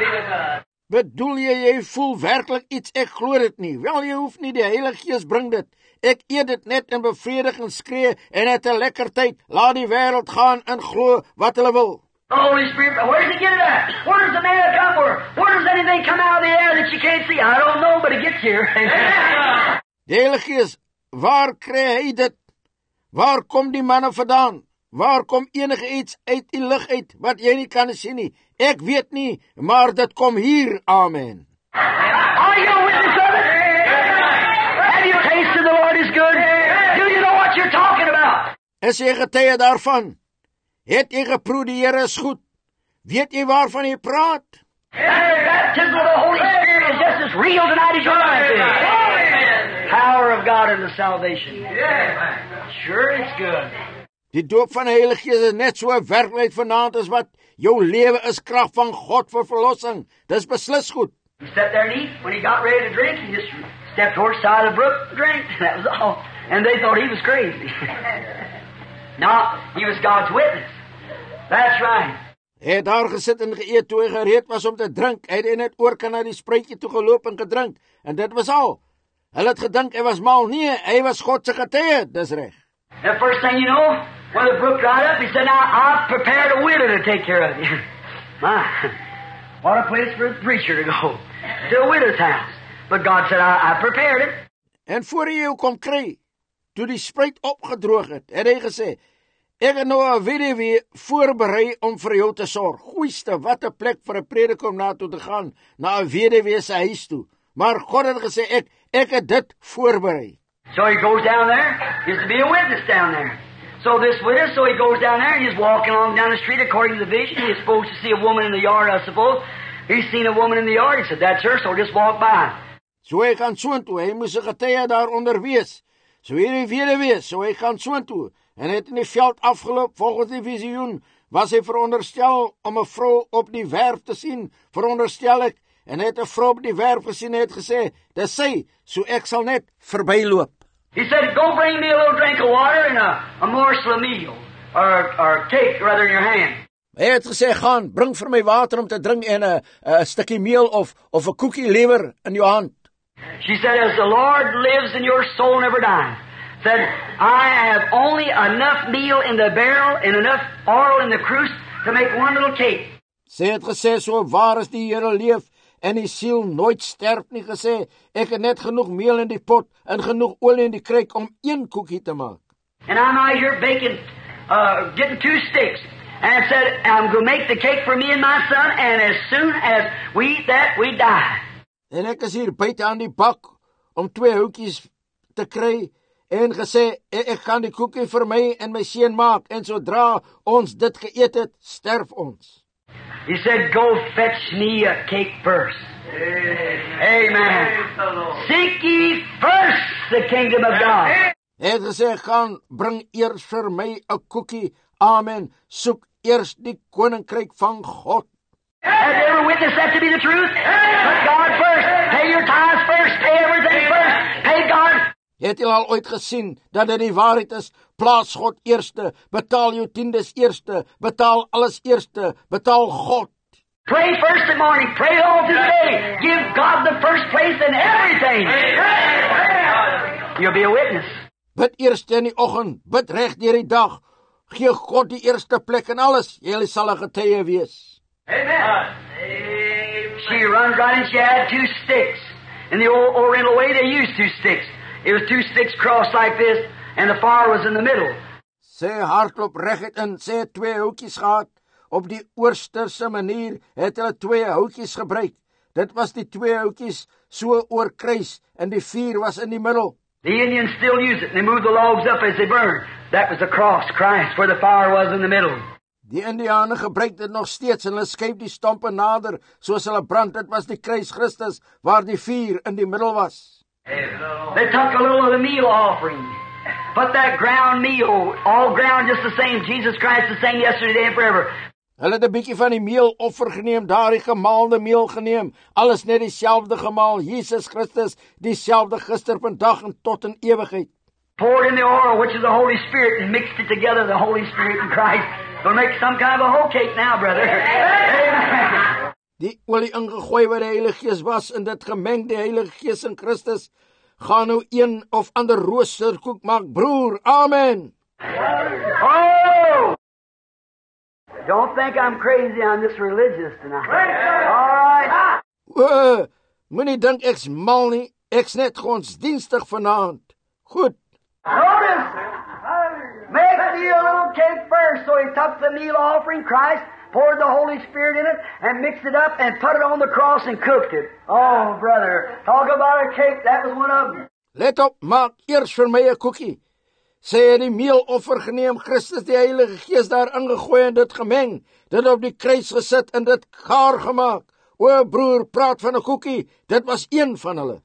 Bedoel jy voel werklik iets? Ek glo dit nie. Wel, jy hoef nie, die Heilige Gees bring dit. Ek eet dit net in bevrediging skree en het 'n lekker tyd. Laat die wêreld gaan en glo wat hulle wil. The Holy Spirit, where does it get it at? Where does the manna come from? Where does anything come out of the air that you can't see? I don't know, but it gets here. Die Heilige Gees, waar kry hy dit? Waar kom die manna vandaan? Waar kom enige iets uit die lug uit wat jy nie kan sien nie? Ek weet nie, maar dit kom hier. Amen. Are you a witness of it? Have you tasted the Lord is good? Do you know what you're talking about? Is jy getuie daarvan? Het jy geproe die Here is goed? Weet jy waarvan jy praat? The baptism of the Holy Spirit is just as real tonight as your life is. Power of God in the salvation. Sure, it's good. Die doop van die Heilige Gees is net so 'n werklikheid vanaand as wat jou lewe is krag van God vir verlossing. Dis beslis goed. He sat there and eat. When he got ready to drink, he just stepped towards the side of the brook and drank. That was all. And they thought he was crazy. No, he was God's witness. That's right. Hy het daar gesit en geëet toe hy gereed was om te drink. Hy het net oorkant na die spruitjie toe geloop en gedrink. En dit was al. Hulle het gedink hy was mal. Nee, hy was God se getuie. Dis reg. The first thing you know, when the brook dried up, he said, "Now I've prepared a widow to take care of you." My, what a place for a preacher to go. To a widow's house. But God said, I prepared it. En voor hy jou kom kry, toe die spruit opgedroog het hy gesê, "Ek het nou 'n weduwee voorberei om vir jou te sorg." Goeieste, wat 'n plek vir 'n prediker om na toe te gaan, na 'n weduwee se huis toe. Maar God het gesê, ek het dit voorberei. So he goes down there. He has to be a witness down there. So this witness, he goes down there. He's walking along down the street according to the vision. He's supposed to see a woman in the yard, I suppose. He's seen a woman in the yard. He said, "That's her," so just walk by. So hy gaan soontoe. Hy moes 'n getuie daaronder wees. So hierdie weduwee, so hy gaan soontoe. en het in die veld afgeloop. Volgens die visioen was hy veronderstel om 'n vrou op die werf te sien, veronderstel ek, en het 'n vrou op die werf gesien en het gesê, dis sy, so ek sal net verbyloop. He said, go bring me a little drink of water and a morsel of meal, or cake rather in your hand. Hy het gesê, gaan, bring vir my water om te drink en 'n stukkie meel of 'n koekie lewer in jou hand. She said, as the Lord lives and your soul never dies, said, I have only enough meal in the barrel and enough oil in the cruse to make one little cake. Sy het gesê, so waar is die Here leef en die siel nooit sterf nie, gesê, ek het net genoeg meel in die pot en genoeg olie in die kruik om een koekie te maak. And I'm out here baking, getting 2 sticks. And said, I'm going to make the cake for me and my son, and as soon as we eat that, we die. En ek is hier buite aan die bak om 2 houtjies te kry en gesê, ek gaan die koekie vir my en my seun maak en sodra ons dit geëet het, sterf ons. He said, go fetch me a cake first. Amen. Seek ye first the kingdom of God. Hy het gesê, gaan, bring eers vir my 'n koekie. Amen. Soek eers die koninkryk van God. Have you ever witnessed that to be the truth? Put God first. Pay your tithes first. Pay everything first. Pay God. Het jy al ooit gesien dat dit die waarheid is? Plaas God eerste, betaal jou tiendes eerste, betaal alles eerste, betaal God. Pray first in the morning. Pray all through the day. Give God the first place in everything. You'll be a witness. Bid eerste in die oggend, bid reg deur die dag. Gee God die eerste plek in alles. Jy sal 'n getuie wees. Amen. She runs right and she had 2 sticks. In the old Oriental way, they used 2 sticks. It was 2 sticks crossed like this, and the fire was in the middle. Sy hardloop reguit in, sy het 2 houtjies gehad. Op die oosterse manier het hulle 2 houtjies gebruik. Dit was die 2 houtjies so oorkruis en die vuur was in die middel. The Indians still use it, and they move the logs up as they burn. That was the cross, Christ, where the fire was in the middle. Die Indiane gebruik dit nog steeds en hulle skuif die stompe nader soos hulle brand. Dit was die kruis Christus waar die vuur in die middel was. They took a little of the meal offering. Put that ground meal, all ground just the same. Jesus Christ the same yesterday, today, and forever. Hulle het 'n bietjie van die meeloffer geneem, daardie gemaalde meel geneem. Alles net dieselfde gemaal. Jesus Christus, dieselfde gister, vandag en tot in ewigheid. Poured in the oil, which is the Holy Spirit, and mixed it together, the Holy Spirit and Christ. It'll make some kind of a whole cake now, brother. Amen. Die olie ingegooi waar die Heilige Gees was en dit gemeng die Heilige Gees in Christus. Gaan nou een of ander roosterkoek maak, broer. Amen. Oh! Don't think I'm crazy, I'm just religious tonight. All right. Moenie dink ek's mal nie. Ek's net godsdienstig vanaand. Goed. Notice, make me a little cake first. So he took the meal offering, Christ, poured the Holy Spirit in it, and mixed it up, and put it on the cross and cooked it. Oh, brother, talk about a cake, that was one of them. Let op, maak eers vir my 'n koekie. Sy het die meeloffer geneem, Christus die Heilige Gees daar ingegooi en dit gemeng, dit op die kruis gesit en dit gaar gemaak. O broer, praat van 'n koekie, dit was een van hulle.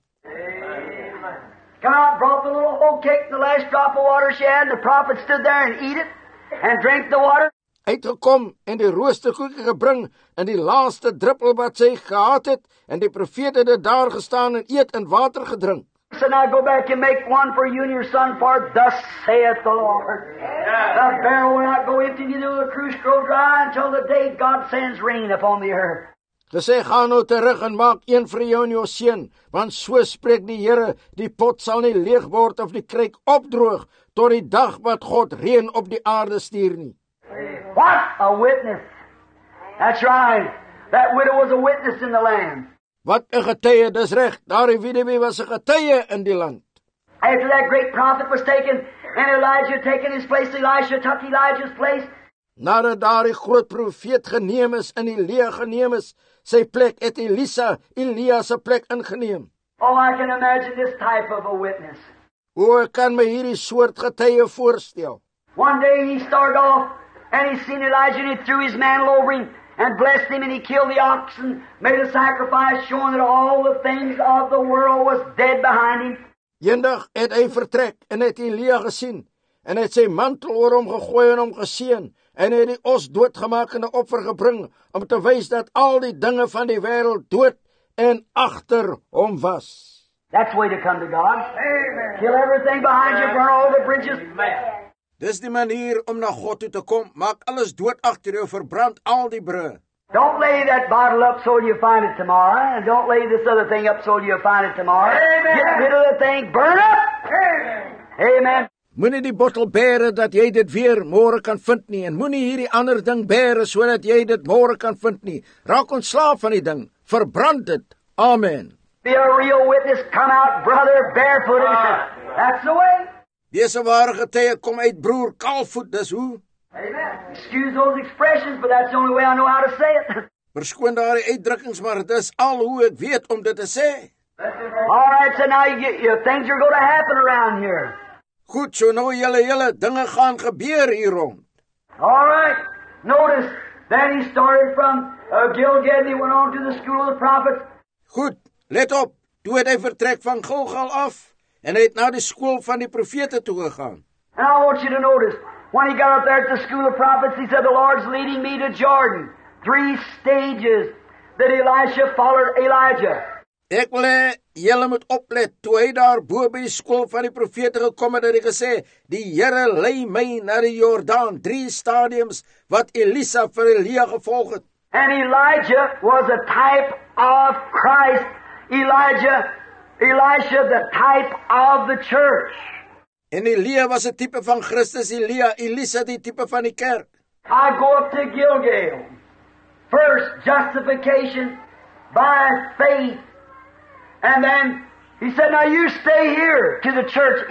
Come out, brought the little old cake, the last drop of water she had, and the prophet stood there and eat it, and drank the water. Uitgekom en die roosterkoekie gebring, en die laaste druppel wat sy gehad het, en die profeet het daar gestaan en eet en water gedrink. So now go back and make one for you and your son, for thus saith the Lord. The barrel will not go empty, neither will the cruse grow dry, until the day God sends rain upon the earth. Sy gaan nou terug en maak een vir jou en jou seun, want so spreek die Here, die pot sal nie leeg word of die kruik opdroog, tot die dag wat God reën op die aarde stuur nie. What a witness! That's right. That widow was a witness in the land. Wat 'n getuie, dis reg, daardie weduwee was 'n getuie in die land. After that great prophet was taken, and Elijah taken his place, Elisha took Elijah's place. Nadat daardie groot profeet geneem is en Elia geneem is, sy plek het Elia se plek ingeneem. Oh, I can imagine this type of a witness. O, ek kan my hierdie soort getuie voorstel. One day he started off, and he seen Elijah, and he threw his mantle over him, and blessed him, and he killed the ox, and made a sacrifice, showing that all the things of the world was dead behind him. Eendag het hy vertrek, en het Elia gesien, en het sy mantel oor hom gegooi en hom geseën, en het die os doodgemaak en 'n offer gebring, om te wys dat al die dinge van die wêreld dood en agter hom was. That's the way to come to God. Amen. Kill everything behind you, burn all the bridges. Dis die manier om na God toe te kom. Maak alles dood agter jou, verbrand al die brûe. Don't lay that bottle up so you'll find it tomorrow, and don't lay this other thing up so you'll find it tomorrow. Amen. Get rid of the thing, burn up. Amen. Amen. Moenie die bottel bære dat jy dit weer môre kan vind nie, en moenie hierdie ander ding bære sodat jy dit môre kan vind nie. Raak ontslaaf van die ding, verbrand dit. Amen. Be a real witness, come out, brother, barefooted. That's the way. Wees 'n ware getuie, kom uit broer kaalvoet, dis hoe. Amen. Excuse those expressions, but that's the only way I know how to say it. Verskoon daardie uitdrukkings, maar dit is al hoe ek weet om dit te sê. All right, so now things are going to happen around here. Goed, so nou julle dinge gaan gebeur hier rond. All right. Notice, then he started from Gilgal and he went on to the school of the prophets. Goed, let op. Toe het hy vertrek van Gilgal af en hy het na die skool van die profete toe gegaan. And I want you to notice, when he got up there at the school of prophets, he said, the Lord's leading me to Jordan. 3 stages that Elisha followed Elijah. Ek wil hê julle moet oplet, toe hy daar bo by die skool van die profete gekom het, het hy gesê, die Here lei my na die Jordaan, 3 stadiums wat Elisa vir Elia gevolg het. And Elijah was a type of Christ. Elisha the type of the church. En Elia was 'n tipe van Christus, Elisa die tipe van die kerk. I go up to Gilgal. First, justification by faith. And then he said, now you stay here to the church,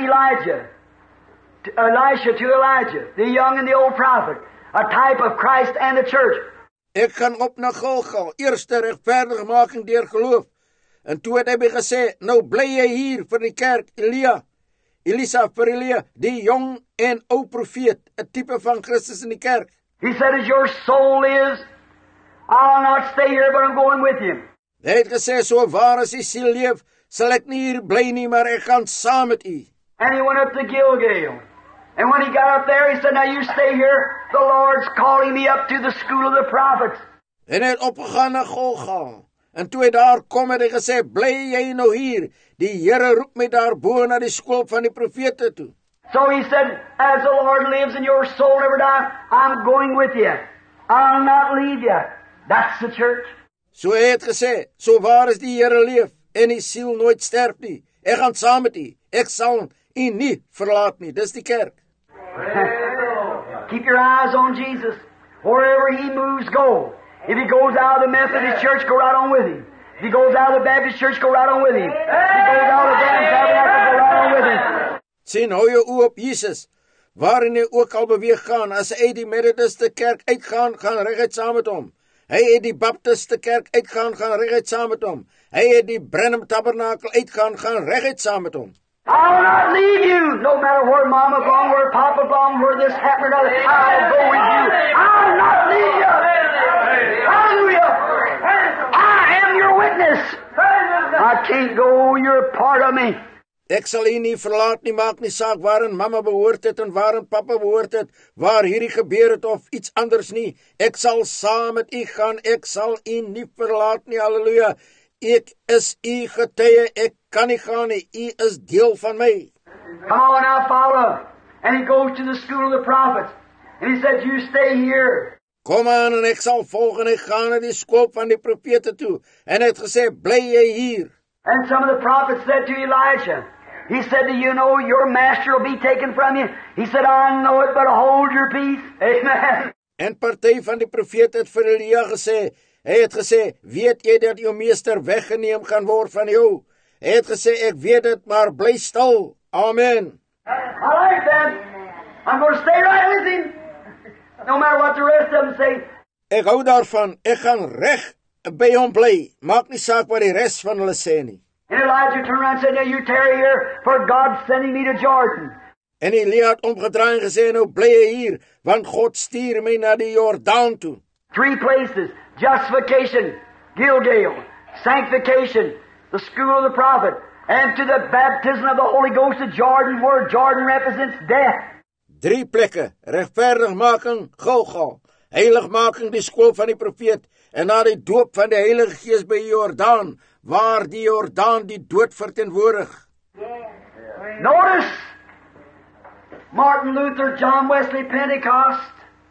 Elisha to Elijah, the young and the old prophet, a type of Christ and the church. Ek gaan op na Gilgal, eerste regverdigmaking deur geloof. En toe het hy gesê, nou bly jy hier vir die kerk, Elisa vir Elia, die jong en ou profeet, 'n tipe van Christus in die kerk. He said, as your soul is, I'll not stay here, but I'm going with you. Hy het gesê, so waar as die siel leef, sal ek nie hier bly nie, maar ek gaan saam met u. And he went up to Gilgal. And when he got up there, he said, now you stay here. The Lord's calling me up to the school of the prophets. En hy het opgegaan na Gilgal. En toe hy daar kom, het hy gesê, bly jy nou hier. Die Here roep my daarbo na die skool van die profete toe. So he said, as the Lord lives and your soul never die, I'm going with you. I'll not leave you. That's the church. So hy het gesê, so waar as die Here leef en die siel nooit sterf nie, ek gaan saam met u. Ek sal u nie verlaat nie. Dis die kerk. Keep your eyes on Jesus. Wherever he moves, go. If he goes out of the Methodist church, go right on with him. If he goes out of the Baptist church, go right on with him. If he goes out of the Tabernacle, go right on with him. Sien, hou jou oë op Jesus. Waarin hy ook al beweeg gaan, as hy die Methodiste kerk uitgaan, gaan reguit saam met hom. Hy het die Baptiste kerk uitgaan, gaan reguit saam met hom. Hy het die Branham Tabernacle uitgaan, gaan reguit saam met hom. I will not leave you, no matter where Mama belong, where Papa belong, where this happened or that. I'll go with you. I'll not leave you. Hallelujah. I am your witness. I can't go, you're part of me. Ek sal u nie verlaat nie, maak nie saak waarin Mama behoort het en waarin Papa behoort het, waar hierdie gebeur het of iets anders nie. Ek sal saam met u gaan, ek sal u nie verlaat nie, halleluja. Ek is u getuie, ek kan nie gaan nie, u is deel van my. Come on now, follow. And he goes to the school of the prophets. And he said, you stay here. Kom aan en ek sal volg en ek gaan na die skool van die profete toe. En hy het gesê, bly jy hier. And some of the prophets said to Elijah, he said, do you know your master will be taken from you? He said, I know it, but hold your peace. Amen. En party van die profete het vir Elia gesê, hy het gesê, weet jy dat jou meester weggeneem gaan word van jou? Hy het gesê, ek weet dit, maar bly stil. Amen. I like that. I'm going to stay right with him. No matter what the rest of them say. Ek hou daarvan, ek gaan reg by hom bly. Maak nie saak wat die res van hulle sê nie. And Elijah turned around and said, now you tarry here, for God's sending me to Jordan. En Elia het omgedraai en gesê, nou bly jy hier, want God stuur my na die Jordaan toe. 3 places. Justification, Gilgal. Sanctification, the school of the prophet. And to the baptism of the Holy Ghost of Jordan, where Jordan represents death. 3 plekke, regverdigmaking, Golgotha, heiligmaking, die skool van die profeet, en na die doop van die Heilige Gees by Jordaan, waar die Jordaan die dood verteenwoordig. Notice, Martin Luther, John Wesley, Pentecost,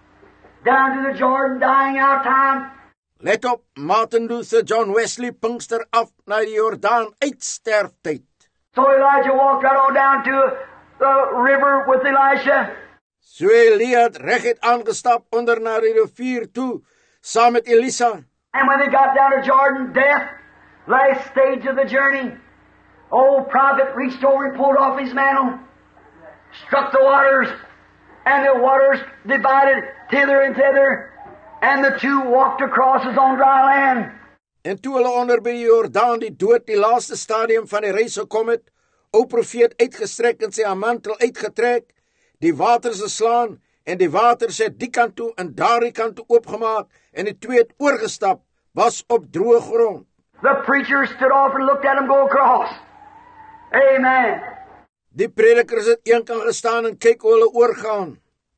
down to the Jordan, dying out time. Let op, Martin Luther, John Wesley, Pinkster af na die Jordaan, uitsterftyd. So Elijah walked right on down to the river with Elisha. So Elia het reguit aangestap onder na die rivier toe, saam met Elisa. And when they got down to Jordan, death, last stage of the journey, old prophet reached over and pulled off his mantle, struck the waters, and the waters divided hither and thither, and the two walked across as on dry land. En toe hulle onder by die Jordaan die dood, die laaste stadium van die reis gekom het, o profeet uitgestrek en sy mantel uitgetrek, die waters geslaan, en die waters het die kant toe en daardie kant toe oopgemaak, en die twee het oorgestap, was op droë grond. The preacher stood off and looked at him go across. Amen. Die predikers het eenkant gestaan en kyk hoe hulle oorgaan.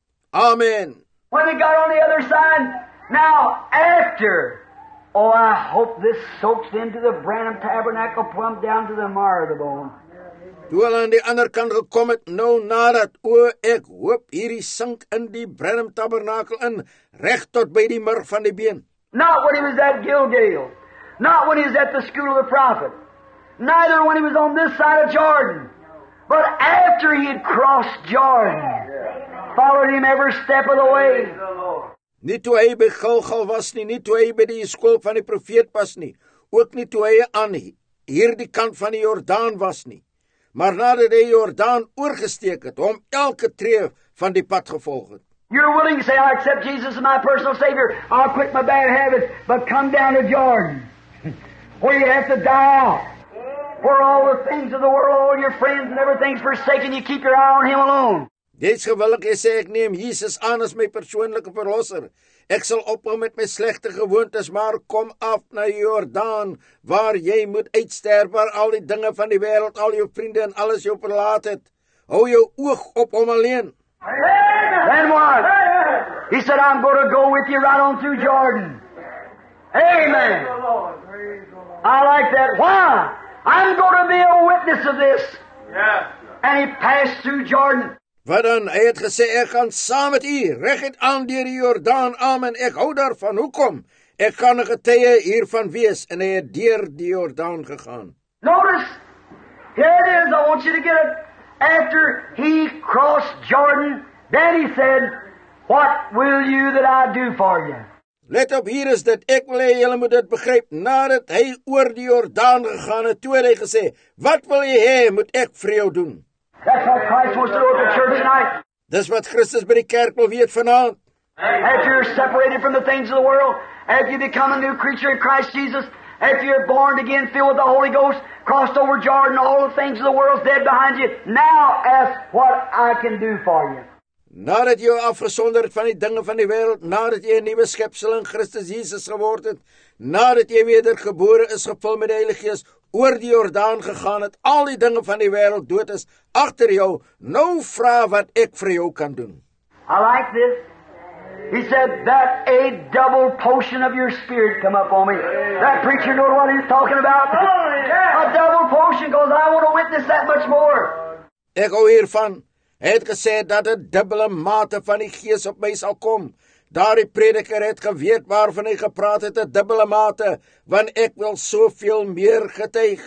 Amen. When they got on the other side, now after, oh, I hope this soaks into the Branham Tabernacle plumb down to the marrow of the bone. Toe hulle aan die ander kant gekom het, nou nadat, o ek hoop hierdie sink in die Branham Tabernakel in, reg tot by die murg van die been. Not when he was at Gilgal, not when he was at the school of the prophet, neither when he was on this side of Jordan, but after he had crossed Jordan, followed him every step of the way. Nie toe hy by Gilgal was nie, nie toe hy by die skool van die profeet was nie, ook nie toe hy aan hierdie kant van die Jordaan was nie, maar nadat hy Jordaan oorgesteek het, hom elke tree van die pad gevolg het. You're willing to say, I accept Jesus as my personal Savior, I'll quit my bad habits, but come down to Jordan, where you have to die out, where all the things of the world, all your friends and everything's forsaken, you keep your eye on Him alone. Dis gewillig, hy sê, ek neem Jesus aan as my persoonlike verlosser. Ek sal ophou met my slegte gewoontes, maar kom af na Jordaan, waar jy moet uitsterf, waar al die dinge van die wêreld, al jou vriende en alles jou verlaat het. Hou jou oog op hom alleen. Then what? He said, I'm going to go with you right on through Jordan. Amen. I like that. Why? I'm going to be a witness of this. Yeah. And he passed through Jordan. Wat dan? Hy het gesê, ek gaan saam met u, reguit aan deur die Jordaan, amen, ek hou daarvan, hoekom? Ek gaan 'n getuie hiervan wees, en hy het deur die Jordaan gegaan. Notice, here it is, I want you to get it. After he crossed Jordan, then he said, what will you that I do for you? Let op, hier is dit, ek wil hê julle moet dit begryp, nadat hy oor die Jordaan gegaan het, toe het hy gesê, wat wil jy hê, moet ek vir jou doen? That's what Christ wants to do at the church tonight. Dis wat Christus by die kerk wil weet vanaand. After you're separated from the things of the world, after you become a new creature in Christ Jesus, after you're born again, filled with the Holy Ghost, crossed over Jordan, all the things of the world's dead behind you, now ask what I can do for you. Nadat jy afgesonderd van die dinge van die wêreld, nadat jy 'n nuwe skepsel in Christus Jesus geword het, nadat jy wedergebore is, gevul met die Heilige Gees, oor die Jordaan gegaan het, al die dinge van die wêreld dood is, agter jou, nou vra wat ek vir jou kan doen. I like this. He said that a double potion of your spirit come up on me. That preacher knows what he's talking about. A double potion, because I want to witness that much more. Ek hou hiervan. Hy het gesê dat 'n dubbele mate van die Gees op my sal kom. Daardie prediker het geweet waarvan hy gepraat het, 'n dubbele mate, want ek wil soveel meer getuig.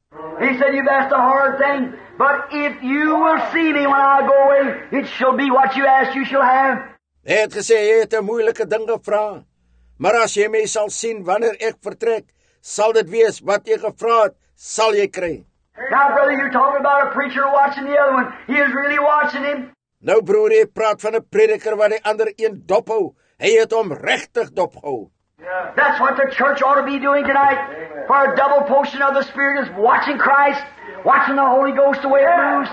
He said, you've asked a hard thing, but if you will see me when I go away, it shall be what you ask you shall have. Hy het gesê, jy het 'n moeilike ding gevra, maar as jy my sal sien wanneer ek vertrek, sal dit wees wat jy gevra het, sal jy kry. Now, brother, you're talking about a preacher watching the other one. He is really watching him. Nou, broer, jy praat van 'n prediker wat die ander een dophou. Hy het hom regtig dophou. That's what the church ought to be doing tonight. For a double portion of the Spirit is watching Christ, watching the Holy Ghost the way it moves.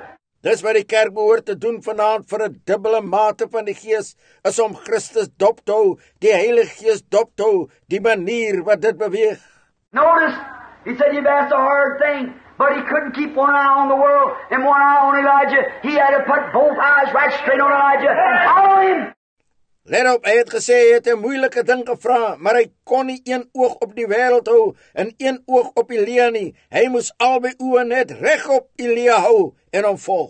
Dis wat die kerk behoort te doen vanaand vir 'n dubbele mate van die Gees, is om Christus dop te hou, die Heilige Gees dop te hou, die manier wat dit beweeg. Notice, he said, you've asked a hard thing, But he couldn't keep one eye on the world and one eye on Elijah. He had to put both eyes right straight on Elijah and follow him. Let op, hy het gesê hy het 'n moeilike ding gevra, maar hy kon nie een oog op die wêreld hou en een oog op Elia nie. Hy moes albei oë net reg op Elia hou en hom volg.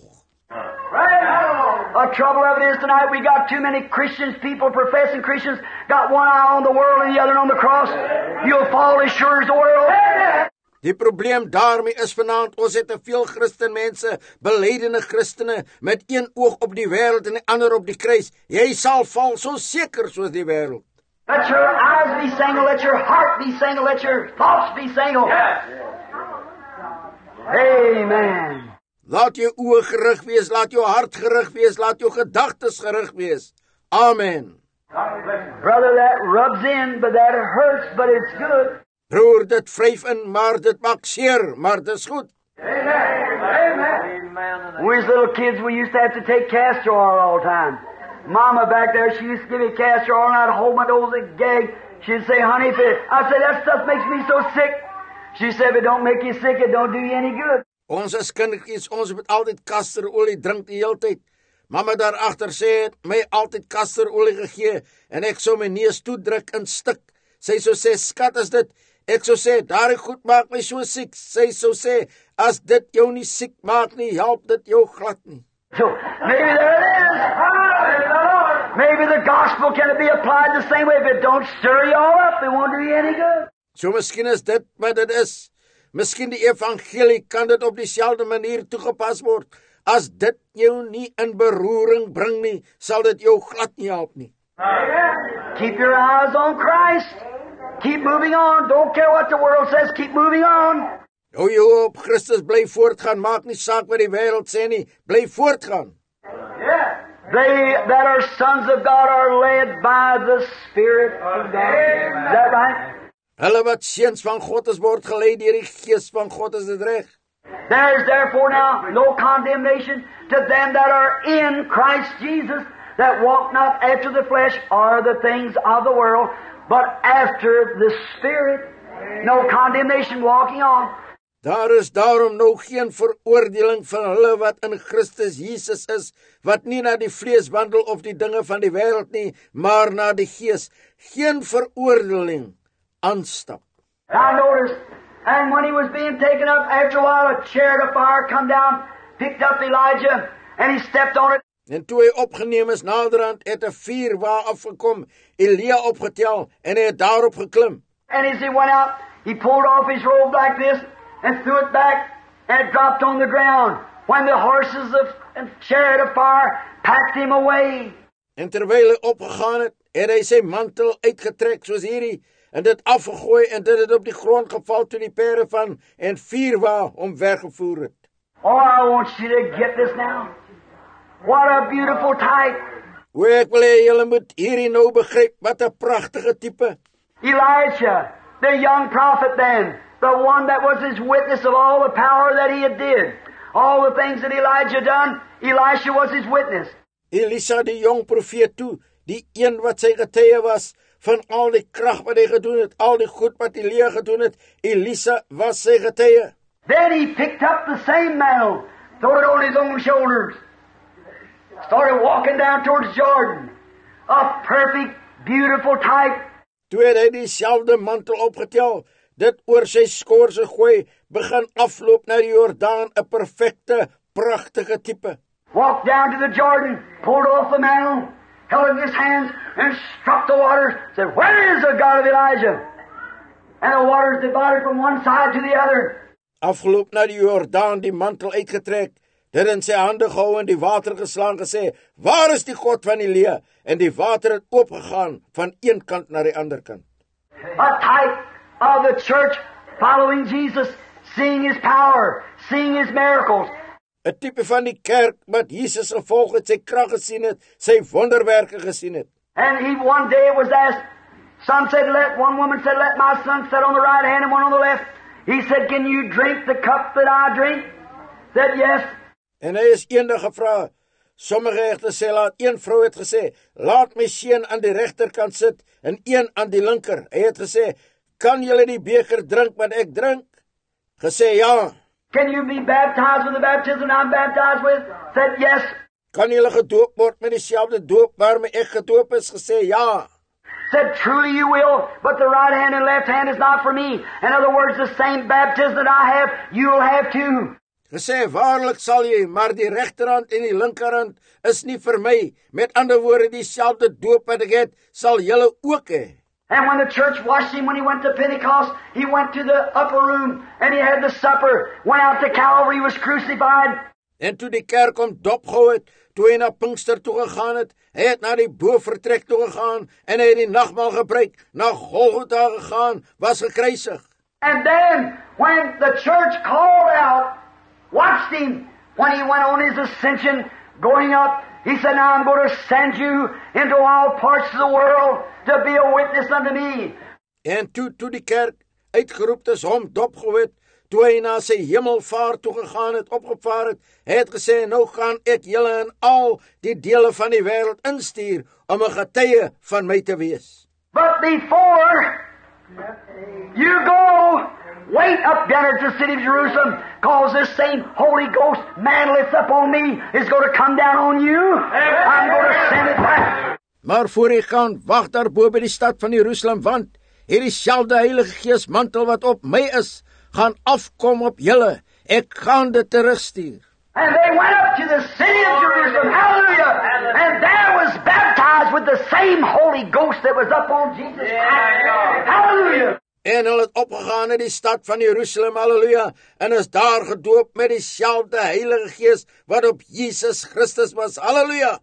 The trouble of it is tonight we got too many Christians, people professing Christians, got one eye on the world and the other on the cross. You'll fall as sure as the world. Die probleem daarmee is vanaand, ons het te veel Christenmense, belydende Christene, met een oog op die wêreld en die ander op die kruis. Jy sal val so seker soos die wêreld. Let your eyes be single, let your heart be single, let your thoughts be single. Amen. Laat jou oë gerig wees, laat jou hart gerig wees, laat jou gedagtes gerig wees. Amen. Brother, that rubs in, but that hurts, but it's good. Broer, dit vryf in, maar dit maak seer, maar dit is goed. Amen. When we was little kids, we used to have to take castor oil all the time. Mama back there, she used to give me castor oil, and I'd hold my nose and gag. She'd say, honey, I'd say, that stuff makes me so sick. She said, if it don't make you sick, it don't do you any good. Ons as kindertjies, ons moet altyd kasterolie drink die hele tyd. Mama daarachter sê het my altyd kasterolie gegee, en ek sou my neus toedruk en stik. Sy sou sê, skat is dit. Ek sou sê, daardie goed maak my so siek. Sy sou sê, as dit jou nie siek maak nie, help dit jou glad nie. So, maybe there it is. Maybe the gospel can be applied the same way. If it don't stir you all up, it won't do you any good. So miskien is dit wat dit is. Miskien die evangelie kan dit op dieselfde manier toegepas word. As dit jou nie in beroering bring nie, sal dit jou glad nie help nie. Keep your eyes on Christ. Keep moving on. Don't care what the world says. Keep moving on. Hou jou op Christus, bly voortgaan. Maak nie saak wat die wêreld sê nie. Bly voortgaan. They that are sons of God are led by the Spirit of God. Is that right? Hulle wat seuns van God is, word gelei deur die Gees van God, is dit reg? There is therefore now no condemnation to them that are in Christ Jesus, that walk not after the flesh or the things of the world, but after the Spirit. No condemnation walking on. Daar is daarom nou geen veroordeling van hulle wat in Christus Jesus is, wat nie na die vlees wandel of die dinge van die wêreld nie, maar na die Gees. Geen veroordeling aanstap. I noticed, and when he was being taken up, after a while a chariot of fire come down, picked up Elijah, and he stepped on it. En toe hy opgeneem is naderhand, het 'n vuurwa afgekom, Elia opgetel, en hy het daarop geklim. And as he went out, he pulled off his robe like this, and threw it back, and it dropped on the ground, when the horses of and chariot of fire packed him away. En terwyl hy opgegaan het, het hy sy mantel uitgetrek soos hierdie, en dit afgegooi, en dit het op die grond geval toe die perde van en vuurwa hom weggevoer het. Oh, I want you to get this now. What a beautiful type. O, ek wil hê julle moet hierdie nou begryp, wat 'n pragtige tipe. Elijah, the young prophet then, the one that was his witness of all the power that he had did. All the things that Elijah done, Elisha was his witness. Elisa die jong profeet toe, die een wat sy getuie was, van al die krag wat hy gedoen het, al die goed wat Elia gedoen het, Elisa was sy getuie. Then he picked up the same mantle, threw it on his own shoulders, started walking down towards Jordan. A perfect, beautiful type. Toe het hy dieselfde mantel opgetel, dit oor sy skors gegooi, begin afloop na die Jordaan, 'n perfekte, pragtige tipe. Walked down to the Jordan, pulled off the mantle, held it in his hands, and struck the waters, said, "Where is the God of Elijah?" And the waters divided from one side to the other. Afgeloop na die Jordaan, die mantel uitgetrek, dit in sy hande gehou en die water geslaan, gesê, waar is die God van Elia? En die water het oopgegaan van een kant na die ander kant. A type of the church following Jesus, seeing his power, seeing his miracles. 'n Tipe van die kerk wat Jesus gevolg het, sy krag gesien het, sy wonderwerke gesien het. And he one day was asked, one woman said, let my son sit on the right hand and one on the left. He said, can you drink the cup that I drink? Said yes. En hy is eendag gevra, sommige het gesê, een vrou het gesê, laat my seun aan die regterkant sit en een aan die linker. Hy het gesê, kan julle die beker drink wat ek drink? Gesê ja. Can you be baptized with the baptism I'm baptized with? Said yes. Kan julle gedoop word met dieselfde doop waarmee ek gedoop is? Gesê ja. Said truly you will, but the right hand and left hand is not for me. In other words, the same baptism that I have, you'll have too. Gesê waarlik sal jy, maar die regterhand en die linkerhand is nie vir my. Met ander woorde, dieselfde doop wat ek het, sal julle ook hê. And when the church washed him, when he went to Pentecost, he went to the upper room and he had the supper, went out to Calvary, was crucified. En toe die kerk hom dopgehou het, toe hy na Pinkster toe gegaan het, hy het na die bovertrek toe gegaan en hy het die nagmaal gebruik, na Golgotha gegaan, was gekruisig. And then, when the church called out, watched him, when he went on his ascension, going up, he said, now I'm going to send you into all parts of the world to be a witness unto me. En toe die kerk uitgeroep is, hom dopgehou het, toe hy na sy hemelvaart toe gegaan het, opgevaar het, hy het gesê, nou gaan ek julle in al die dele van die wêreld instuur, om 'n getuie van my te wees. But before you go, wait up yonder to the city of Jerusalem, cause this same Holy Ghost mantle that's up on me is going to come down on you. I'm going to send it back. Maar voor hy gaan, wag daar bo by die stad van Jerusalem, want hierdie selfde Heilige Gees mantel wat op my is, gaan afkom op julle. Ek gaan dit terugstuur. And they went up to the city of Jerusalem, hallelujah, and there was baptized with the same Holy Ghost that was up on Jesus Christ, hallelujah. En hulle het opgegaan in die stad van Jerusalem, halleluja, en is daar gedoop met dieselfde Heilige Gees wat op Jesus Christus was, halleluja.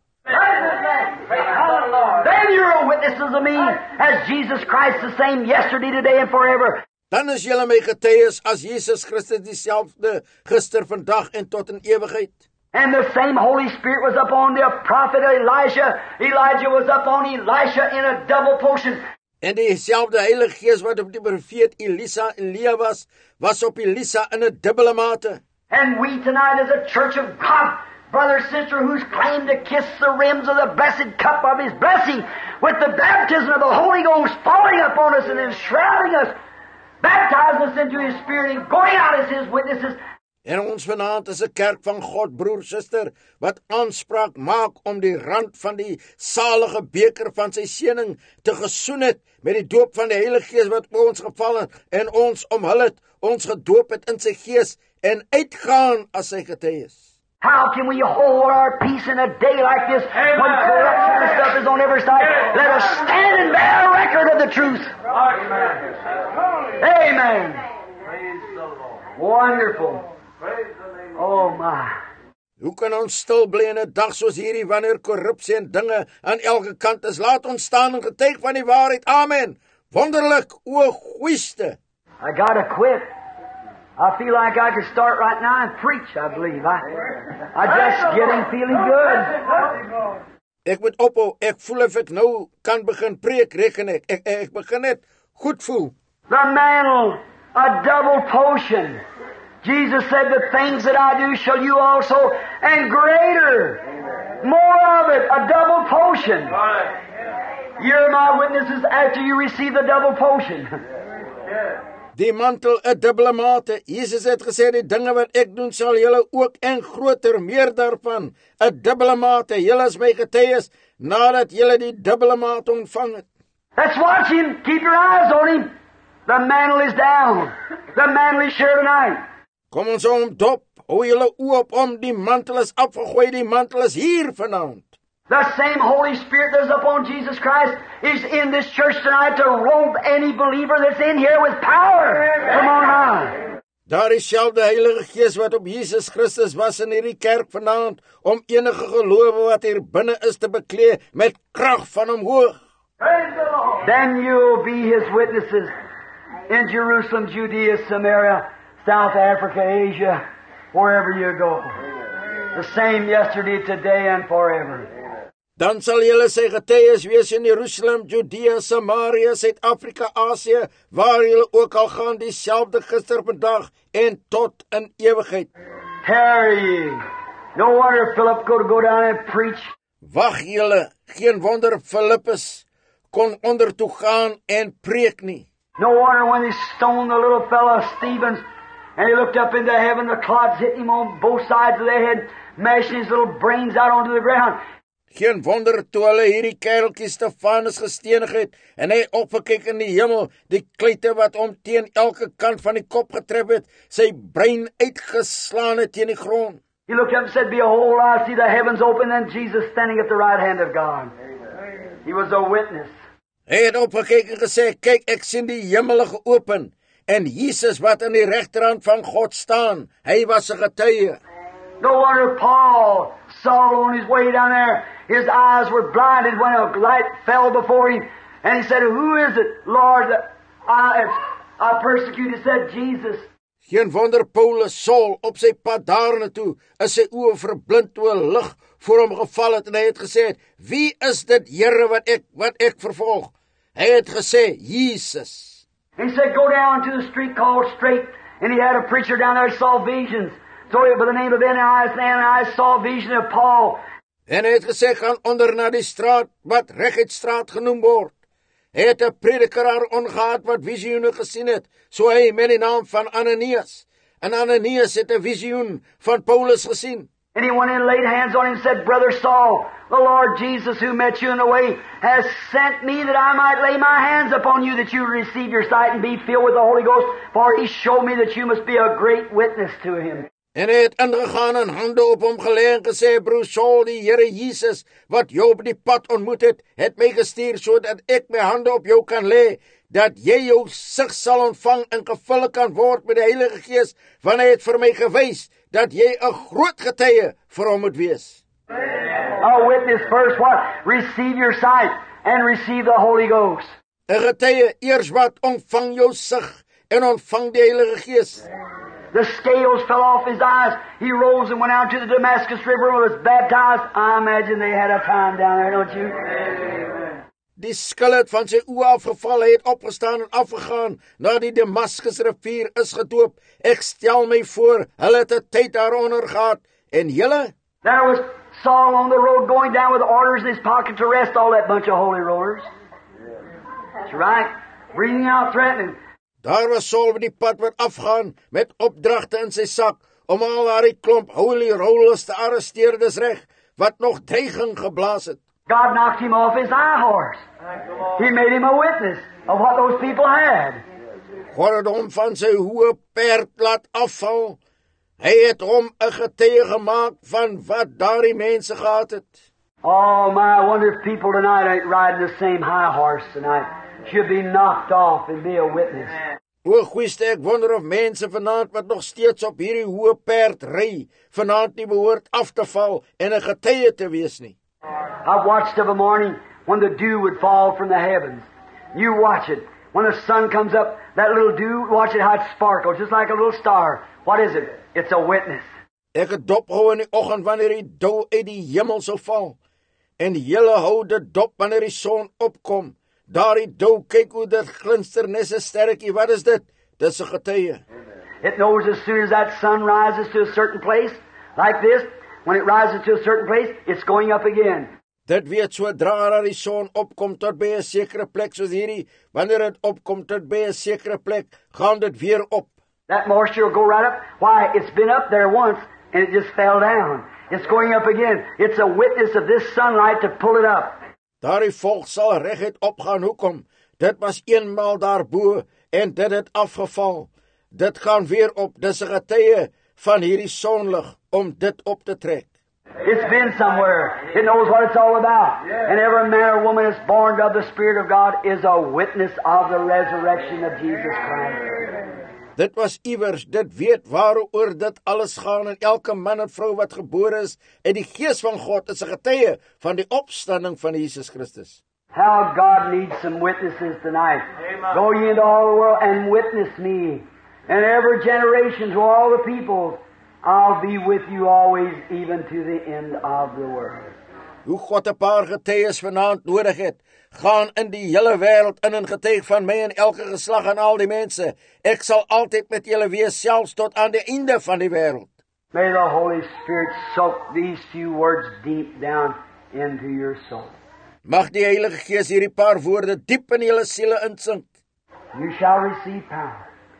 Then you're witnesses of me as Jesus Christ the same yesterday, today and forever. Dan is julle my getuies as Jesus Christus dieselfde gister, vandag en tot in ewigheid. And the same Holy Spirit was upon the prophet Elijah. Elijah was upon Elisha in a double portion. En dieselfde Heilige Gees wat op die profeet Elia was op Elisa in 'n dubbele mate. And we tonight as a church of God, brother, sister, who's claimed to kiss the rims of the blessed cup of His blessing with the baptism of the Holy Ghost falling upon us and enshrouding us, baptizing us into His Spirit and going out as His witnesses. En ons vanaand is 'n kerk van God, broer, suster, wat aanspraak maak om die rand van die salige beker van sy seëning te gesoen het met die doop van die Heilige Gees wat op ons geval het en ons omhul het, ons gedoop het in sy Gees en uitgaan as sy getuies. How can we hold our peace in a day like this when corruption and stuff is on every side? Let us stand and bear record of the truth. Amen. Wonderful. Oh my. Hoe kan ons stil bly in 'n dag soos hierdie wanneer korrupsie en dinge aan elke kant is? Laat ons staan en getuig van die waarheid. Amen. Wonderlik, o goeieste. I gotta quit. I feel like I could start right now and preach, I believe. I just getting feeling good. Ek moet ophou. Ek voel of ek nou kan begin preek, reken ek. Ek begin net goed voel. The mantle, a double portion. Jesus said, the things that I do shall you also, and greater, more of it, a double portion. You're my witnesses after you receive the double portion. Die mantel 'n dubbele mate. Jesus het gesê die dinge wat ek doen sal julle ook en groter, meer daarvan, 'n dubbele mate. Julle is my getuies nadat julle die dubbele mate ontvang het. Let's watch him. Keep your eyes on him. The mantle is down. The mantle is here tonight. Kom ons hom dop. Hou julle oë op hom. Die mantel is afgegooi. Die mantel is hier vanaand. The same Holy Spirit that is upon Jesus Christ is in this church tonight to robe any believer that's in here with power from on high. Daar is selfde Heilige Gees wat op Jesus Christus was in hierdie kerk vanaand om enige gelowe wat hier binne is te beklee met krag van omhoog. Then you'll be His witnesses in Jerusalem, Judea, Samaria, South Africa, Asia, wherever you go. The same yesterday, today, and forever. Dan sal julle sy getuies wees in Jerusalem, Judea, Samaria, Suid-Afrika, Asië, waar julle ook al gaan, dieselfde gister, vandag en tot in ewigheid. Tarry ye. No wonder Philip could go down and preach. Wag julle, geen wonder Philippus kon ondertoe gaan en preek nie. No wonder when they stoned the little fellow Stephen And he looked up into heaven, the clods hitting him on both sides of the head, mashing his little brains out onto the ground. Geen wonder toe hulle hierdie kereltjie Stefanus gestenig het, en hy opgekyk in die hemel, die kluite wat hom teen elke kant van die kop getref het, sy brein uitgeslaan het teen die grond. He looked up and said, Behold, I see the heavens open, and Jesus standing at the right hand of God. He was a witness. Hy het opgekyk en gesê, kyk, ek sien die hemele geopen, en Jesus wat aan die regterhand van God staan, hy was 'n getuie. No wonder Paul, Saul on his way down there, his eyes were blinded when a light fell before him. And he said, Who is it, Lord, that I persecuted? He said, Jesus. Geen wonder Paulus, Saul, op sy pad daarna toe, is sy oë verblind toe 'n lig voor hom geval het, en hy het gesê, Wie is dit, Here, wat ek vervolg? Hy het gesê, Jesus. He said, Go down to the street called Straight, and he had a preacher down there saw visions. So by the name of Ananias saw a vision of Paul. En hy het gesê, gaan onder na die straat, wat Reguitstraat genoem word. Hy het 'n prediker daar ongehad wat visioene gesien het, so hy met die naam van Ananias. En Ananias het 'n visioen van Paulus gesien. And he went in and laid hands on him and said, Brother Saul, the Lord Jesus who met you in the way has sent me that I might lay my hands upon you, that you receive your sight and be filled with the Holy Ghost, for he showed me that you must be a great witness to him. En hy het ingegaan en hande op hom gelê en gesê, Broer Saul, die Here Jesus, wat jou op die pad ontmoet het my gestuur, sodat ek my hande op jou kan lê, dat jy jou sig sal ontvang en gevul kan word met die Heilige Gees, want hy het vir my gewys, dat jy 'n groot getuie vir hom moet wees. A witness first what? Receive your sight and receive the Holy Ghost. 'n Getuie eers wat ontvang jou sig en ontvang die Heilige Gees. The scales fell off his eyes. He rose and went out to the Damascus River and was baptized. I imagine they had a time down there, don't you? Die skil het van sy oë afgeval, hy het opgestaan en afgegaan, na die Damascus rivier is gedoop. Ek stel my voor, hulle het 'n tyd daaronder gehad, en julle? There was Saul on the road going down with orders in his pocket to arrest all that bunch of holy rollers. That's right. Breathing out, threatening. Daar was Saul op die pad wat afgaan, met opdragte in sy sak, om al daardie klomp holy rollers te arresteer, dis reg, wat nog dreiging geblaas het. God knocked him off his high horse. He made him a witness of what those people had. God het hom van sy hoë perd laat afval. Hy het hom 'n getuie gemaak van wat daardie mense gehad het. Oh my, I wonder if people tonight ain't riding the same high horse tonight. Should be knocked off and be a witness. O, goeieste, ek wonder of mense vanaand wat nog steeds op hierdie hoë perd ry, vanaand nie behoort af te val en 'n getuie te wees nie. I've watched of a morning when the dew would fall from the heavens. You watch it. When the sun comes up, that little dew, watch it how it sparkles, just like a little star. What is it? It's a witness. Ek het dophou in die oggend wanneer die dou uit die hemel sou val. En julle hou dit dop wanneer die son opkom. Daardie dou, kyk hoe dit glinster nes 'n sterretjie. Wat is dit? Dis 'n getuie. It knows as soon as that sun rises to a certain place, like this, when it rises to a certain place, it's going up again. Dit weet sodra dat die son opkom tot by 'n sekere plek soos hierdie, wanneer dit opkom tot by 'n sekere plek, gaan dit weer op. That moisture will go right up. Why? It's been up there once and it just fell down. It's going up again. It's a witness of this sunlight to pull it up. Daardie volk sal reguit opgaan. Hoekom? Dit was eenmaal daarbo en dit het afgeval. Dit gaan weer op. Dis 'n getuie van hierdie sonlig om dit op te trek. It's been somewhere. It knows what it's all about. And every man or woman that's born of the Spirit of God is a witness of the resurrection of Jesus Christ. Dit was iewers, dit weet waaroor dit alles gaan, en elke man en vrou wat gebore is in die Gees van God is 'n getuie van die opstanding van Jesus Christus. How God needs some witnesses tonight. Go ye into all the world and witness me. And every generation to all the peoples, I'll be with you always, even to the end of the world. Hoe God 'n paar getuies vanaand nodig het, gaan in die hele wêreld in en getuig van my en elke geslag en al die mense. Ek sal altyd met julle wees, selfs tot aan die einde van die wêreld. May the Holy Spirit soak these few words deep down into your soul. Mag die Heilige Gees hierdie paar woorde diep in julle siele insink. You shall receive power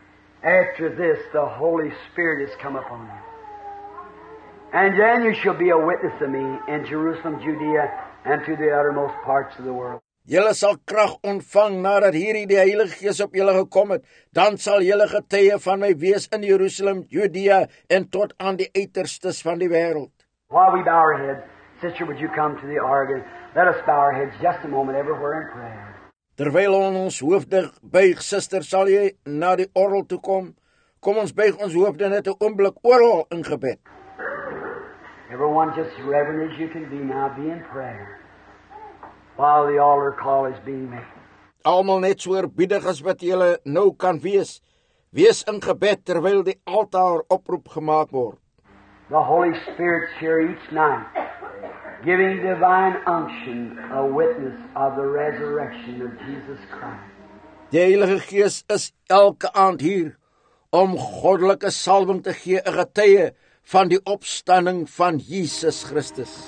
After this, the Holy Spirit is come upon you. And then you shall be a witness of me in Jerusalem, Judea, and to the uttermost parts of the world. Julle sal krag ontvang nadat hierdie die Heilige Gees op julle gekom het. Dan sal julle getuie van my wees in Jerusalem, Judea en tot aan die uiterstes van die wêreld. While we bow our heads, sister, would you come to the organ? Let us bow our heads just a moment everywhere in prayer. Terwyl ons hoofde buig, suster, sal jy na die orgel toe kom? Kom ons buig ons hoofde net 'n oomblik oral in gebed. Everyone just reverent as you can be now, be in prayer. While the altar call is being made. Almal net so eerbiedig as wat julle nou kan wees. Wees in gebed terwyl die altaar oproep gemaak word. The Holy Spirit's here each night, giving divine unction, a witness of the resurrection of Jesus Christ. Die Heilige Gees is elke aand hier om goddelike salwing te gee, 'n getuie van die opstanding van Jesus Christus.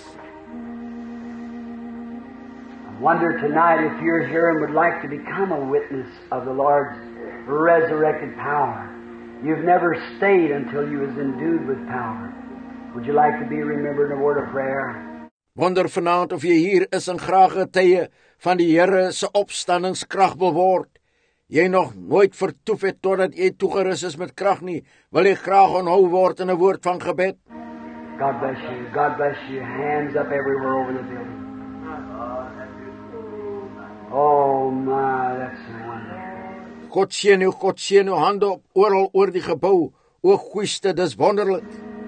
I wonder tonight if you're here and would like to become a witness of the Lord's resurrected power. You've never stayed until you was endued with power. Would you like to be remembered in a word of prayer? Wonder vanaand of jy hier is en graag getuie van die Here se opstandingskrag wil word. Jy nog nooit vertoef het totdat jy toegerus is met krag nie, wil jy graag onthou word in 'n woord van gebed. God bless you. God bless you. Hands up everywhere over the building. Oh my, that's wonderful. God seën jou hande op oral oor die gebou. O goeiste, dis wonderlik.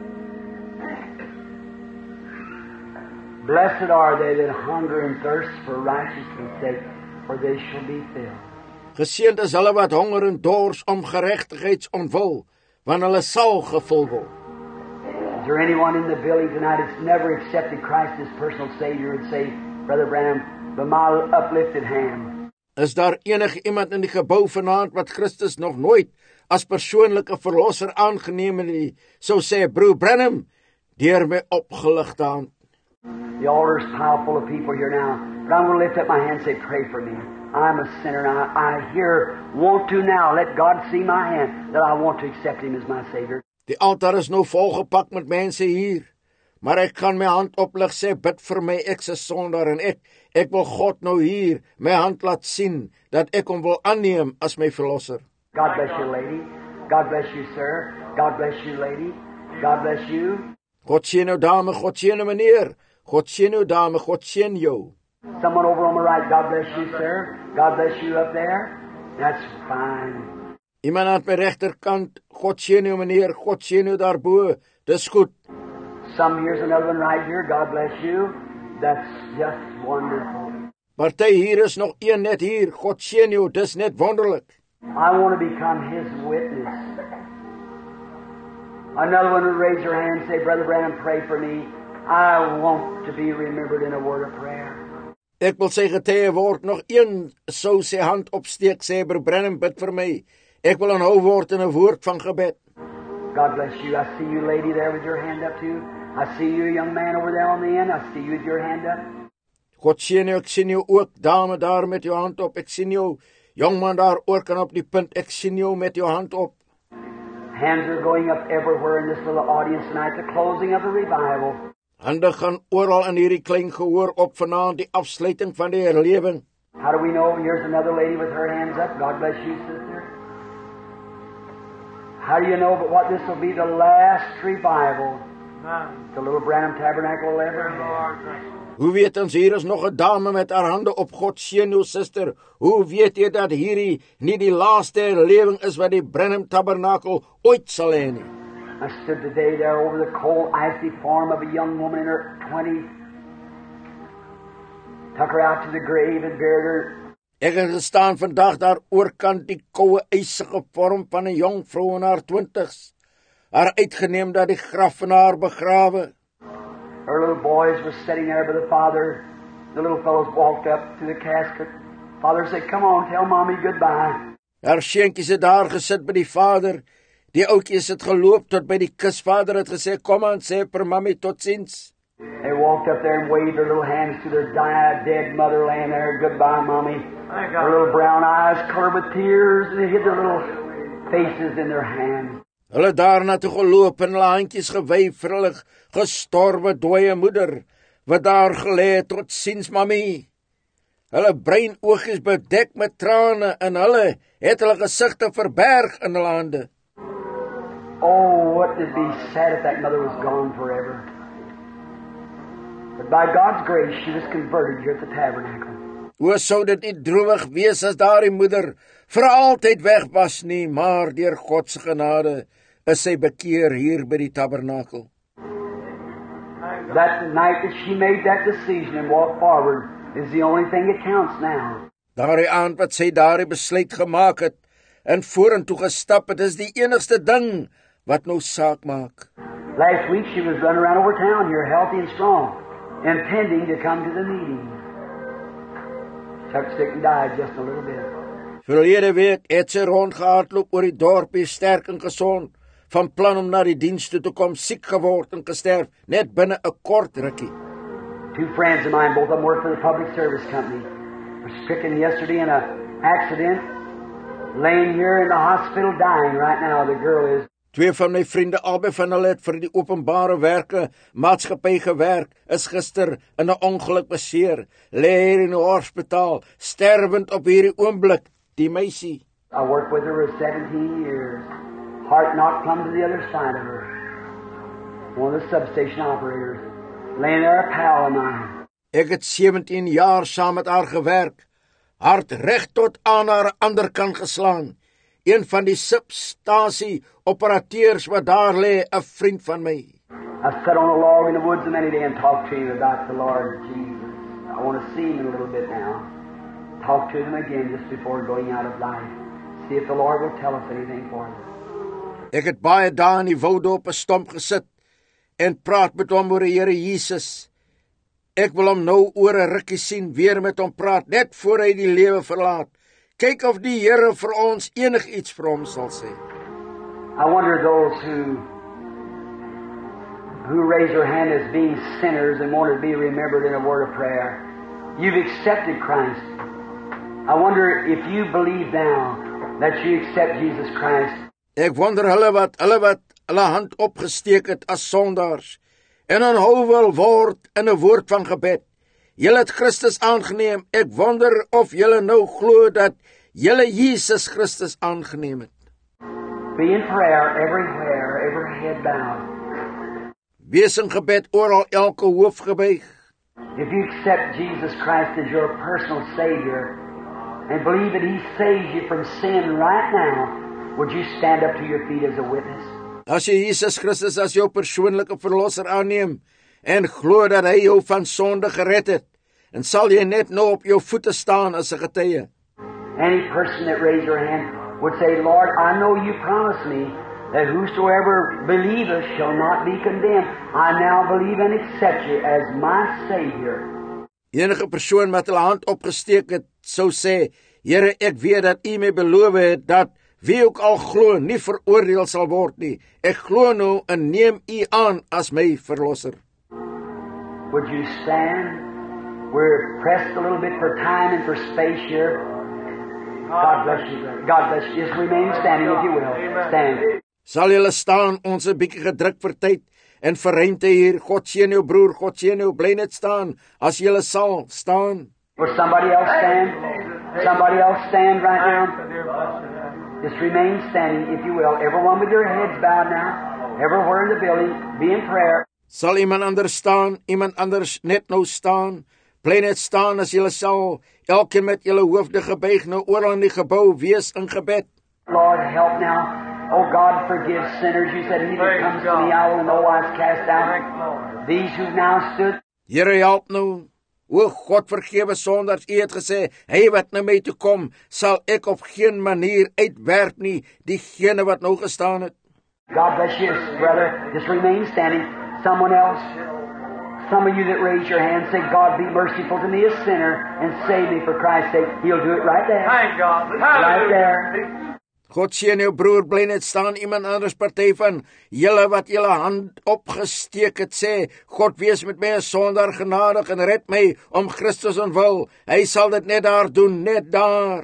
Blessed are they that hunger and thirst for righteousness' sake, for they shall be filled. Geseënd is hulle wat honger en dors om geregtigheidsontwil, want hulle sal gevul word. Is there anyone in the building tonight that's never accepted Christ as personal Savior and say, Brother Branham, by my uplifted hand? Is daar enige iemand in die gebou vanaand wat Christus nog nooit as persoonlike verlosser aangeneem het nie, sou sê, broer Branham, deur my opgeligte hand. The altar is piled full of people here now, but I'm going to lift up my hand and say, pray for me. I'm a sinner, and I here want to now let God see my hand, that I want to accept Him as my Savior. Die altaar is nou volgepak met mense hier, maar ek kan my hand oplig, sê, bid vir my, ek's 'n sondaar, en ek wil God nou hier my hand laat sien, dat ek hom wil aanneem as my verlosser. God bless you, lady. God bless you, sir. God bless you, lady. God bless you. God seën jou dame, God seën jou meneer. God seën jou dame, God seën jou. Someone over on the right, God bless you, sir. God bless you up there. That's fine. Iemand aan my regterkant, God seën jou meneer, God seën jou daarbo. Dis goed. Some here's another one right here. God bless you. That's just wonderful. Party hier is nog een net hier. God seën jou, dis net wonderlik. I want to become His witness. Another one would raise your hand and say, Brother Branham, pray for me. I want to be remembered in a word of prayer. Ek wil sy getuie word. Nog een sou sy hand opsteek, sê, broer Branham, bid vir my. Ek wil aanhou word in 'n woord van gebed. God bless you. I see you, lady, there with your hand up too. I see you, young man, over there on the end. I see you with your hand up. God seën jou, ek sien jou ook, dame daar met jou hand op. Ek sien jou, jongman daar ook en op die punt. Ek sien jou met jou hand op. Hands are going up everywhere in this little audience tonight, the closing of the revival. Hande gaan oral in hierdie klein gehoor op vanaand, die afsluiting van die herlewing. How do we know? Here's another lady with her hands up. God bless you, sister. How do you know but what this will be the last revival the little Branham Tabernacle will ever have? Hoe weet ons hier is nog 'n dame met haar hande op? God seën jou suster. Hoe weet jy dat hierdie nie die laaste herlewing is wat die Branham Tabernacle ooit sal hê nie? I stood today there over the cold, icy form of a young woman in her 20s. Took her out to the grave and buried her. Ek het gestaan vandag daar oorkant die koue ysige vorm van 'n jong vrou in haar 20s. Haar uitgeneem dat die graf van haar begrawe. Her little boys were sitting there by the father. The little fellows walked up to the casket. Father said, come on, tell mommy goodbye. Haar seentjies het daar gesit by die vader. Die ouetjies het geloop tot by die kus. Vader het gesê, kom aan, sê vir mommy totsiens. They walked up there and waved their little hands to their dead mother laying there. Goodbye, mommy. Her little brown eyes colored with tears, and they hid their little faces in their hands. Hulle daarna toe geloop en hulle handjies gewyf vir hulle gestorwe dooie moeder, wat daar gelê het. Tot ziens, mami. Hulle brein oogies bedek met trane en hulle het hulle gesigte verberg in hulle hande. Oh, what did be sad if that mother was gone forever. But by God's grace, she was converted here at the tabernacle. O, sou dit nie droewig wees as daardie moeder vir altyd weg was nie, maar deur God se genade is sy bekeer hier by die tabernakel. That night that she made that decision and walked forward is the only thing that counts now. Daardie aand wat sy daardie besluit gemaak het en vorentoe gestap het, is die enigste ding wat nou saak maak. Last week she was running around over town here, healthy and strong, intending to come to the meeting. Took sick and died just a little bit. Verlede week het sy rondgehardloop oor die dorpie, sterk en gesond, van plan om na die diens toe te kom, siek geword en gesterf, net binne 'n kort rukkie. Two friends of mine, both of them work for the public service company, were stricken yesterday in an accident, laying here in the hospital dying right now, the girl is. Twee van my vriende, albei van hulle het vir die openbare werke maatskappy gewerk, is gister in 'n ongeluk beseer, lê hier in 'n hospitaal, sterwend op hierdie oomblik, die meisie. I worked with her for 17 years. Heart knocked plumb to the other side of her. One of the substation operators, laying there, a pal of mine. Ek het 17 jaar saam met haar gewerk, hart reg tot aan haar ander kant geslaan. Een van die substasie operateurs wat daar lê, 'n vriend van my. I sat on a log in the woods a many days and talked to him about the Lord Jesus. I want to see him a little bit now. Talk to him again just before going out of life. See if the Lord will tell us anything for us. Ek het baie dae in die woude op 'n stomp gesit en praat met hom oor die Here Jesus. Ek wil hom nou oor 'n rukkie sien, weer met hom praat, net voor hy die lewe verlaat. Kyk of die Here vir ons enigiets vir hom sal sê. I wonder those who raise their hand as being sinners and want to be remembered in a word of prayer. You've accepted Christ. I wonder if you believe now that you accept Jesus Christ. Ek wonder hulle wat hulle hand opgesteek het as sondaars en aanhou wil word in 'n woord van gebed. Julle het Christus aangeneem. Ek wonder of julle nou glo dat julle Jesus Christus aangeneem het. Be in prayer everywhere, every head bowed. Wees in gebed oral, elke hoof gebuig. If you accept Jesus Christ as your personal Savior and believe that He saves you from sin right now, would you stand up to your feet as a witness? As jy Jesus Christus as jou persoonlike verlosser aanneem en glo dat hy jou van sonde gered het, en sal jy net nou op jou voete staan as 'n getuie. Any person that raised your hand would say, Lord, I know you promised me that whosoever believeth shall not be condemned. I now believe and accept you as my Savior. Enige persoon wat hulle hand opgesteek het, sou sê, Here, ek weet dat U my beloof het dat wie ook al glo nie veroordeel sal word nie. Ek glo nou en neem U aan as my verlosser. Would you stand? We're pressed a little bit for time and for space here. God bless you, brother. God bless you. Just remain standing if you will. Stand. Sal julle staan, ons 'n bietjie gedruk vir tyd en vir ruimte hier. God seën jou broer, God seën jou, bly net staan as julle sal staan. Will somebody else stand? Somebody else stand right now? Just remain standing if you will. Everyone with your heads bowed now. Everywhere in the building, be in prayer. Sal iemand anders staan, iemand anders net nou staan. Bly net staan as julle sal, elkeen met julle hoofde gebuig nou oral in die gebou, wees in gebed. Lord, help now. Oh God, forgive sinners. You said, he that comes to me, I will in no wise cast out. These who now stood. Here, help nou. O God, vergewe sondaars. U het gesê, hy wat na my toe kom, sal ek op geen manier uitwerp nie, diegene wat nou gestaan het. God bless you, brother. Just remain standing. Someone else. Some of you that raise your hand say, God be merciful to me, a sinner, and save me for Christ's sake. He'll do it right there. Thank God. Right there. God seën jou broer, bly net staan. Iemand anders party van julle wat julle hand opgesteek het, sê, God wees met my, 'n sondaar, genadig en red my om Christus ontwil. Hy sal dit net daar doen, net daar.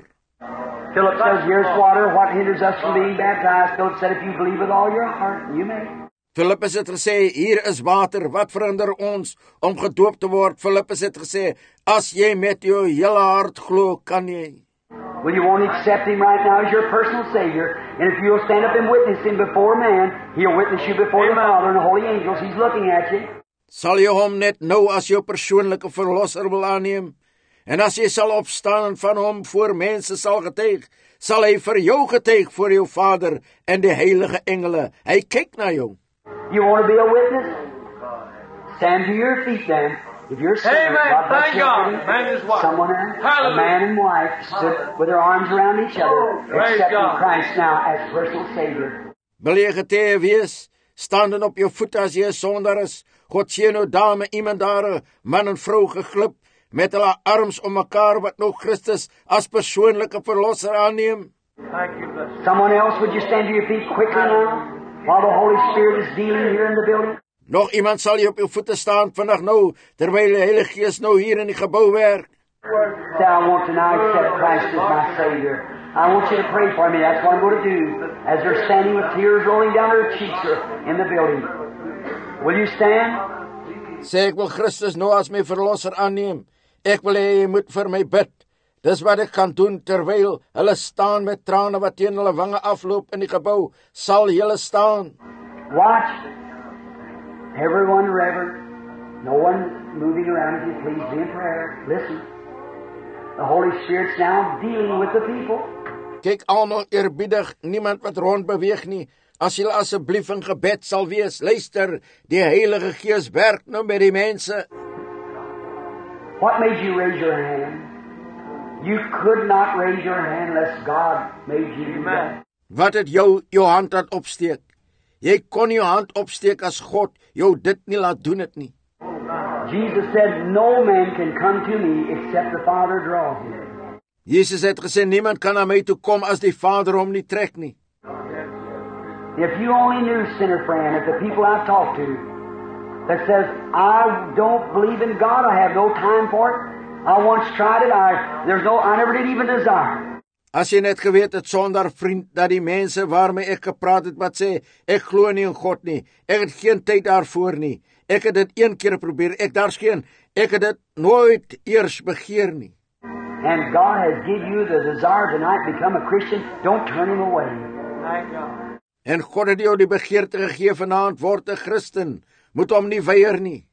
Philip says, here's water. What hinders us from being baptized? Philip said, if you believe with all your heart, you may. Filippus het gesê, hier is water, wat verhinder ons om gedoop te word? Filippus het gesê, as jy met jou hele hart glo, kan jy. Well, you won't accept Him right now as your personal Savior. And if you'll stand up and witness Him before man, He'll witness you before the Father and the holy angels. He's looking at you. Sal jy hom net nou as jou persoonlike verlosser wil aanneem? En as jy sal opstaan en van hom voor mense sal getuig, sal hy vir jou getuig voor jou Vader en die heilige engele. Hy kyk na jou. You want to be a witness? Stand to your feet then. If you're saved, God bless you. Someone else, a man and wife, stood with their arms around each other, accepting Christ now as personal Savior. Wil jy getuie wees? Staan op jou voete as jy 'n sondaar is. God sien nou dame, iemand daar, man en vrou geglip, met hulle arms om mekaar wat nou Christus as persoonlike verlosser aanneem. Someone else, would you stand to your feet quickly now, while the Holy Spirit is dealing here in the building? Nog iemand sal jy op jou voete staan vandag nou, terwyl die Heilige Gees nou hier in die gebou werk. Say, I want to now accept Christ as my Savior. I want you to pray for me. That's what I'm going to do, as they're standing with tears rolling down their cheeks in the building. Will you stand? Sê ek wil Christus nou as my verlosser aanneem. Ek wil hê jy moet vir my bid. Dis wat ek kan doen terwyl hulle staan met trane wat teen hulle wange afloop in die gebou. Sal julle staan. Watch. Everyone reverent. No one moving around. If you please be in prayer. Listen. The Holy Spirit's now dealing with the people. Kyk almal eerbiedig, niemand wat rond beweeg nie. As julle asseblief in gebed sal wees, luister, die Heilige Gees werk nou met die mense. What made you raise your hand? You could not raise your hand unless God made you do that. Wat het jou hand laat opsteek? Jy kon jou hand opsteek as God jou dit nie laat doen het nie. Jesus said, no man can come to me except the Father draws him. Jesus het gesê, niemand kan na my toe kom as die Vader hom nie trek nie. If you only knew, sinner friend, if the people I've talked to that says, I don't believe in God, I have no time for it, I once tried it, I never did even desire. As jy net geweet het, sonder vriend, dat die mense waarmee ek gepraat het, wat sê, ek glo nie in God nie, ek het geen tyd daarvoor nie, ek het dit een keer probeer, ek het dit nooit eers begeer nie. And God has given you the desire tonight to become a Christian, don't turn Him away. Thank God. En God het jou die begeerte gegee vanaand, word 'n Christen, moet hom nie weier nie.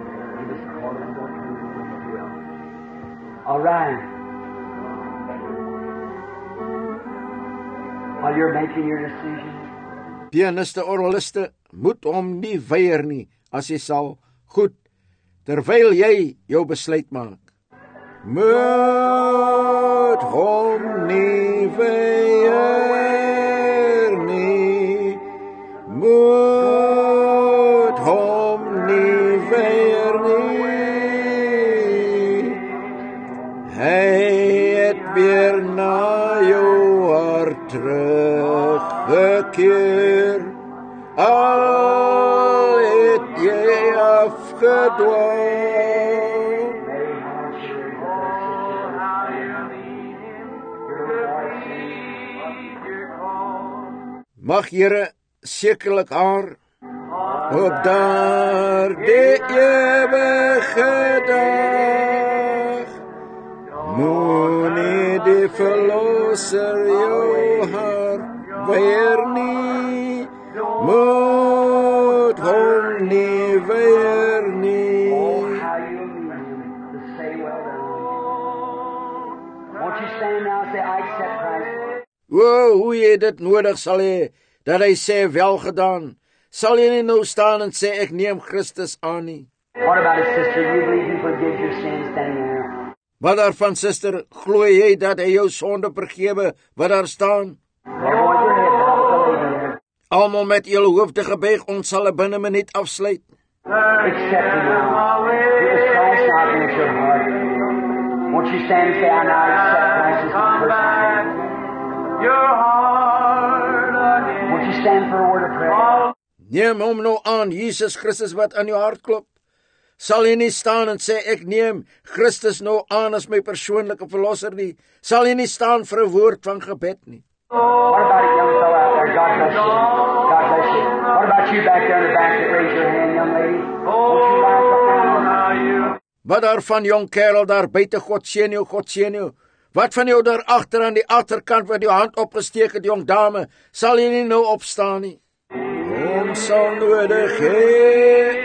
All right. While you're making your decision. Pianiste, orgeliste, moet hom nie weier nie, as jy sal, goed, terwyl jy jou besluit maak. Moet hom nie weier nie, moet hom nie weier nie, hy het weer na jou hart teruggekeer, al het jy afgedwaal. Mag Here sekerlik haar op daardie ewige dag, moenie die verlosser jou hart weier nie, moet hom nie weier nie. Won't you stand now and say, I accept Christ? Hoe jy dit nodig sal hê, dat hy sê welgedaan, sal jy nie nou staan en sê ek neem Christus aan nie. What about it, sister? You believe He forgives your sins standing there? Wat daarvan, suster, glo jy dat hy jou sonde vergewe, wat daar staan? Almal met julle hoofde gebuig, ons sal 'n binne minuut afsluit. Accept Him now. Because Christ now enters your heart. Won't you stand and say, I now accept Christ as my personal your heart again. Won't you stand for a word of prayer? Neem hom nou aan, Jesus Christus wat aan jou hart klop. Sal jy nie staan en sê, ek neem Christus nou aan as my persoonlike verlosser nie? Sal jy nie staan vir 'n woord van gebed nie? What about it, young fellow out there? God bless you. God bless you. What about you back there in the back that raised your hand, young lady? Won't you rise up now? Wat daarvan, jong kerel daar buite, God seën jou, God seën jou. Wat van jou daar agter aan die agterkant wat jou hand opgesteek het, jong dame, sal jy nie nou opstaan nie? Hom sal nodig hê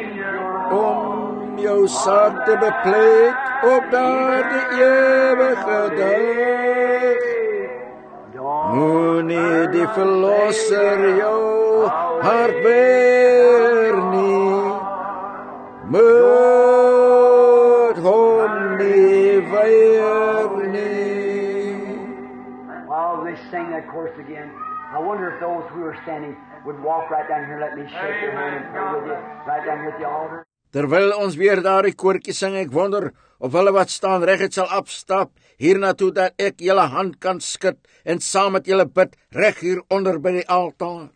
om jou saak te bepleit op daardie ewige dag. Moenie die verlosser jou hart weer nie, moet hom nie weer nie. While they sing that chorus again, I wonder if those who are standing would walk right down here, let me shake your hand and pray with you, right down here at the altar. Terwyl ons weer daardie koortjie sing, ek wonder of hulle wat staan reguit sal afstap hiernatoe dat ek julle hand kan skud en saam met julle bid reg hier onder by die altaar.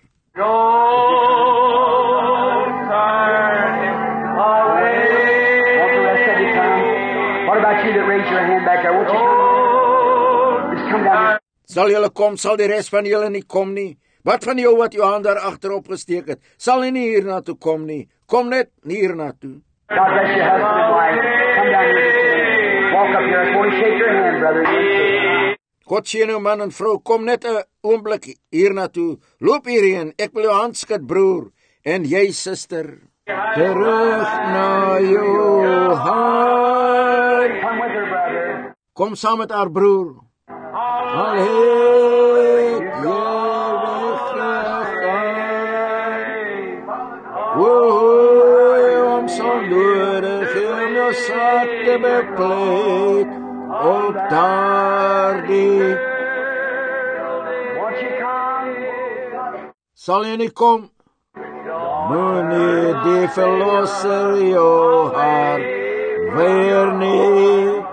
What about you that raised your hand back there? Won't you come? Just come down here. Sal julle kom, sal die res van julle nie kom nie? Wat van jou wat jou hand daar agter opgesteek het? Sal jy nie hiernatoe kom nie? Kom net hiernatoe. God bless you, husband and wife. Come down here. Walk up here. I want to shake your hand, brother. God sien jou man en vrou, kom net 'n oomblik hiernatoe. Loop hierheen. Ek wil jou hand skud, broer, en jy suster. Terug na jou hart. Come with her, brother. Kom saam met haar broer. Al het jy weggegaan, om so nodig om jou saak te bepleit op daardie. Won't you come? Sal jy nie kom? Moenie die verlosser jou hart weer nie,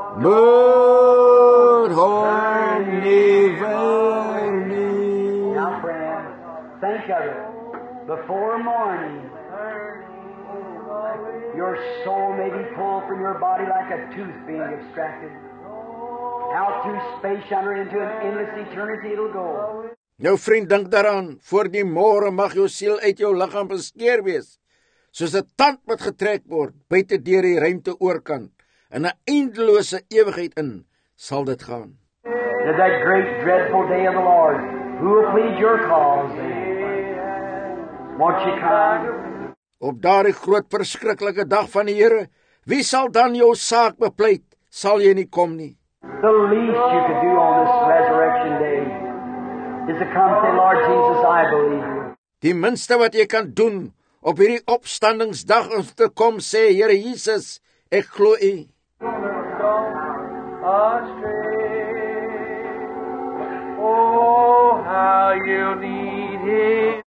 moet hom nie weer nie. Now, friend, think of it. Before morning, your soul may be pulled from your body like a tooth being extracted. Out through space yonder into an endless eternity it'll go. Nou vriend, dink daaraan, voor die môre mag jou siel uit jou liggaam beskeur wees, soos 'n tand wat getrek word, buite deur die ruimte oorkant, in 'n eindelose ewigheid in, sal dit gaan. To that great dreadful day of the Lord, who will plead your cause then? Won't you come? Op daardie groot verskriklike dag van die Here, wie sal dan jou saak bepleit? Sal jy nie kom nie? The least you could do on this resurrection day is to come and say, Lord Jesus, I believe you. Die minste wat jy kan doen op hierdie opstandingsdag is te kom sê, Here Jesus, ek glo U. Oh, how you need Him.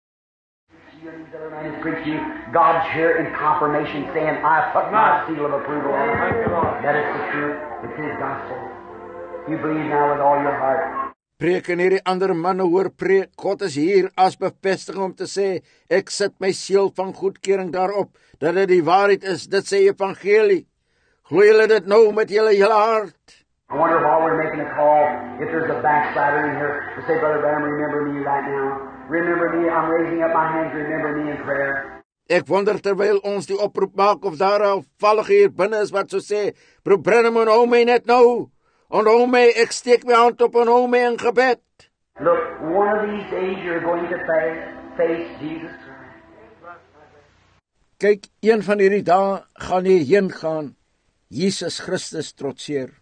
God's here in confirmation saying, I put my seal of approval on it. That is the truth. It's His gospel. You believe now with all your heart. Preek en hierdie ander manne hoor preek. God is hier as bevestiging om te sê, ek sit my seël van goedkeuring daarop, dat dit die waarheid is, dit sê evangelie. Glo julle dit nou met julle hele hart? I wonder if while we're making a call, if there's a backslider in here to say, Brother Branham, remember me right now. Remember me, I'm raising up my hands, remember me in prayer. Ek wonder terwyl ons die oproep maak of daar 'n vallige hier binne is wat so sê, Broer Branham, onthou my net nou. Onthou my, ek steek my hand op en hou my in gebed. Look, one of these days you're going to face Jesus Christ. Kyk, een van hierdie dae gaan jy heen gaan, Jesus Christus trotseer.